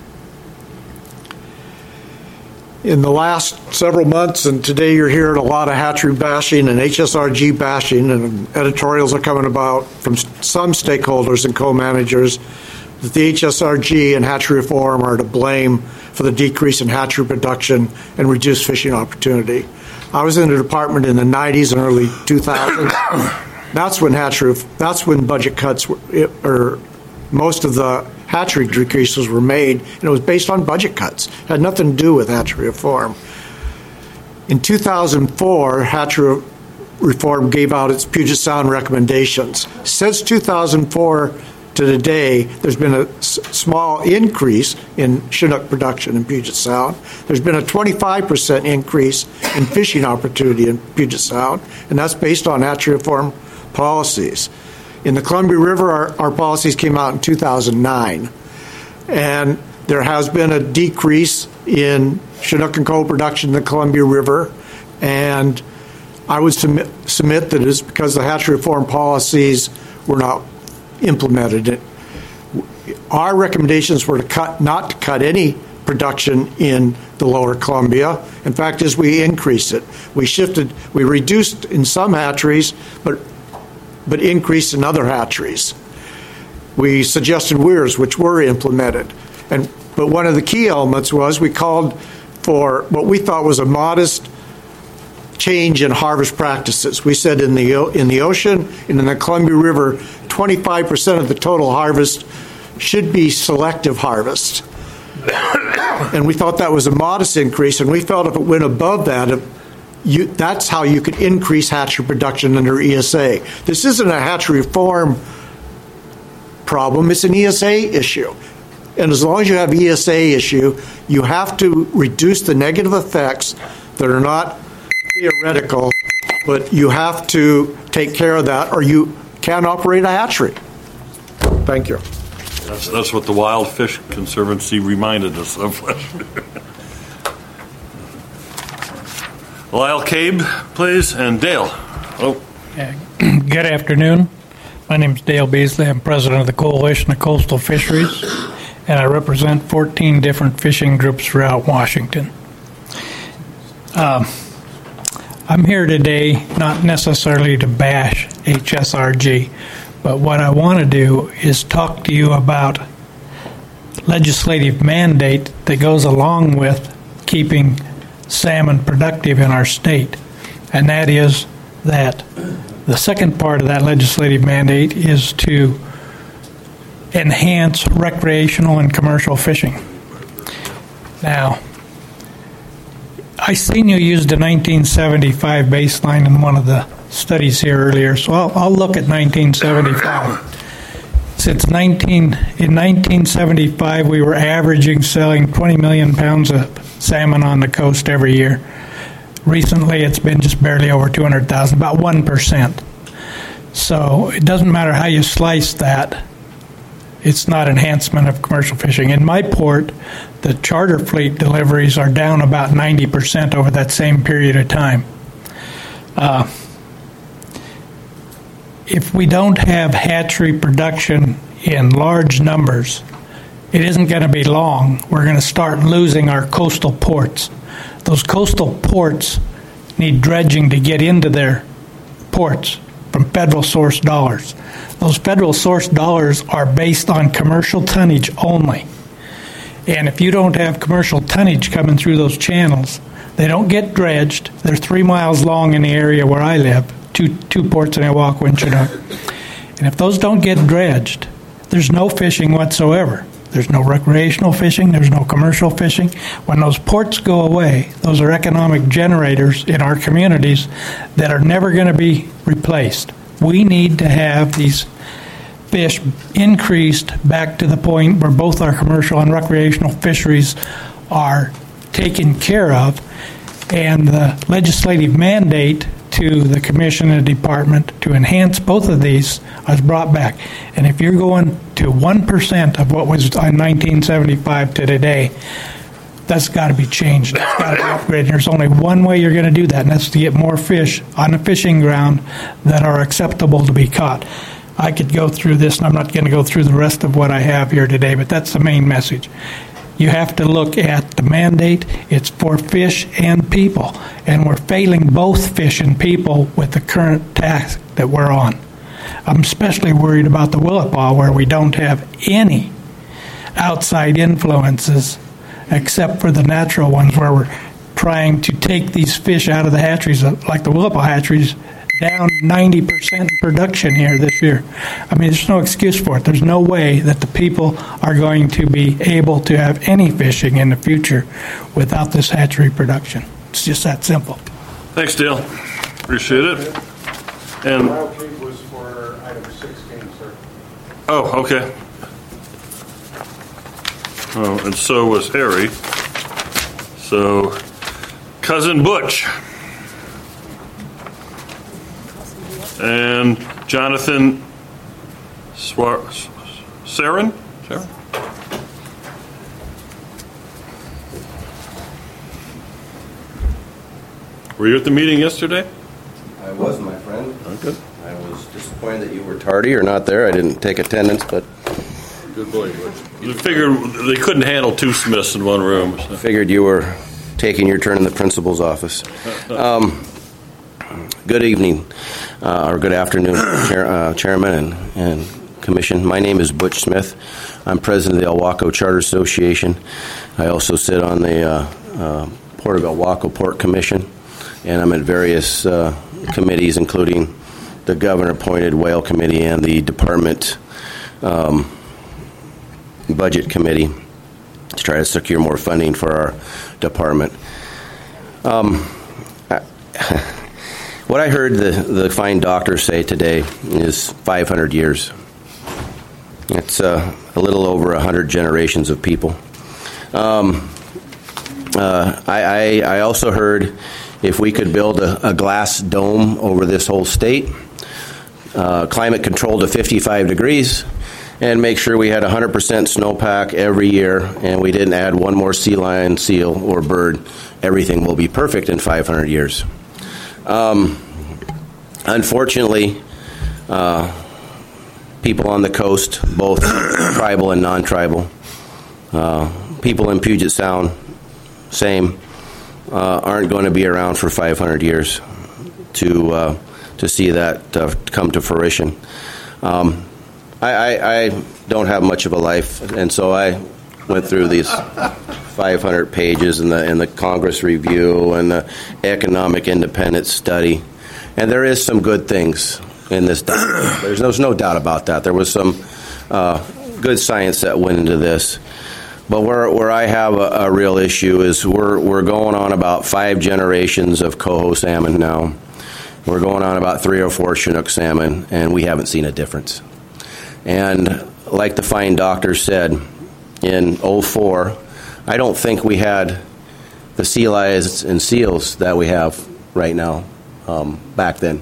In the last several months, and today you're hearing a lot of hatchery bashing and H S R G bashing, and editorials are coming about from some stakeholders and co-managers that the H S R G and hatchery reform are to blame for the decrease in hatchery production and reduced fishing opportunity. I was in the department in the nineties and early two thousands. That's when hatchery, that's when budget cuts were, or most of the hatchery decreases were made, and it was based on budget cuts. It had nothing to do with hatchery reform. In two thousand four, hatchery reform gave out its Puget Sound recommendations. Since two thousand four to today, there's been a s- small increase in Chinook production in Puget Sound. There's been a twenty-five percent increase in fishing opportunity in Puget Sound, and that's based on hatchery reform policies. In the Columbia River, our, our policies came out in two thousand nine, and there has been a decrease in Chinook and coho production in the Columbia River, and I would submit, submit that it's because the hatchery reform policies were not implemented. Our recommendations were to cut, not to cut any production in the lower Columbia. In fact, as we increased it, we shifted, we reduced in some hatcheries, but but increased in other hatcheries. We suggested weirs, which were implemented. And but one of the key elements was we called for what we thought was a modest change in harvest practices. We said in the in the ocean and in the Columbia River, twenty-five percent of the total harvest should be selective harvest. And we thought that was a modest increase, and we felt if it went above that, if You, that's how you could increase hatchery production under E S A. This isn't a hatchery reform problem, it's an E S A issue. And as long as you have E S A issue, you have to reduce the negative effects that are not theoretical, but you have to take care of that or you can't operate a hatchery. Thank you. That's, that's what the Wild Fish Conservancy reminded us of. Lyle Cabe, please, and Dale. Oh. Good afternoon. My name is Dale Beasley. I'm president of the Coalition of Coastal Fisheries, and I represent fourteen different fishing groups throughout Washington. Um, I'm here today not necessarily to bash H S R G, but what I want to do is talk to you about legislative mandate that goes along with keeping salmon productive in our state, and that is that the second part of that legislative mandate is to enhance recreational and commercial fishing. Now, I seen you used a nineteen seventy-five baseline in one of the studies here earlier, so I'll, I'll look at nineteen seventy-five. Since nineteen in nineteen seventy-five, we were averaging selling twenty million pounds of salmon on the coast every year. Recently, it's been just barely over two hundred thousand, about one percent. So it doesn't matter how you slice that, it's not enhancement of commercial fishing. In my port, the charter fleet deliveries are down about ninety percent over that same period of time. Uh, if we don't have hatchery production in large numbers, it isn't going to be long. We're going to start losing our coastal ports. Those coastal ports need dredging to get into their ports from federal source dollars. Those federal source dollars are based on commercial tonnage only. And if you don't have commercial tonnage coming through those channels, they don't get dredged. They're three miles long in the area where I live, two, two ports in Ilwaco and Chinook. And if those don't get dredged, there's no fishing whatsoever. There's no recreational fishing. There's no commercial fishing. When those ports go away, those are economic generators in our communities that are never going to be replaced. We need to have these fish increased back to the point where both our commercial and recreational fisheries are taken care of, and the legislative mandate to the commission and department to enhance both of these was brought back. And if you're going to one percent of what was in nineteen seventy-five to today, that's got to be changed. That's got to be upgraded. There's only one way you're going to do that, and that's to get more fish on the fishing ground that are acceptable to be caught. I could go through this, and I'm not going to go through the rest of what I have here today, but that's the main message. You have to look at the mandate. It's for fish and people, and we're failing both fish and people with the current task that we're on. I'm especially worried about the Willapa, where we don't have any outside influences except for the natural ones, where we're trying to take these fish out of the hatcheries, like the Willapa hatcheries, down ninety percent in production here this year. I mean, there's no excuse for it. There's no way that the people are going to be able to have any fishing in the future without this hatchery production. It's just that simple. Thanks, Dale. Appreciate it. And was for item sixteen, sir. oh, okay. Oh, and so was Harry. So, Cousin Butch. And Jonathan Swar- Sarin? Sarin? Were you at the meeting yesterday? I was, my friend. Okay. I was disappointed that you were tardy or not there. I didn't take attendance, but... Good boy. You figured they couldn't handle two Smiths in one room. So. I figured you were taking your turn in the principal's office. Um, good evening, uh, or good afternoon, chair, uh, Chairman and, and Commission. My name is Butch Smith. I'm president of the Ilwaco Charter Association. I also sit on the uh, uh, Port of Ilwaco Port Commission, and I'm at various uh, committees, including the governor-appointed Whale Committee and the Department um, Budget Committee to try to secure more funding for our department. Um, I, what I heard the, the fine doctor say today is five hundred years. It's uh, a little over one hundred generations of people. Um, uh, I, I, I also heard if we could build a, a glass dome over this whole state, uh, climate control to fifty-five degrees, and make sure we had one hundred percent snowpack every year, and we didn't add one more sea lion, seal, or bird, everything will be perfect in five hundred years. Um, unfortunately, uh, people on the coast, both tribal and non-tribal, uh, people in Puget Sound, same, uh, aren't going to be around for five hundred years to uh, to see that uh, come to fruition. Um, I, I, I don't have much of a life, and so I went through these five hundred pages in the in the Congress Review and the Economic Independence Study, and there is some good things in this document. There's, there's no doubt about that. There was some uh, good science that went into this, but where where I have a, a real issue is we're we're going on about five generations of coho salmon now. We're going on about three or four Chinook salmon, and we haven't seen a difference. And like the fine doctor said, in oh four, I don't think we had the sea lions and seals that we have right now um, back then.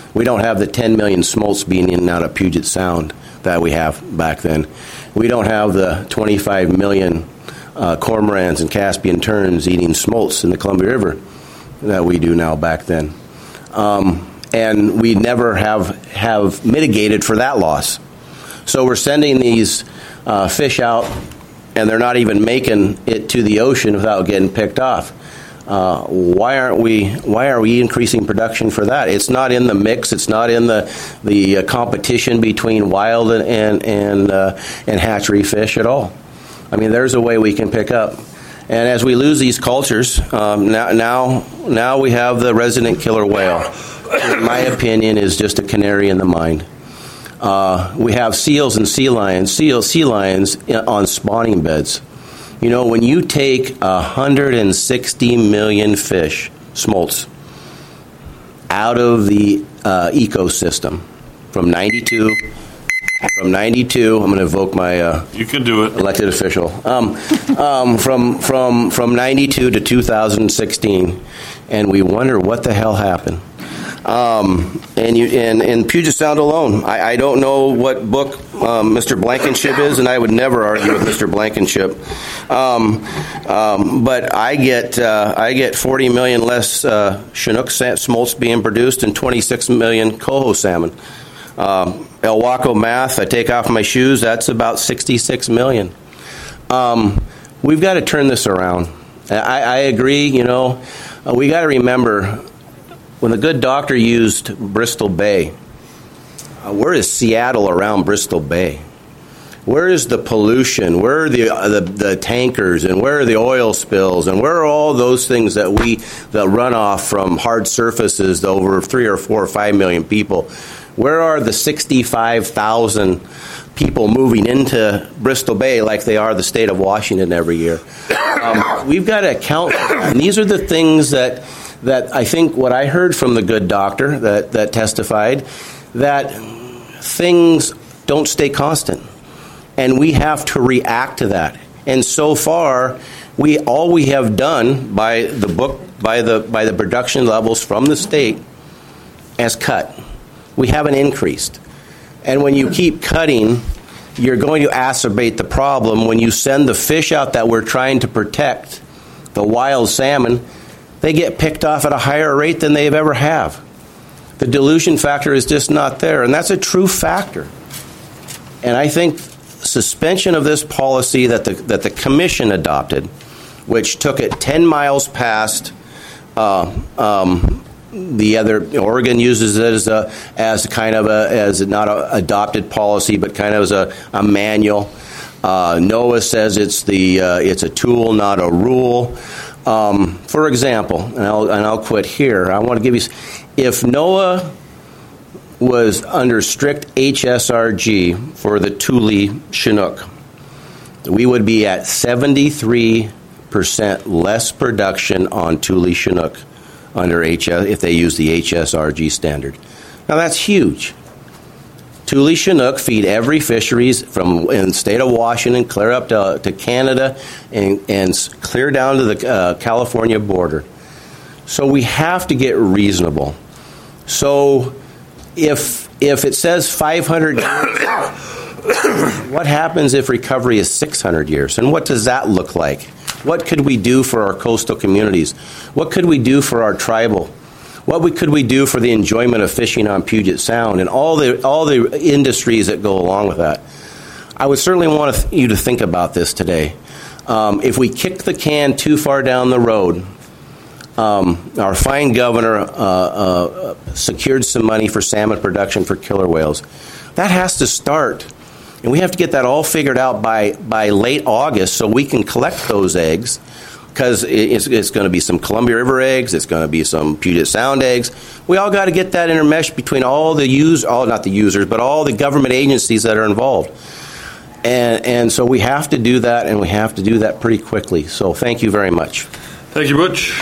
We don't have the ten million smolts being in and out of Puget Sound that we have back then. We don't have the twenty-five million uh, cormorants and Caspian terns eating smolts in the Columbia River that we do now back then. Um, and we never have, have mitigated for that loss. So we're sending these uh, fish out, and they're not even making it to the ocean without getting picked off. Uh, why aren't we? Why are we increasing production for that? It's not in the mix. It's not in the the uh, competition between wild and and and, uh, and hatchery fish at all. I mean, there's a way we can pick up. And as we lose these cultures, um, now now now we have the resident killer whale. In my opinion, is just a canary in the mine. Uh, we have seals and sea lions, seal sea lions on spawning beds. You know, when you take one hundred sixty million fish, smolts, out of the uh, ecosystem from ninety-two, from ninety-two, I'm going to evoke my uh, you can do it elected official, um, um, from from from ninety-two to two thousand sixteen, and we wonder what the hell happened. Um, and you in, in Puget Sound alone, I, I don't know what book um, Mister Blankenship is, and I would never argue with Mister Blankenship. Um, um, but I get uh, I get forty million less uh, Chinook smolts being produced and twenty-six million coho salmon. Um, El Waco math, I take off my shoes, that's about sixty-six million. Um, we've got to turn this around. I, I agree, you know, uh, we got to remember. When the good doctor used Bristol Bay, uh, where is Seattle around Bristol Bay? Where is the pollution? Where are the, uh, the the tankers? And where are the oil spills? And where are all those things that we that run off from hard surfaces to over three or four or five million people? Where are the sixty-five thousand people moving into Bristol Bay like they are the state of Washington every year? Um, we've got to account for that. And these are the things that. That I think what I heard from the good doctor that, that testified, that things don't stay constant. And we have to react to that. And so far, we all we have done by the book, by the by the production levels from the state as cut. We haven't increased. And when you keep cutting, you're going to exacerbate the problem when you send the fish out that we're trying to protect, the wild salmon. They get picked off at a higher rate than they've ever have. The dilution factor is just not there, and that's a true factor. And I think suspension of this policy that the that the commission adopted, which took it ten miles past uh, um, the other. Oregon uses it as a as kind of a as not an adopted policy, but kind of as a, a manual. Uh, NOAA says it's the uh, it's a tool, not a rule. Um, for example, and I'll, and I'll quit here, I want to give you, if NOAA was under strict H S R G for the Thule Chinook, we would be at seventy-three percent less production on Thule Chinook under H S, if they use the H S R G standard. Now that's huge. Thule Chinook feed every fisheries from in the state of Washington clear up to, to Canada and, and clear down to the uh, California border. So we have to get reasonable. So if if it says five hundred years, what happens if recovery is six hundred years? And what does that look like? What could we do for our coastal communities? What could we do for our tribal? What we, could we do for the enjoyment of fishing on Puget Sound and all the all the industries that go along with that? I would certainly want to th- you to think about this today. Um, if we kick the can too far down the road, um, our fine governor uh, uh, secured some money for salmon production for killer whales. That has to start, and we have to get that all figured out by by late August so we can collect those eggs. Because it's, it's going to be some Columbia River eggs, it's going to be some Puget Sound eggs. We all got to get that intermeshed between all the use, all not the users, but all the government agencies that are involved. And and so we have to do that, and we have to do that pretty quickly. So thank you very much. Thank you, Butch.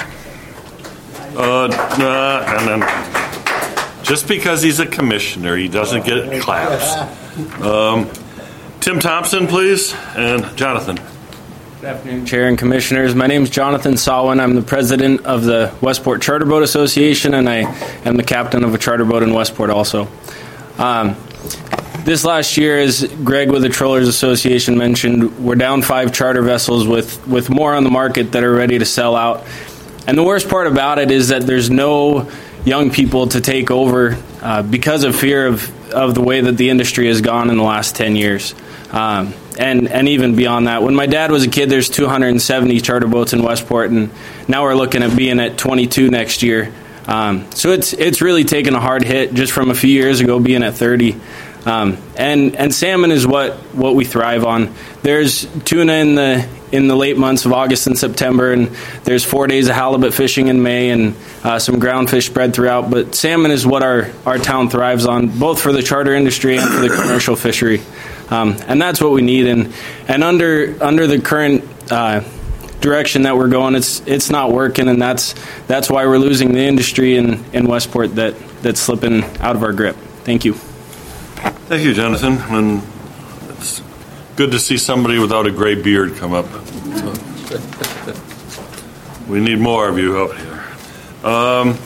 Uh, nah, and then just because he's a commissioner, he doesn't get claps. Um, Tim Thompson, please, and Jonathan. Good afternoon, Chair and Commissioners. My name is Jonathan Sawin. I'm the president of the Westport Charter Boat Association, and I am the captain of a charter boat in Westport also. Um, this last year, as Greg with the Trollers Association mentioned, we're down five charter vessels with, with more on the market that are ready to sell out. And the worst part about it is that there's no young people to take over uh, because of fear of, of the way that the industry has gone in the last ten years. Um, and, and even beyond that. When my dad was a kid, there's two hundred seventy charter boats in Westport, and now we're looking at being at twenty-two next year. Um, so it's it's really taken a hard hit just from a few years ago being at thirty. Um, and and salmon is what, what we thrive on. There's tuna in the in the late months of August and September, and there's four days of halibut fishing in May, and uh, some ground fish spread throughout. But salmon is what our, our town thrives on, both for the charter industry and for the commercial fishery. Um, and that's what we need. And and under under the current uh, direction that we're going, it's it's not working, and that's that's why we're losing the industry in, in Westport that, that's slipping out of our grip. Thank you. Thank you, Jonathan. And it's good to see somebody without a gray beard come up. So, we need more of you out here. Um,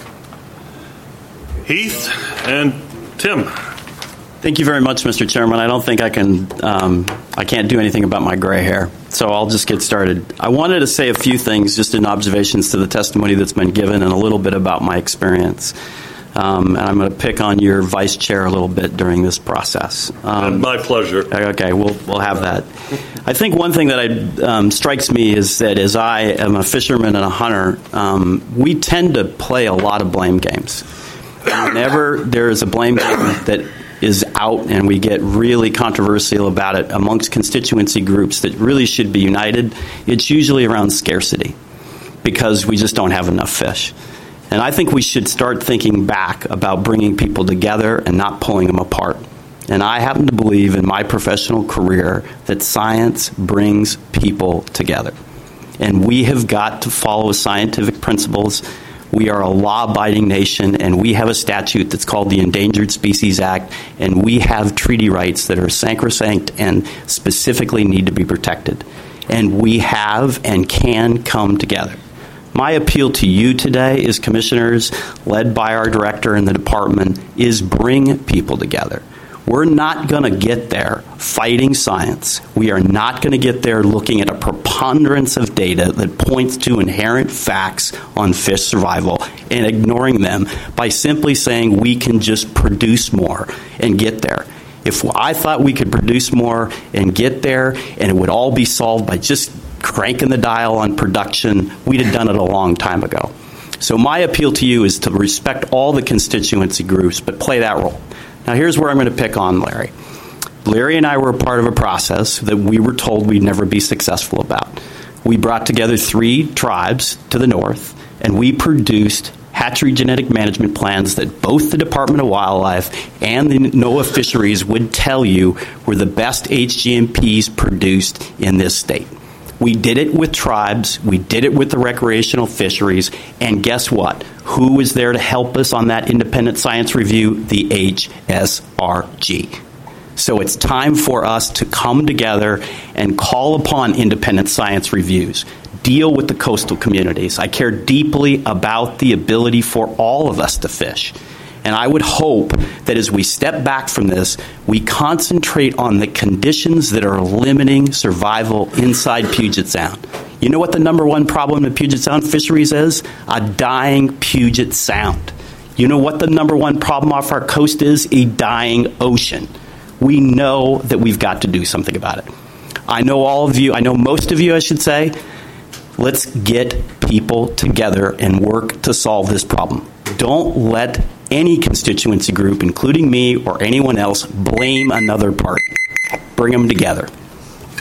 Heath and Tim. Thank you very much, Mister Chairman. I don't think I can, um, I can't do anything about my gray hair, so I'll just get started. I wanted to say a few things just in observations to the testimony that's been given and a little bit about my experience. Um, and I'm going to pick on your vice chair a little bit during this process. Um, My pleasure. Okay, we'll we'll have that. I think one thing that I, um, strikes me is that as I am a fisherman and a hunter, um, we tend to play a lot of blame games. Whenever there is a blame game that is out and we get really controversial about it amongst constituency groups that really should be united, it's usually around scarcity because we just don't have enough fish. And I think we should start thinking back about bringing people together and not pulling them apart. And I happen to believe in my professional career that science brings people together. And we have got to follow scientific principles. We are a law-abiding nation, and we have a statute that's called the Endangered Species Act, and we have treaty rights that are sacrosanct and specifically need to be protected. And we have and can come together. My appeal to you today is, commissioners, led by our director in the department, is bring people together. We're not going to get there fighting science. We are not going to get there looking at a preponderance of data that points to inherent facts on fish survival and ignoring them by simply saying we can just produce more and get there. If I thought we could produce more and get there and it would all be solved by just cranking the dial on production, we'd have done it a long time ago. So my appeal to you is to respect all the constituency groups, but play that role. Now here's where I'm going to pick on Larry. Larry and I were a part of a process that we were told we'd never be successful about. We brought together three tribes to the north, and we produced hatchery genetic management plans that both the Department of Wildlife and the NOAA Fisheries would tell you were the best H G M Ps produced in this state. We did it with tribes, we did it with the recreational fisheries, and guess what? Who was there to help us on that independent science review? The H S R G. So it's time for us to come together and call upon independent science reviews. Deal with the coastal communities. I care deeply about the ability for all of us to fish. And I would hope that as we step back from this, we concentrate on the conditions that are limiting survival inside Puget Sound. You know what the number one problem in Puget Sound fisheries is? A dying Puget Sound. You know what the number one problem off our coast is? A dying ocean. We know that we've got to do something about it. I know all of you, I know most of you, I should say. Let's get people together and work to solve this problem. Don't let any constituency group, including me or anyone else, blame another party. Bring them together.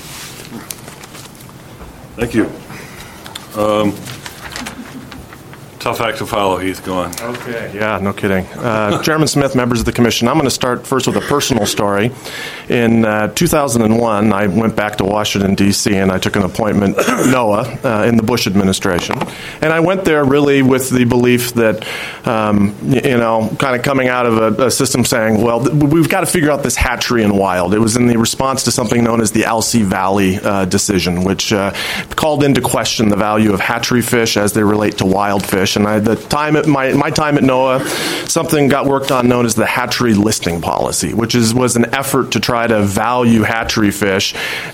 Thank you. Um, Tough act to follow, Heath. Go on. Okay. Yeah, no kidding. Uh, Chairman Smith, members of the Commission, I'm going to start first with a personal story. In uh, two thousand one, I went back to Washington, D C, and I took an appointment at NOAA uh, in the Bush administration. And I went there really with the belief that, um, you know, kind of coming out of a, a system saying, well, th- we've got to figure out this hatchery in wild. It was in the response to something known as the Alsea Valley uh, decision, which uh, called into question the value of hatchery fish as they relate to wild fish. And I, the time at my my time at NOAA, something got worked on known as the hatchery listing policy, which is was an effort to try to value hatchery fish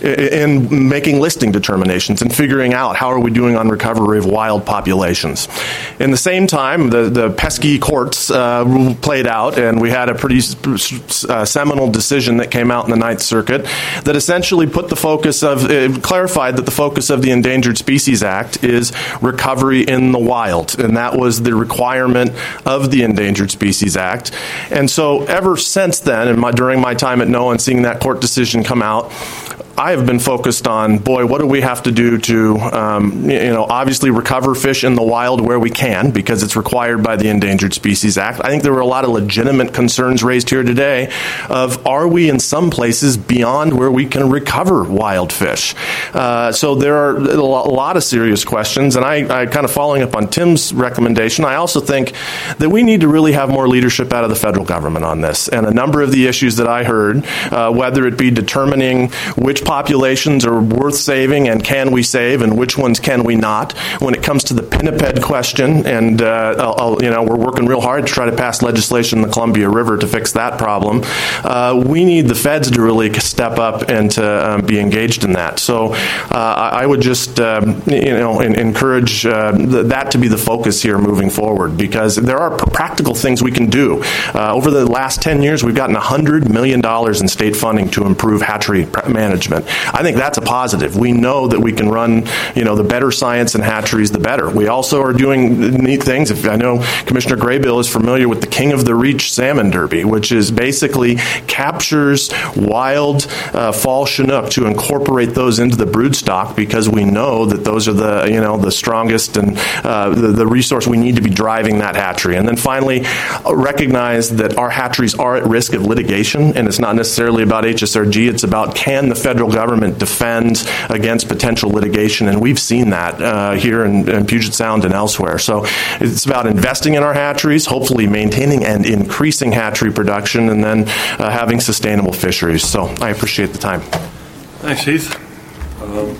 in, in making listing determinations and figuring out how are we doing on recovery of wild populations. In the same time, the the pesky courts uh, played out, and we had a pretty uh, seminal decision that came out in the Ninth Circuit that essentially put the focus of it clarified that the focus of the Endangered Species Act is recovery in the wild. And that was the requirement of the Endangered Species Act. And so ever since then, and my, during my time at NOAA and seeing that court decision come out, I have been focused on, boy, what do we have to do to, um, you know, obviously recover fish in the wild where we can, because it's required by the Endangered Species Act. I think there were a lot of legitimate concerns raised here today of, are we in some places beyond where we can recover wild fish? Uh, so there are a lot of serious questions, and I, I kind of following up on Tim's recommendation, I also think that we need to really have more leadership out of the federal government on this. And a number of the issues that I heard, uh, whether it be determining which populations are worth saving and can we save, and which ones can we not. When it comes to the pinniped question, and uh, I'll, I'll, you know, we're working real hard to try to pass legislation in the Columbia River to fix that problem. Uh, we need the feds to really step up and to um, be engaged in that. So uh, I would just um, you know in, encourage uh, th- that to be the focus here moving forward, because there are pr- practical things we can do. Uh, over the last ten years, we've gotten one hundred million dollars in state funding to improve hatchery pr- management. I think that's a positive. We know that we can run, you know, the better science in hatcheries, the better. We also are doing neat things. If I know Commissioner Graybill is familiar with the King of the Reach Salmon Derby, which is basically captures wild uh, fall Chinook to incorporate those into the brood stock, because we know that those are the, you know, the strongest and uh, the, the resource we need to be driving that hatchery. And then finally, recognize that our hatcheries are at risk of litigation, and it's not necessarily about H S R G. It's about, can the federal government defend against potential litigation, and we've seen that uh, here in, in Puget Sound and elsewhere. So it's about investing in our hatcheries, hopefully maintaining and increasing hatchery production, and then uh, having sustainable fisheries. So I appreciate the time. Thanks, Heath. Um,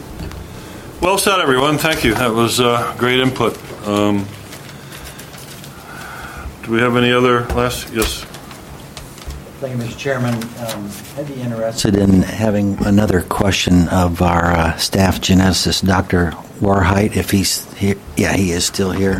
well said, everyone. Thank you. That was uh, great input. Um, do we have any other last? Yes. Thank you, Mister Chairman. Um, I'd be interested in having another question of our uh, staff geneticist, Doctor Warheit, if he's here. Yeah, he is still here.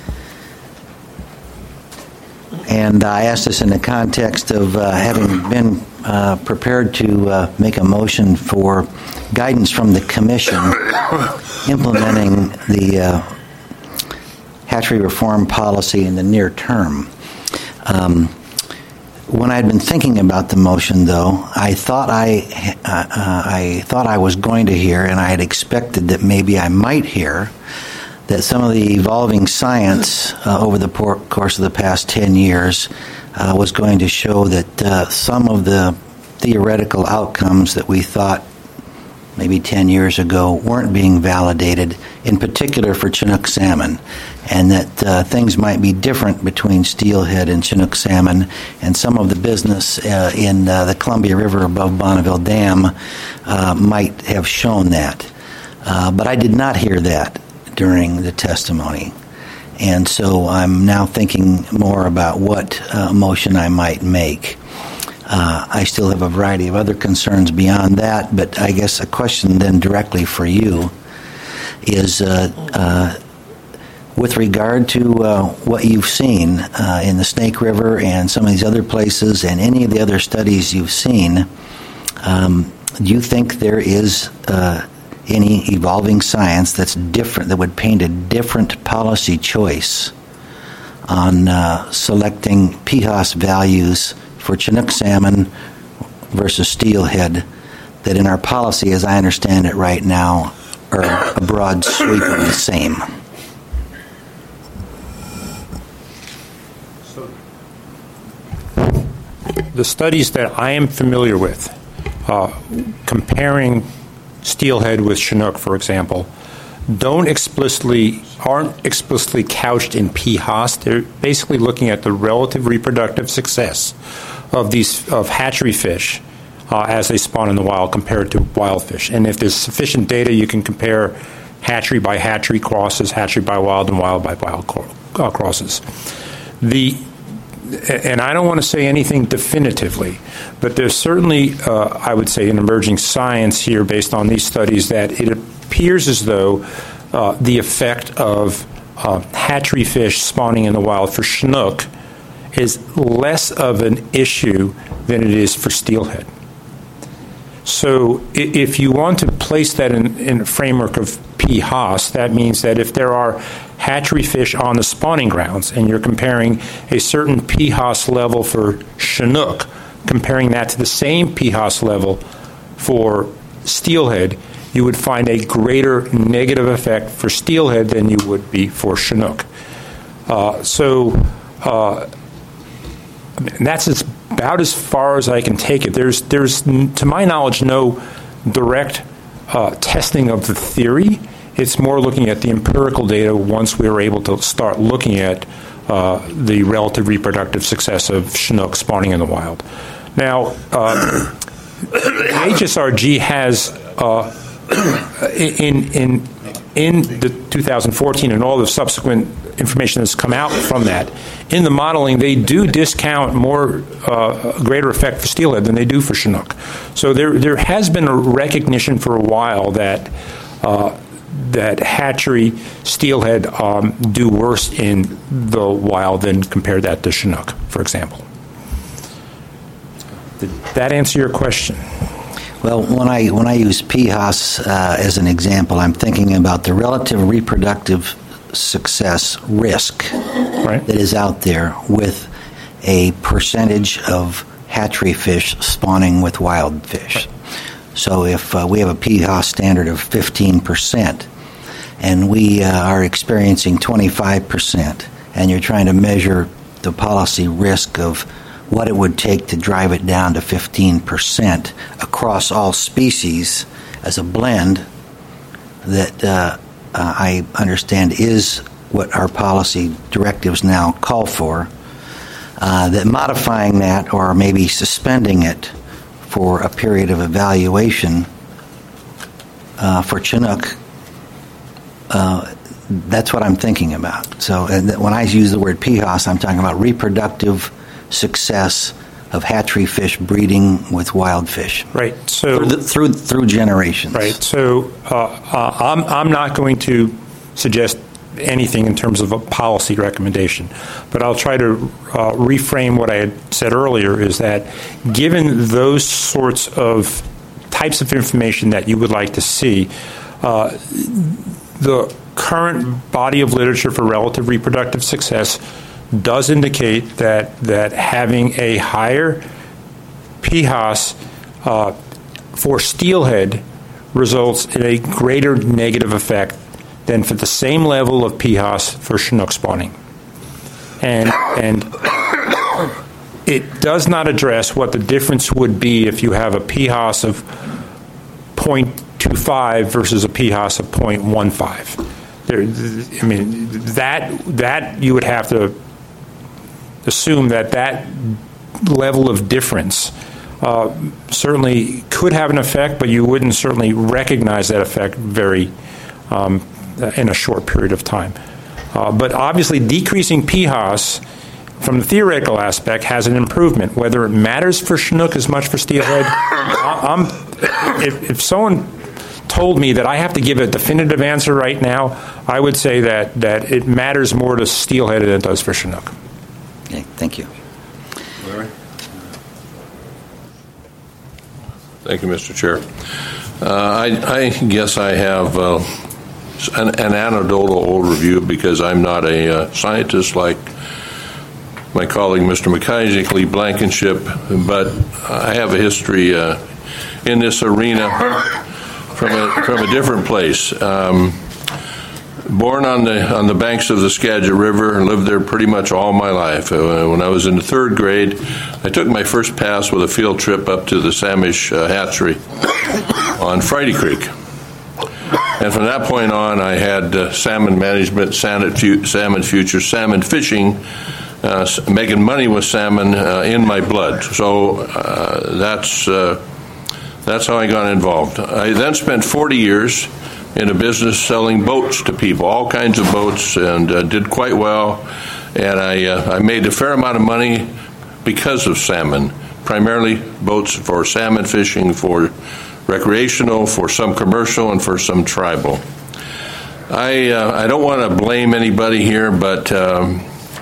And I asked this in the context of uh, having been uh, prepared to uh, make a motion for guidance from the Commission implementing the uh, hatchery reform policy in the near term. Um, When I'd been thinking about the motion, though, I thought I uh, uh, I thought I was going to hear, and I had expected that maybe I might hear, that some of the evolving science uh, over the por- course of the past ten years uh, was going to show that uh, some of the theoretical outcomes that we thought maybe ten years ago weren't being validated, in particular for Chinook salmon, and that uh, things might be different between steelhead and Chinook salmon, and some of the business uh, in uh, the Columbia River above Bonneville Dam uh, might have shown that. Uh, but I did not hear that during the testimony. And so I'm now thinking more about what uh, motion I might make. Uh, I still have a variety of other concerns beyond that, but I guess a question then directly for you is uh, uh, with regard to uh, what you've seen uh, in the Snake River and some of these other places and any of the other studies you've seen, um, do you think there is uh, any evolving science that's different, that would paint a different policy choice on uh, selecting P H A S values for Chinook salmon versus steelhead, that in our policy, as I understand it right now, are a broad sweep of the same? the studies that I am familiar with, uh, comparing steelhead with Chinook, for example, don't explicitly aren't explicitly couched in P H O S. They're basically looking at the relative reproductive success of these of hatchery fish uh, as they spawn in the wild compared to wild fish. And if there's sufficient data, you can compare hatchery by hatchery crosses, hatchery by wild, and wild by wild uh, crosses. The and I don't want to say anything definitively, but there's certainly, uh, I would say, an emerging science here based on these studies that it appears as though uh, the effect of uh, hatchery fish spawning in the wild for Chinook is less of an issue than it is for steelhead. So if you want to place that in, in a framework of P H O S, that means that if there are hatchery fish on the spawning grounds and you're comparing a certain P H O S level for Chinook, comparing that to the same P H O S level for steelhead, you would find a greater negative effect for steelhead than you would be for Chinook. Uh, so uh, and that's as, about as far as I can take it. There's, there's, to my knowledge, no direct uh, testing of the theory. It's more looking at the empirical data once we were able to start looking at uh, the relative reproductive success of Chinook spawning in the wild. Now, uh, H S R G has, uh, in, in, in the two thousand fourteen and all the subsequent information that's come out from that, in the modeling, they do discount more, uh, greater effect for steelhead than they do for Chinook. So there, there has been a recognition for a while that uh, that hatchery steelhead um, do worse in the wild than compare that to Chinook, for example. Did that answer your question? Well, when I when I use P H O S uh, as an example, I'm thinking about the relative reproductive success risk right. that is out there with a percentage of hatchery fish spawning with wild fish. Right. So if uh, we have a P H O S standard of fifteen percent and we uh, are experiencing twenty-five percent, and you're trying to measure the policy risk of what it would take to drive it down to fifteen percent across all species as a blend, that uh, uh, I understand is what our policy directives now call for, uh, that modifying that or maybe suspending it for a period of evaluation uh, for Chinook, uh, that's what I'm thinking about. So and when I use the word P H O S, I'm talking about reproductive success of hatchery fish breeding with wild fish. Right. So through the, through, through generations. Right. So uh, uh, I'm I'm not going to suggest anything in terms of a policy recommendation, but I'll try to uh, reframe what I had said earlier. Is that given those sorts of types of information that you would like to see, uh, the current body of literature for relative reproductive success does indicate that that having a higher P H O S uh, for steelhead results in a greater negative effect than for the same level of P H O S for Chinook spawning. And, and it does not address what the difference would be if you have a P H O S of zero point two five versus a P H O S of zero point one five. There, I mean, that that you would have to assume that that level of difference uh, certainly could have an effect, but you wouldn't certainly recognize that effect very um, in a short period of time. Uh, but obviously, decreasing P H O S from the theoretical aspect has an improvement. Whether it matters for Chinook as much for steelhead, I'm, if, if someone told me that I have to give a definitive answer right now, I would say that, that it matters more to steelhead than it does for Chinook. Okay, thank you. Larry? Thank you, Mister Chair. Uh, I, I guess I have uh, an, an anecdotal overview because I'm not a uh, scientist like my colleague, Mister McIsaac, Lee Blankenship, but I have a history uh, in this arena from a, from a different place. Um, born on the on the banks of the Skagit River and lived there pretty much all my life. Uh, when I was in the third grade, I took my first pass with a field trip up to the Samish uh, hatchery on Friday Creek. And from that point on, I had uh, salmon management, salmon, fu- salmon futures, salmon fishing, uh, making money with salmon uh, in my blood. So uh, that's uh, that's how I got involved. I then spent forty years in a business selling boats to people, all kinds of boats, and uh, did quite well. And I uh, I made a fair amount of money because of salmon, primarily boats for salmon fishing, for recreational, for some commercial, and for some tribal. I uh, I don't want to blame anybody here, but um,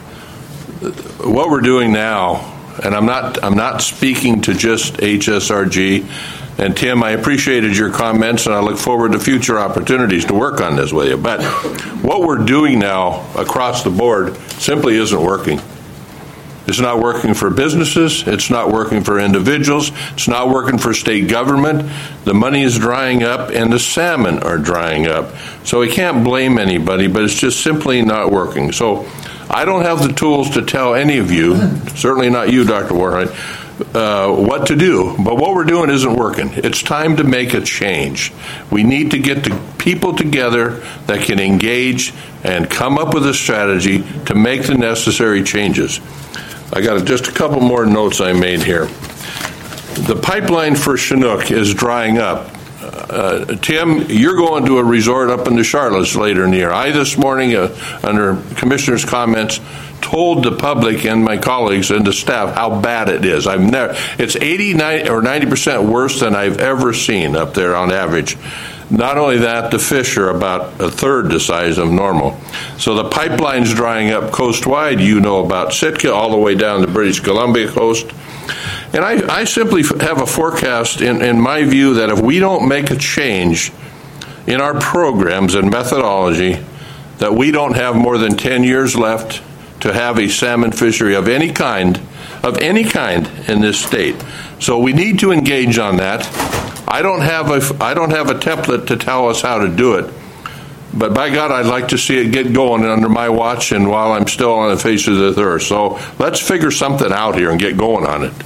what we're doing now, and I'm not I'm not speaking to just H S R G. And Tim, I appreciated your comments, and I look forward to future opportunities to work on this with you. But what we're doing now across the board simply isn't working. It's not working for businesses. It's not working for individuals. It's not working for state government. The money is drying up, and the salmon are drying up. So we can't blame anybody, but it's just simply not working. So I don't have the tools to tell any of you, certainly not you, Doctor Warhite, Uh, what to do, but what we're doing isn't working. It's time to make a change. We need to get the people together that can engage and come up with a strategy to make the necessary changes. I got just a couple more notes I made here. The pipeline for Chinook is drying up. Uh, Tim, you're going to a resort up in the Charlottes later in the year. I this morning, uh, under Commissioner's comments, told the public and my colleagues and the staff how bad it is. I've never. It's eighty-nine or ninety percent worse than I've ever seen up there on average. Not only that, the fish are about a third the size of normal. So the pipeline's drying up coast-wide. You know about Sitka all the way down the British Columbia coast. And I, I simply have a forecast, in, in my view, that if we don't make a change in our programs and methodology, that we don't have more than ten years left to have a salmon fishery of any kind, of any kind in this state. So we need to engage on that. I don't have a, I don't have a template to tell us how to do it, but by God, I'd like to see it get going under my watch and while I'm still on the face of the earth. So let's figure something out here and get going on it.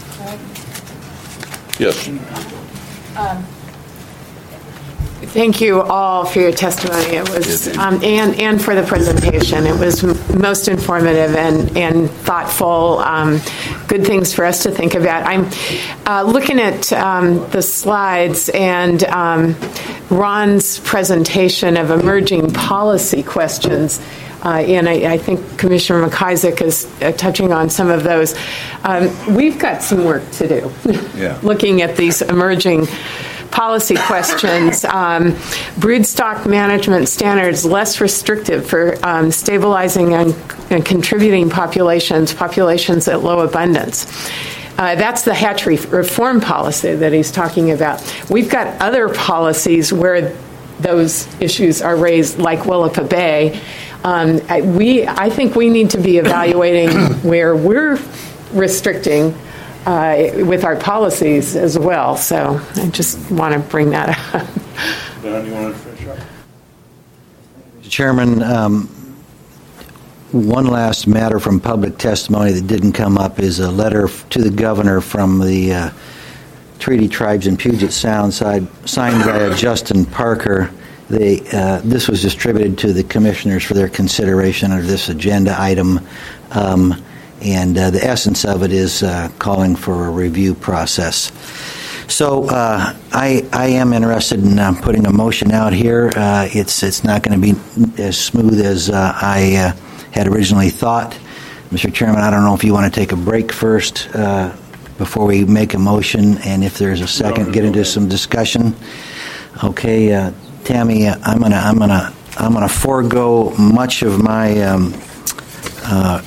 Yes. Um, Thank you all for your testimony. It was, um, and and for the presentation. It was m- most informative and and thoughtful. Um, good things for us to think about. I'm uh, looking at um, the slides and um, Ron's presentation of emerging policy questions. Uh, and I, I think Commissioner McIsaac is uh, touching on some of those. Um, we've got some work to do. Yeah. Looking at these emerging policy questions. Um, broodstock management standards less restrictive for um, stabilizing and, and contributing populations, populations at low abundance. Uh, that's the hatchery reform policy that he's talking about. We've got other policies where those issues are raised, like Willapa Bay. Um, I, we, I think we need to be evaluating where we're restricting Uh, with our policies as well. So I just want to bring that up. Don, you want to finish up? Mister Chairman, um, one last matter from public testimony that didn't come up is a letter to the governor from the uh, Treaty Tribes in Puget Sound, side, signed by uh, Justin Parker. They, uh, this was distributed to the commissioners for their consideration under this agenda item. Um, And uh, the essence of it is uh, calling for a review process. So uh, I, I am interested in uh, putting a motion out here. Uh, it's it's not going to be as smooth as uh, I uh, had originally thought. Mister Chairman, I don't know if you want to take a break first uh, before we make a motion, and if there's a second, get into some discussion. Okay, uh, Tammy, uh, I'm gonna I'm gonna I'm gonna forego much of my. Um, uh,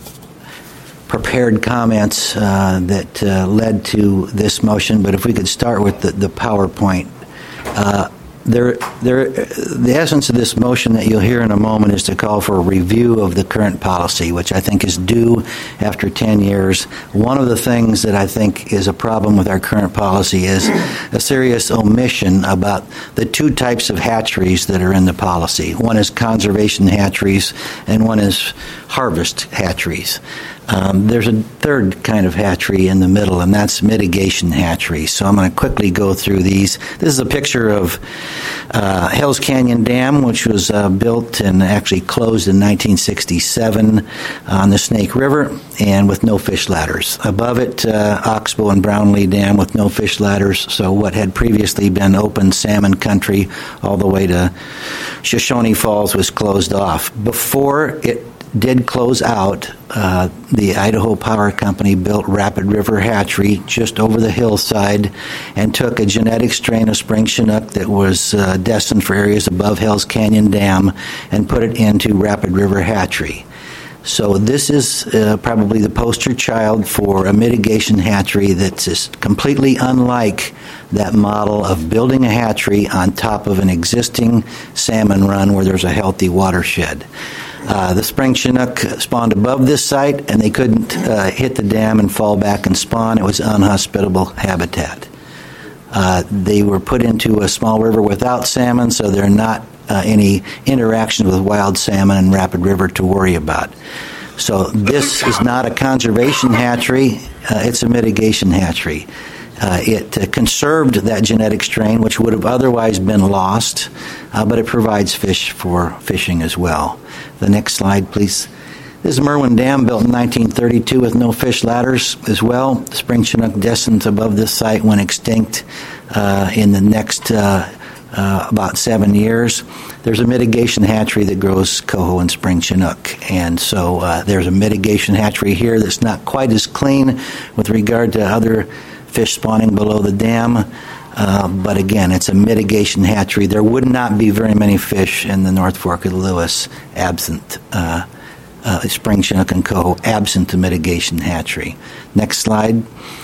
prepared comments uh, that uh, led to this motion, but if we could start with the, the PowerPoint. Uh, there, there, the essence of this motion that you'll hear in a moment is to call for a review of the current policy, which I think is due after ten years. One of the things that I think is a problem with our current policy is a serious omission about the two types of hatcheries that are in the policy. One is conservation hatcheries, and one is harvest hatcheries. Um, there's a third kind of hatchery in the middle, and that's mitigation hatcheries. So I'm going to quickly go through these. This is a picture of uh, Hells Canyon Dam, which was uh, built and actually closed in nineteen sixty-seven on the Snake River, and with no fish ladders. Above it, uh, Oxbow and Brownlee Dam with no fish ladders. So what had previously been open salmon country all the way to Shoshone Falls was closed off. Before it did close out, uh, the Idaho Power Company built Rapid River Hatchery just over the hillside and took a genetic strain of spring Chinook that was uh, destined for areas above Hells Canyon Dam and put it into Rapid River Hatchery. So this is uh, probably the poster child for a mitigation hatchery that's just completely unlike that model of building a hatchery on top of an existing salmon run where there's a healthy watershed. Uh, the spring Chinook spawned above this site, and they couldn't uh, hit the dam and fall back and spawn. It was unhospitable habitat. Uh, they were put into a small river without salmon, so there are not uh, any interaction with wild salmon in Rapid River to worry about. So this is not a conservation hatchery. Uh, it's a mitigation hatchery. Uh, it uh, conserved that genetic strain, which would have otherwise been lost, uh, but it provides fish for fishing as well. The next slide, please. This is Merwin Dam, built in nineteen thirty-two with no fish ladders as well. Spring Chinook descent above this site went extinct uh, in the next uh, uh, about seven years. There's a mitigation hatchery that grows coho and spring Chinook, and so uh, there's a mitigation hatchery here that's not quite as clean with regard to other fish spawning below the dam, uh, but again, it's a mitigation hatchery. There would not be very many fish in the North Fork of the Lewis absent uh, uh, spring Chinook and coho, absent the mitigation hatchery. Next slide.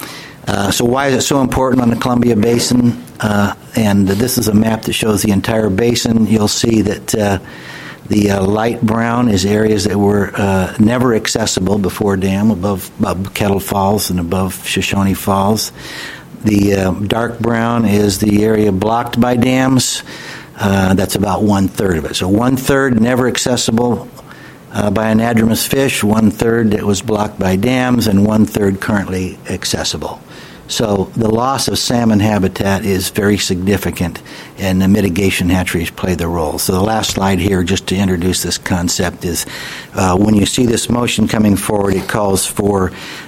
Uh, so why is it so important on the Columbia Basin? Uh, and this is a map that shows the entire basin. You'll see that uh, the uh, light brown is areas that were uh, never accessible before dam, above, above Kettle Falls and above Shoshone Falls. The uh, dark brown is the area blocked by dams. Uh, that's about one-third of it. So one-third never accessible uh, by anadromous fish, one-third that was blocked by dams, and one-third currently accessible. So the loss of salmon habitat is very significant, and the mitigation hatcheries play the role. So the last slide here, just to introduce this concept, is uh, when you see this motion coming forward, it calls for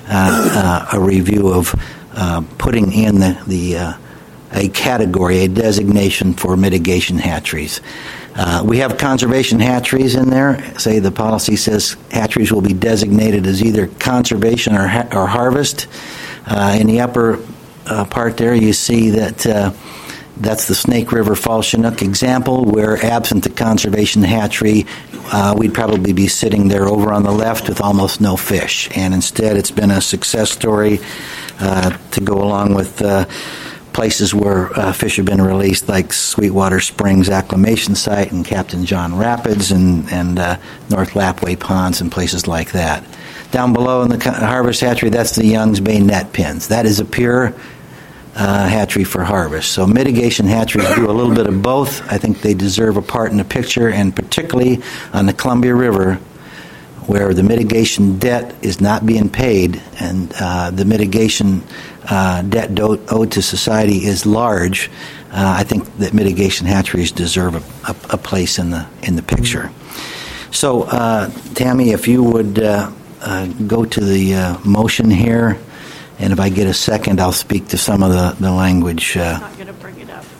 uh, uh, a review of uh, putting in the, the uh, a category, a designation for mitigation hatcheries. Uh, we have conservation hatcheries in there. Say the policy says hatcheries will be designated as either conservation or, ha- or harvest. Uh, in the upper uh, part there, you see that uh, that's the Snake River Falls Chinook example, where absent the conservation hatchery, uh, we'd probably be sitting there over on the left with almost no fish. And instead, it's been a success story uh, to go along with uh, places where uh, fish have been released, like Sweetwater Springs Acclimation Site and Captain John Rapids and, and uh, North Lapway Ponds and places like that. Down below in the harvest hatchery, that's the Young's Bay net pens. That is a pure uh, hatchery for harvest. So mitigation hatcheries do a little bit of both. I think they deserve a part in the picture, and particularly on the Columbia River, where the mitigation debt is not being paid, and uh, the mitigation uh, debt do- owed to society is large. Uh, I think that mitigation hatcheries deserve a, a, a place in the in the picture. So, uh, Tammy, if you would uh, uh, go to the uh, motion here, and if I get a second, I'll speak to some of the, the language. Uh, I'm not going to bring it up.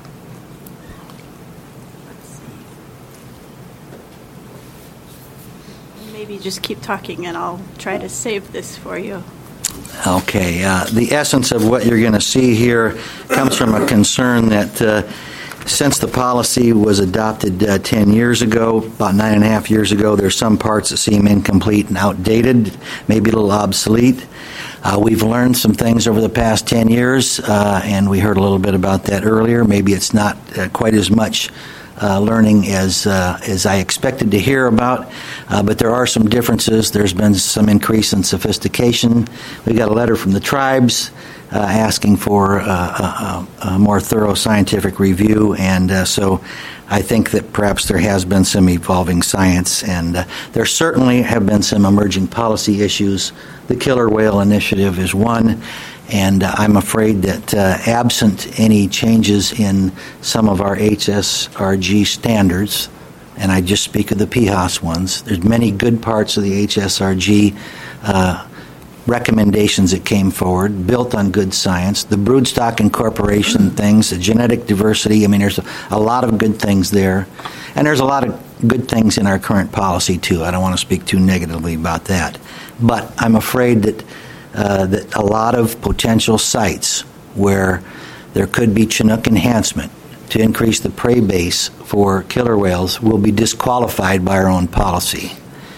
Maybe just keep talking, and I'll try to save this for you. Okay. Uh, the essence of what you're going to see here comes from a concern that uh, since the policy was adopted uh, ten years ago, about nine and a half years ago, there's some parts that seem incomplete and outdated, maybe a little obsolete. Uh, we've learned some things over the past ten years, uh, and we heard a little bit about that earlier. Maybe it's not uh, quite as much uh, learning as uh, as I expected to hear about, uh, but there are some differences. There's been some increase in sophistication. We got a letter from the tribes uh, asking for uh, a, a more thorough scientific review, and uh, so I think that perhaps there has been some evolving science, and uh, there certainly have been some emerging policy issues. The Killer Whale Initiative is one, and uh, I'm afraid that uh, absent any changes in some of our H S R G standards, and I just speak of the P H A S ones, there's many good parts of the H S R G uh, recommendations that came forward, built on good science, the broodstock incorporation things, the genetic diversity. I mean, there's a, a lot of good things there. And there's a lot of good things in our current policy, too. I don't want to speak too negatively about that. But I'm afraid that, uh, that a lot of potential sites where there could be Chinook enhancement to increase the prey base for killer whales will be disqualified by our own policy.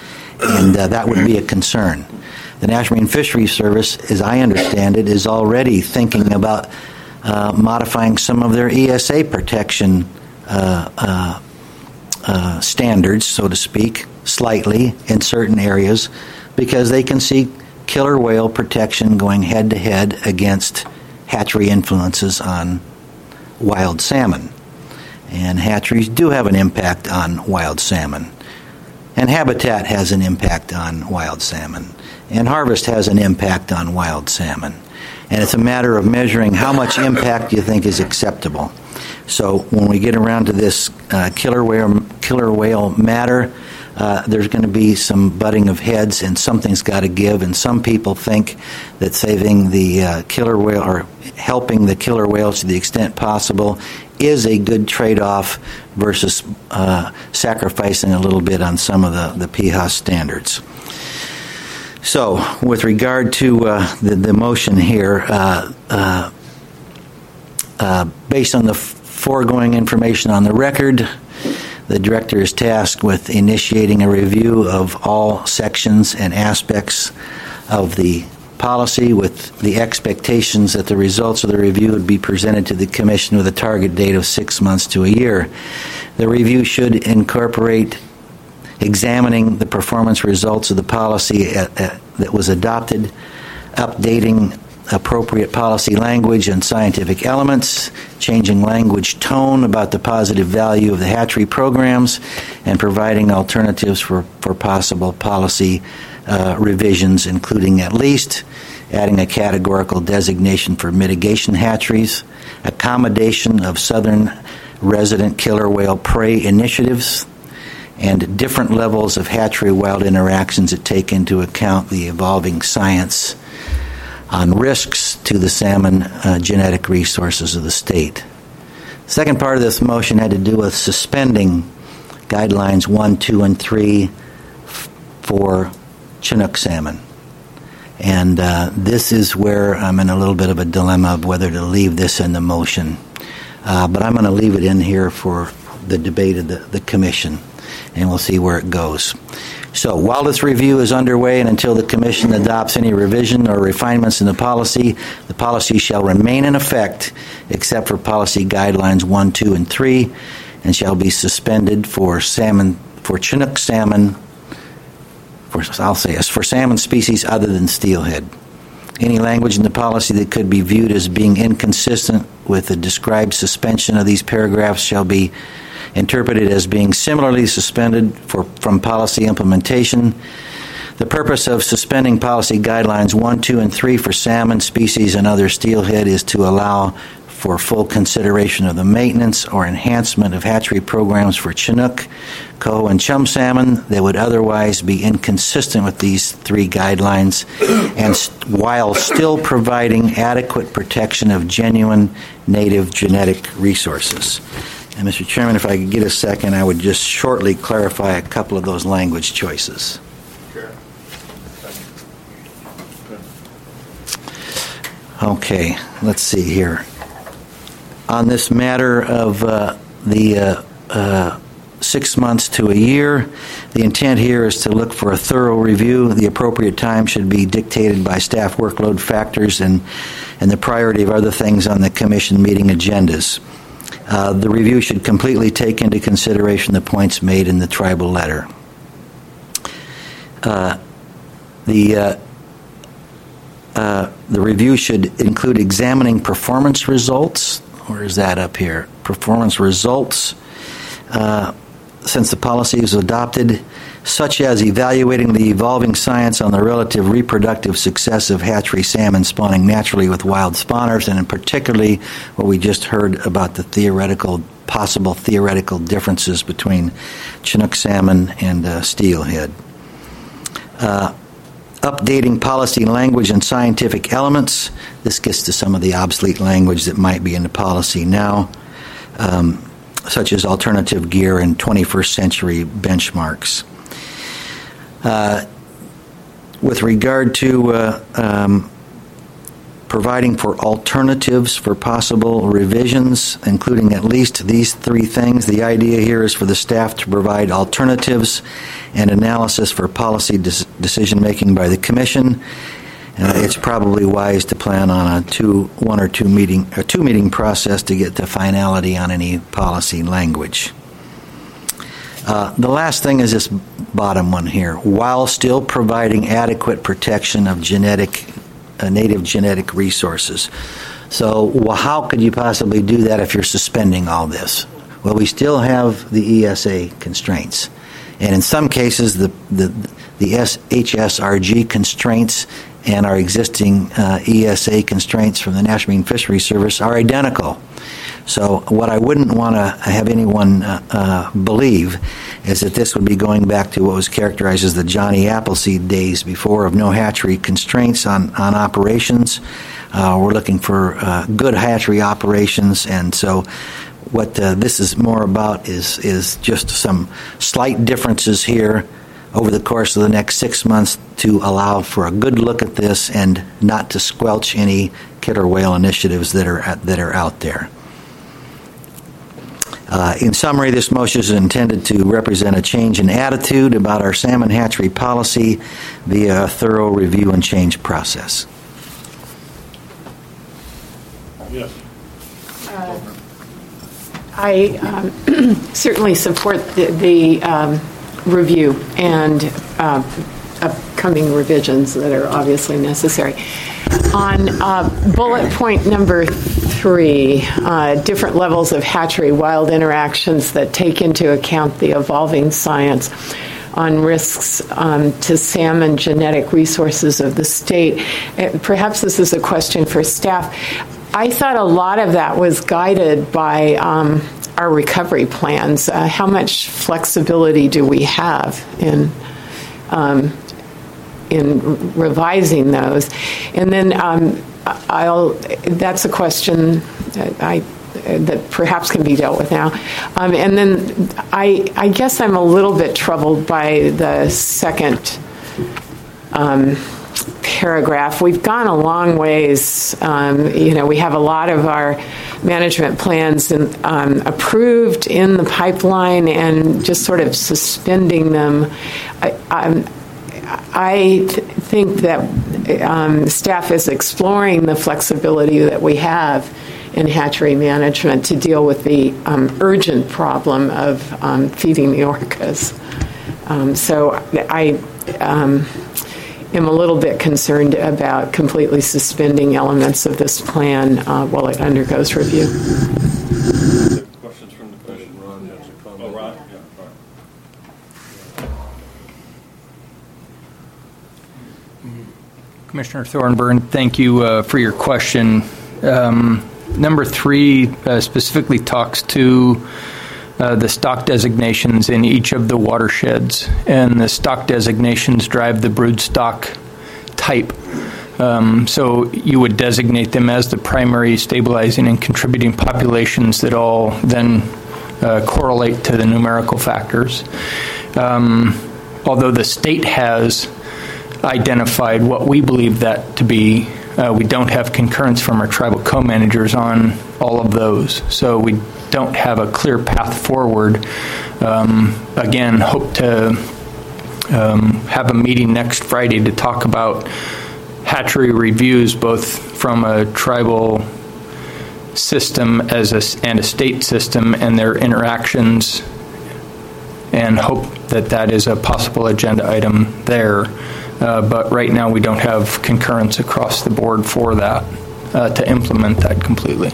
And uh, that would be a concern. The National Marine Fisheries Service, as I understand it, is already thinking about uh, modifying some of their E S A protection uh, uh, uh, standards, so to speak, slightly in certain areas, because they can see killer whale protection going head-to-head against hatchery influences on wild salmon. And hatcheries do have an impact on wild salmon. And habitat has an impact on wild salmon. And harvest has an impact on wild salmon. And it's a matter of measuring how much impact you think is acceptable. So when we get around to this uh, killer whale killer whale matter, uh, there's going to be some butting of heads, and something's got to give. And some people think that saving the uh, killer whale or helping the killer whales to the extent possible is a good trade-off versus uh, sacrificing a little bit on some of the, the P H A S standards. So, with regard to uh, the, the motion here, uh, uh, uh, based on the f- foregoing information on the record, the Director is tasked with initiating a review of all sections and aspects of the policy with the expectations that the results of the review would be presented to the Commission with a target date of six months to a year. The review should incorporate examining the performance results of the policy at, at, that was adopted, updating appropriate policy language and scientific elements, changing language tone about the positive value of the hatchery programs, and providing alternatives for, for possible policy uh, revisions, including at least adding a categorical designation for mitigation hatcheries, accommodation of southern resident killer whale prey initiatives, and different levels of hatchery-wild interactions that take into account the evolving science on risks to the salmon uh, genetic resources of the state. The second part of this motion had to do with suspending guidelines one, two, and three f- for Chinook salmon. And uh, this is where I'm in a little bit of a dilemma of whether to leave this in the motion. Uh, but I'm going to leave it in here for the debate of the, the Commission, and we'll see where it goes. So while this review is underway and until the Commission adopts any revision or refinements in the policy, the policy shall remain in effect except for policy guidelines one, two, and three, and shall be suspended for salmon, for Chinook salmon, for, I'll say this, for salmon species other than steelhead. Any language in the policy that could be viewed as being inconsistent with the described suspension of these paragraphs shall be interpreted as being similarly suspended for, from policy implementation. The purpose of suspending policy guidelines one, two, and three for salmon species and other steelhead is to allow for full consideration of the maintenance or enhancement of hatchery programs for Chinook, coho, and chum salmon that would otherwise be inconsistent with these three guidelines, and st- while still providing adequate protection of genuine native genetic resources. And Mister Chairman, if I could get a second, I would just shortly clarify a couple of those language choices. Sure. Okay, let's see here. On this matter of uh, the uh, uh, six months to a year. The intent here is to look for a thorough review. The appropriate time should be dictated by staff workload factors and, and the priority of other things on the commission meeting agendas. Uh, the review should completely take into consideration the points made in the tribal letter. Uh, the uh, uh, the review should include examining performance results. Where is that up here? Performance results uh, since the policy was adopted, such as evaluating the evolving science on the relative reproductive success of hatchery salmon spawning naturally with wild spawners, and in particularly what we just heard about the theoretical, possible theoretical differences between Chinook salmon and uh, steelhead. Uh, updating policy language and scientific elements. This gets to some of the obsolete language that might be in the policy now, um, such as alternative gear and twenty-first century benchmarks. Uh, with regard to uh, um, providing for alternatives for possible revisions, including at least these three things, the idea here is for the staff to provide alternatives and analysis for policy des- decision-making by the Commission. Uh, it's probably wise to plan on a two, one or two meeting, a two meeting process to get to finality on any policy language. Uh, the last thing is this bottom one here. While still providing adequate protection of genetic, uh, native genetic resources. So, well, how could you possibly do that if you're suspending all this? Well, we still have the E S A constraints. And in some cases, the the, the H S R G constraints and our existing uh, E S A constraints from the National Marine Fisheries Service are identical. So what I wouldn't want to have anyone uh, uh, believe is that this would be going back to what was characterized as the Johnny Appleseed days before, of no hatchery constraints on, on operations. Uh, we're looking for uh, good hatchery operations, and so what uh, this is more about is is just some slight differences here over the course of the next six months to allow for a good look at this and not to squelch any killer whale initiatives that are at, that are out there. Uh, in summary, this motion is intended to represent a change in attitude about our salmon hatchery policy via a thorough review and change process. Yes. Uh, I um, certainly support the, the um, review and uh, upcoming revisions that are obviously necessary. On uh, bullet point number three, uh, different levels of hatchery wild interactions that take into account the evolving science on risks um, to salmon genetic resources of the state. Uh, perhaps this is a question for staff. I thought a lot of that was guided by um, our recovery plans. Uh, how much flexibility do we have in um, in revising those? And then um, I'll. That's a question that I that perhaps can be dealt with now. Um, and then I I guess I'm a little bit troubled by the second Um, paragraph. We've gone a long ways. Um, you know, we have a lot of our management plans in, um, approved in the pipeline, and just sort of suspending them. I, I'm, I th- think that um, staff is exploring the flexibility that we have in hatchery management to deal with the um, urgent problem of um, feeding the orcas. Um, so I um, am a little bit concerned about completely suspending elements of this plan uh, while it undergoes review. Questions from the commission? Ron has a comment. Oh, Ron? Yeah, all right. Commissioner Thornburn, thank you uh, for your question. Um, number three uh, specifically talks to uh, the stock designations in each of the watersheds, and the stock designations drive the brood stock type. Um, so you would designate them as the primary stabilizing and contributing populations that all then uh, correlate to the numerical factors. Um, although the state has identified what we believe that to be uh, we don't have concurrence from our tribal co-managers on all of those. So we don't have a clear path forward. Um, again, hope to um, have a meeting next Friday to talk about hatchery reviews, both from a tribal system as a, and a state system and their interactions, and hope that that is a possible agenda item there. Uh, but right now we don't have concurrence across the board for that, uh, to implement that completely.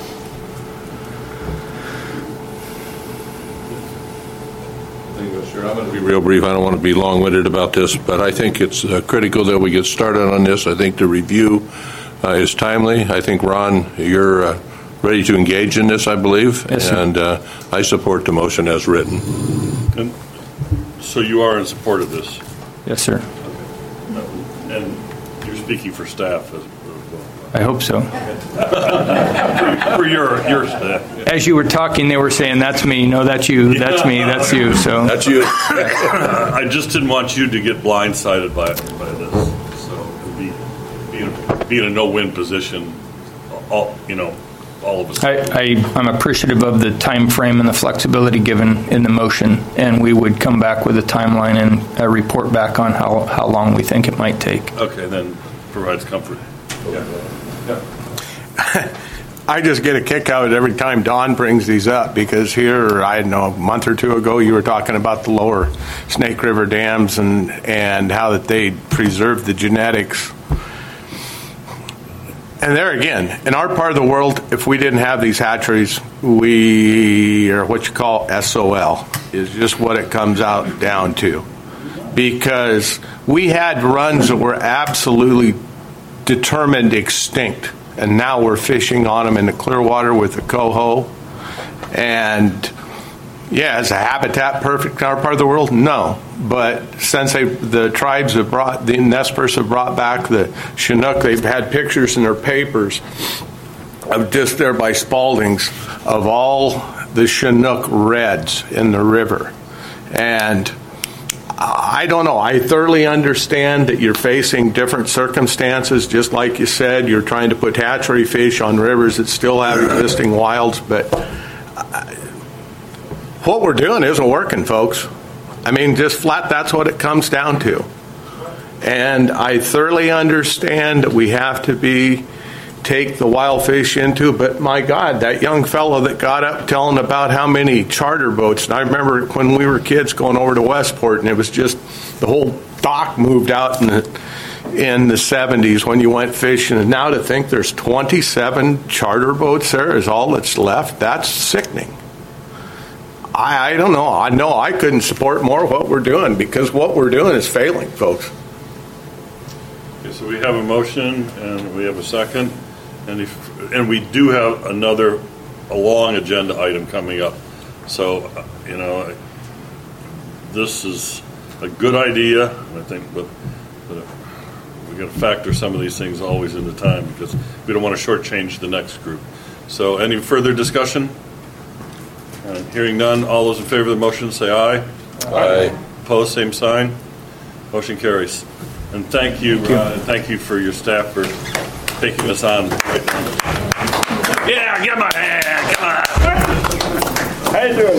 Sure, I'm going to be real brief. I don't want to be long-winded about this, but I think it's uh, critical that we get started on this. I think the review uh, is timely. I think, Ron, you're uh, ready to engage in this, I believe, yes, sir. and uh, I support the motion as written. And so you are in support of this? Yes, sir. Okay. And you're speaking for staff as well? I hope so. For your, your staff. As you were talking, they were saying, that's me, no, that's you, that's me, that's you. So That's you. I just didn't want you to get blindsided by, by this. So be, be, in a, be in a no-win position, all, you know, all of us. I, I, I'm appreciative of the time frame and the flexibility given in the motion, and we would come back with a timeline and a report back on how, how long we think it might take. Okay, then provides comfort. Yeah. Yeah. I just get a kick out of it every time Don brings these up, because here, I don't know, a month or two ago, you were talking about the lower Snake River dams and, and how that they preserve the genetics. And there again, in our part of the world, if we didn't have these hatcheries, we are what you call S O L, is just what it comes out down to. Because we had runs that were absolutely determined extinct, and now we're fishing on them in the Clearwater with the coho. And yeah, is the habitat perfect in our part of the world? No. But since they, the tribes have brought, the Nez Perce have brought back the Chinook, they've had pictures in their papers of just there by Spalding's of all the Chinook reds in the river. And I don't know. I thoroughly understand that you're facing different circumstances. Just like you said, you're trying to put hatchery fish on rivers that still have existing wilds. But what we're doing isn't working, folks. I mean, just flat, that's what it comes down to. And I thoroughly understand that we have to be take the wild fish into, but my God, that young fellow that got up telling about how many charter boats, and I remember when we were kids going over to Westport, and it was just the whole dock moved out in the in the seventies when you went fishing, and now to think there's twenty-seven charter boats there is all that's left, that's sickening. I, I don't know. I know I couldn't support more what we're doing, because what we're doing is failing, folks. Okay, so we have a motion and we have a second. And if, and we do have another, a long agenda item coming up. So, uh, you know, this is a good idea, I think, but, but we got to factor some of these things always into time, because we don't want to shortchange the next group. So, any further discussion? Uh, hearing none, all those in favor of the motion say aye. Aye. Opposed, same sign. Motion carries. And thank you, Ron, and thank you for your staff for taking us on right now. Yeah, give my hand, come on. How you doing?